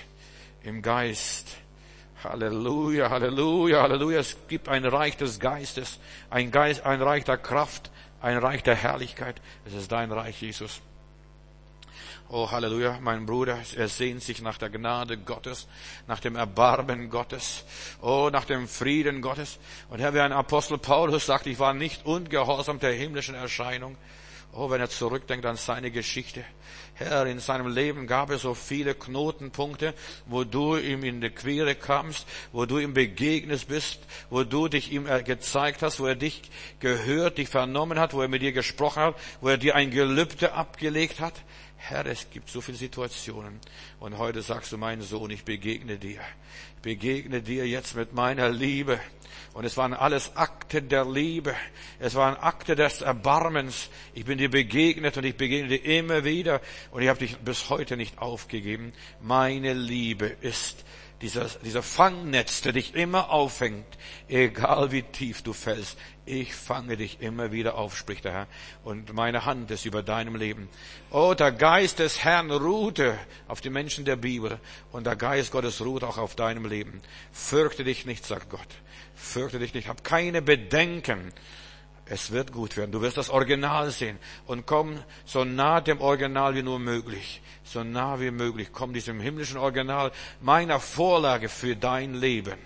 Halleluja, Halleluja, Halleluja. Es gibt ein Reich des Geistes, ein Reich der Kraft, ein Reich der Herrlichkeit. Es ist dein Reich, Jesus. Oh, Halleluja, mein Bruder, er sehnt sich nach der Gnade Gottes, nach dem Erbarmen Gottes, oh, nach dem Frieden Gottes. Und Herr, wie ein Apostel Paulus sagt, ich war nicht ungehorsam der himmlischen Erscheinung. Oh, wenn er zurückdenkt an seine Geschichte. Herr, in seinem Leben gab es so viele Knotenpunkte, wo du ihm in die Quere kamst, wo du ihm begegnet bist, wo du dich ihm gezeigt hast, wo er dich gehört, dich vernommen hat, wo er mit dir gesprochen hat, wo er dir ein Gelübde abgelegt hat. Herr, es gibt so viele Situationen. Und heute sagst du, mein Sohn, ich begegne dir. Ich begegne dir jetzt mit meiner Liebe. Und es waren alles Akte der Liebe. Es waren Akte des Erbarmens. Ich bin dir begegnet und ich begegne dir immer wieder. Und ich habe dich bis heute nicht aufgegeben. Meine Liebe ist dieser Fangnetz, der dich immer auffängt, egal wie tief du fällst. Ich fange dich immer wieder auf, spricht der Herr. Und meine Hand ist über deinem Leben. Oh, der Geist des Herrn ruhte auf die Menschen der Bibel. Und der Geist Gottes ruht auch auf deinem Leben. Fürchte dich nicht, sagt Gott. Fürchte dich nicht. Hab keine Bedenken. Es wird gut werden. Du wirst das Original sehen. Und komm so nah dem Original wie nur möglich. So nah wie möglich. Komm diesem himmlischen Original, meiner Vorlage für dein Leben.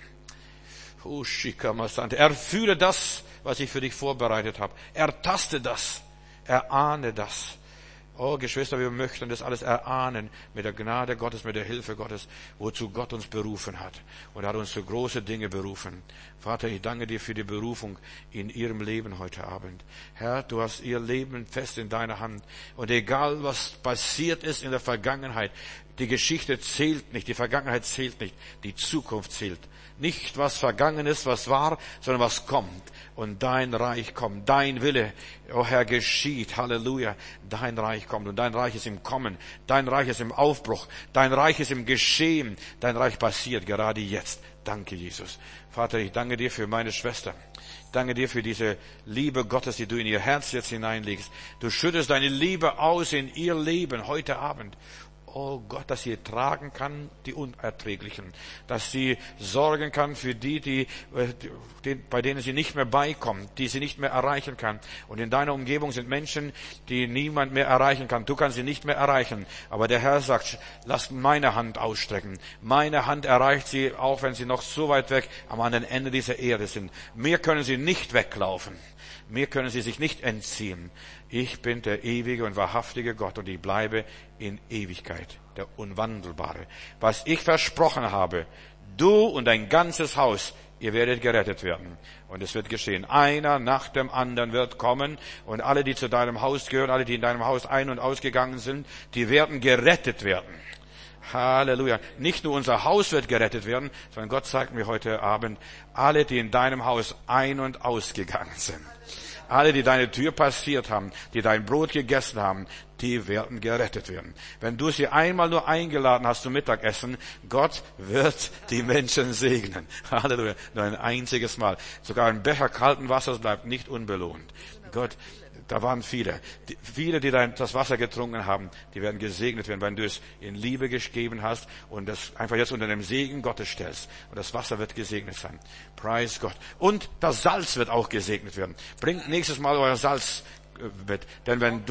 Erfühle das, was ich für dich vorbereitet habe. Ertaste das. Erahne das. Oh, Geschwister, wir möchten das alles erahnen mit der Gnade Gottes, mit der Hilfe Gottes, wozu Gott uns berufen hat. Und er hat uns zu große Dinge berufen. Vater, ich danke dir für die Berufung in ihrem Leben heute Abend. Herr, du hast ihr Leben fest in deiner Hand. Und egal, was passiert ist in der Vergangenheit, Die Geschichte zählt nicht, die Vergangenheit zählt nicht, die Zukunft zählt. Nicht was vergangen ist, was war, sondern was kommt. Und dein Reich kommt, dein Wille, oh Herr, geschieht, Halleluja. Dein Reich kommt und dein Reich ist im Kommen, dein Reich ist im Aufbruch, dein Reich ist im Geschehen, dein Reich passiert gerade jetzt. Danke, Jesus. Vater, ich danke dir für meine Schwester. Ich danke dir für diese Liebe Gottes, die du in ihr Herz jetzt hineinlegst. Du schüttest deine Liebe aus in ihr Leben heute Abend. Oh Gott, dass sie tragen kann, die Unerträglichen. Dass sie sorgen kann für die, bei denen sie nicht mehr beikommt, die sie nicht mehr erreichen kann. Und in deiner Umgebung sind Menschen, die niemand mehr erreichen kann. Du kannst sie nicht mehr erreichen. Aber der Herr sagt, lass meine Hand ausstrecken. Meine Hand erreicht sie, auch wenn sie noch so weit weg am anderen Ende dieser Erde sind. Mir können sie nicht weglaufen. Mir können sie sich nicht entziehen. Ich bin der ewige und wahrhaftige Gott und ich bleibe in Ewigkeit, der Unwandelbare. Was ich versprochen habe, du und dein ganzes Haus, ihr werdet gerettet werden. Und es wird geschehen. Einer nach dem anderen wird kommen und alle, die zu deinem Haus gehören, alle, die in deinem Haus ein- und ausgegangen sind, die werden gerettet werden. Halleluja. Nicht nur unser Haus wird gerettet werden, sondern Gott sagt mir heute Abend, alle, die in deinem Haus ein- und ausgegangen sind. Alle, die deine Tür passiert haben, die dein Brot gegessen haben, die werden gerettet werden. Wenn du sie einmal nur eingeladen hast zum Mittagessen, Gott wird die Menschen segnen. Halleluja. Nur ein einziges Mal. Sogar ein Becher kalten Wassers bleibt nicht unbelohnt. Gott, da waren viele, die das Wasser getrunken haben, die werden gesegnet werden, wenn du es in Liebe gegeben hast und das einfach jetzt unter dem Segen Gottes stellst. Und das Wasser wird gesegnet sein. Preis Gott. Und das Salz wird auch gesegnet werden. Bringt nächstes Mal euer Salz mit. Denn wenn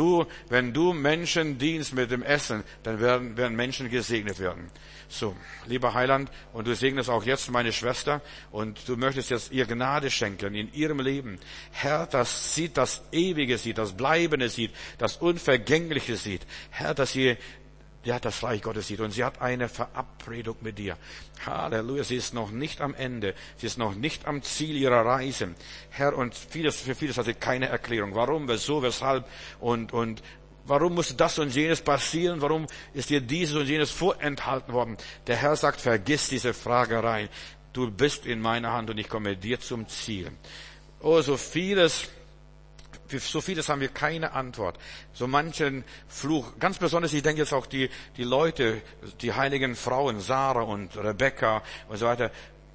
du Menschen dienst mit dem Essen, dann werden Menschen gesegnet werden. So, lieber Heiland, und du segnest auch jetzt meine Schwester und du möchtest jetzt ihr Gnade schenken in ihrem Leben. Herr, das sieht, das Ewige sieht, das Bleibende sieht, das Unvergängliche sieht. Herr, dass sie das Reich Gottes sieht und sie hat eine Verabredung mit dir. Halleluja, sie ist noch nicht am Ende, sie ist noch nicht am Ziel ihrer Reise. Herr, und für vieles hat sie keine Erklärung. Warum, wieso, weshalb und warum musste das und jenes passieren? Warum ist dir dieses und jenes vorenthalten worden? Der Herr sagt, vergiss diese Fragerei. Du bist in meiner Hand und ich komme dir zum Ziel. Oh, so vieles haben wir keine Antwort. So manchen Fluch, ganz besonders, ich denke jetzt auch die Leute, die heiligen Frauen, Sarah und Rebekka und so weiter,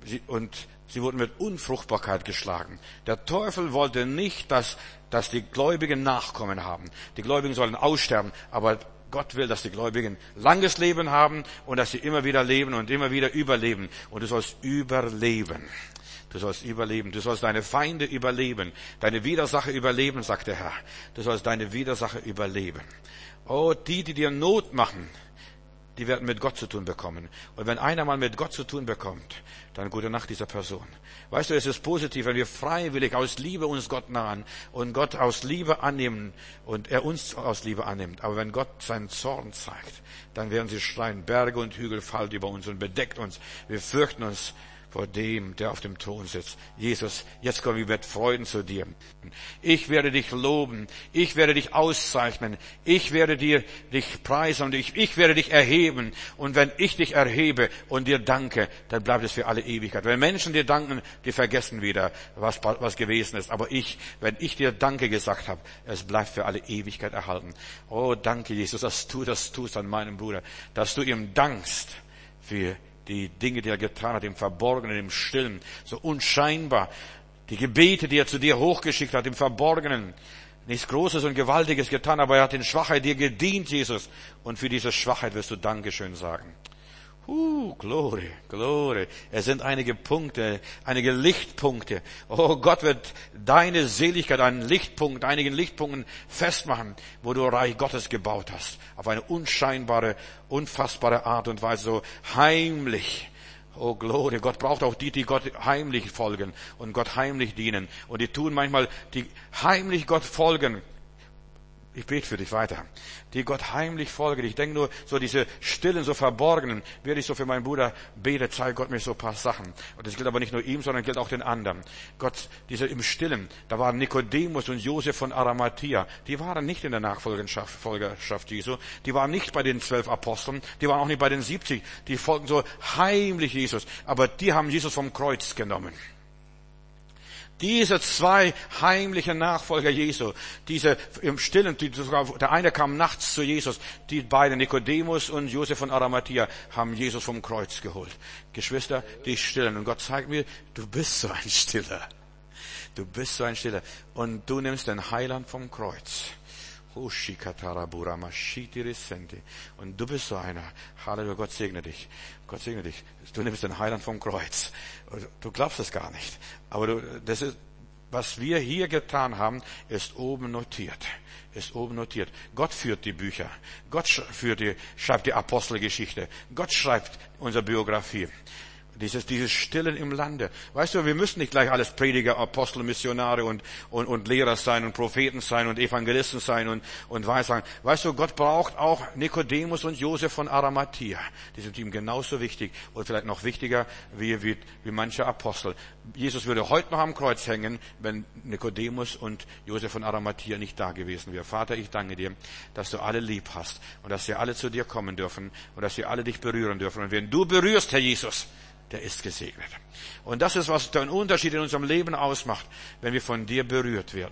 sie wurden mit Unfruchtbarkeit geschlagen. Der Teufel wollte nicht, dass die Gläubigen Nachkommen haben. Die Gläubigen sollen aussterben, aber Gott will, dass die Gläubigen langes Leben haben und dass sie immer wieder leben und immer wieder überleben. Und du sollst überleben. Du sollst überleben. Du sollst deine Feinde überleben. Deine Widersacher überleben, sagt der Herr. Du sollst deine Widersacher überleben. Oh, die dir Not machen, die werden mit Gott zu tun bekommen. Und wenn einer mal mit Gott zu tun bekommt, dann gute Nacht dieser Person. Weißt du, es ist positiv, wenn wir freiwillig aus Liebe uns Gott nahen und Gott aus Liebe annehmen und er uns aus Liebe annimmt. Aber wenn Gott seinen Zorn zeigt, dann werden sie schreien, Berge und Hügel fallen über uns und bedeckt uns. Wir fürchten uns vor dem, der auf dem Thron sitzt. Jesus, jetzt kommen wir mit Freuden zu dir. Ich werde dich loben. Ich werde dich auszeichnen. Ich werde dich preisen und ich werde dich erheben. Und wenn ich dich erhebe und dir danke, dann bleibt es für alle Ewigkeit. Wenn Menschen dir danken, die vergessen wieder, was gewesen ist. Aber wenn ich dir Danke gesagt habe, es bleibt für alle Ewigkeit erhalten. Oh, danke, Jesus, dass du das tust an meinem Bruder. Dass du ihm dankst für die Dinge, die er getan hat, im Verborgenen, im Stillen, so unscheinbar. Die Gebete, die er zu dir hochgeschickt hat, im Verborgenen. Nichts Großes und Gewaltiges getan, aber er hat in Schwachheit dir gedient, Jesus. Und für diese Schwachheit wirst du Dankeschön sagen. Glory, Glory. Es sind einige Punkte, einige Lichtpunkte. Oh, Gott wird deine Seligkeit an Lichtpunkt, einigen Lichtpunkten festmachen, wo du Reich Gottes gebaut hast. Auf eine unscheinbare, unfassbare Art und Weise, so heimlich. Oh, Glory. Gott braucht auch die Gott heimlich folgen und Gott heimlich dienen. Und die tun manchmal, die heimlich Gott folgen, Ich bete für dich weiter, die Gott heimlich folgen. Ich denke nur, so diese stillen, so verborgenen, werde ich so für meinen Bruder bete, zeige Gott mir so ein paar Sachen. Und das gilt aber nicht nur ihm, sondern gilt auch den anderen. Gott, diese im Stillen, da waren Nikodemus und Josef von Arimathea, die waren nicht in der Nachfolgerschaft Jesu, die waren nicht bei den 12 Aposteln, die waren auch nicht bei den 70, die folgten so heimlich Jesus, aber die haben Jesus vom Kreuz genommen. Diese 2 heimlichen Nachfolger Jesu, diese im Stillen, der eine kam nachts zu Jesus, die beiden, Nikodemus und Josef von Arimathea, haben Jesus vom Kreuz geholt. Geschwister, die Stillen. Und Gott zeigt mir, du bist so ein Stiller. Du bist so ein Stiller. Und du nimmst den Heiland vom Kreuz. Und du bist so einer. Halleluja, Gott segne dich. Gott segne dich. Du nimmst den Heiland vom Kreuz. Du glaubst es gar nicht. Aber das ist, was wir hier getan haben, ist oben notiert. Ist oben notiert. Gott führt die Bücher. Gott schreibt die Apostelgeschichte. Gott schreibt unsere Biografie. Dieses Stillen im Lande. Weißt du, wir müssen nicht gleich alles Prediger, Apostel, Missionare und Lehrer sein und Propheten sein und Evangelisten sein und Weissagen. Weißt du, Gott braucht auch Nikodemus und Josef von Arimathea. Die sind ihm genauso wichtig und vielleicht noch wichtiger wie manche Apostel. Jesus würde heute noch am Kreuz hängen, wenn Nikodemus und Josef von Arimathea nicht da gewesen wären. Vater, ich danke dir, dass du alle lieb hast und dass sie alle zu dir kommen dürfen und dass sie alle dich berühren dürfen. Und wenn du berührst, Herr Jesus, der ist gesegnet. Und das ist, was den Unterschied in unserem Leben ausmacht, wenn wir von dir berührt werden.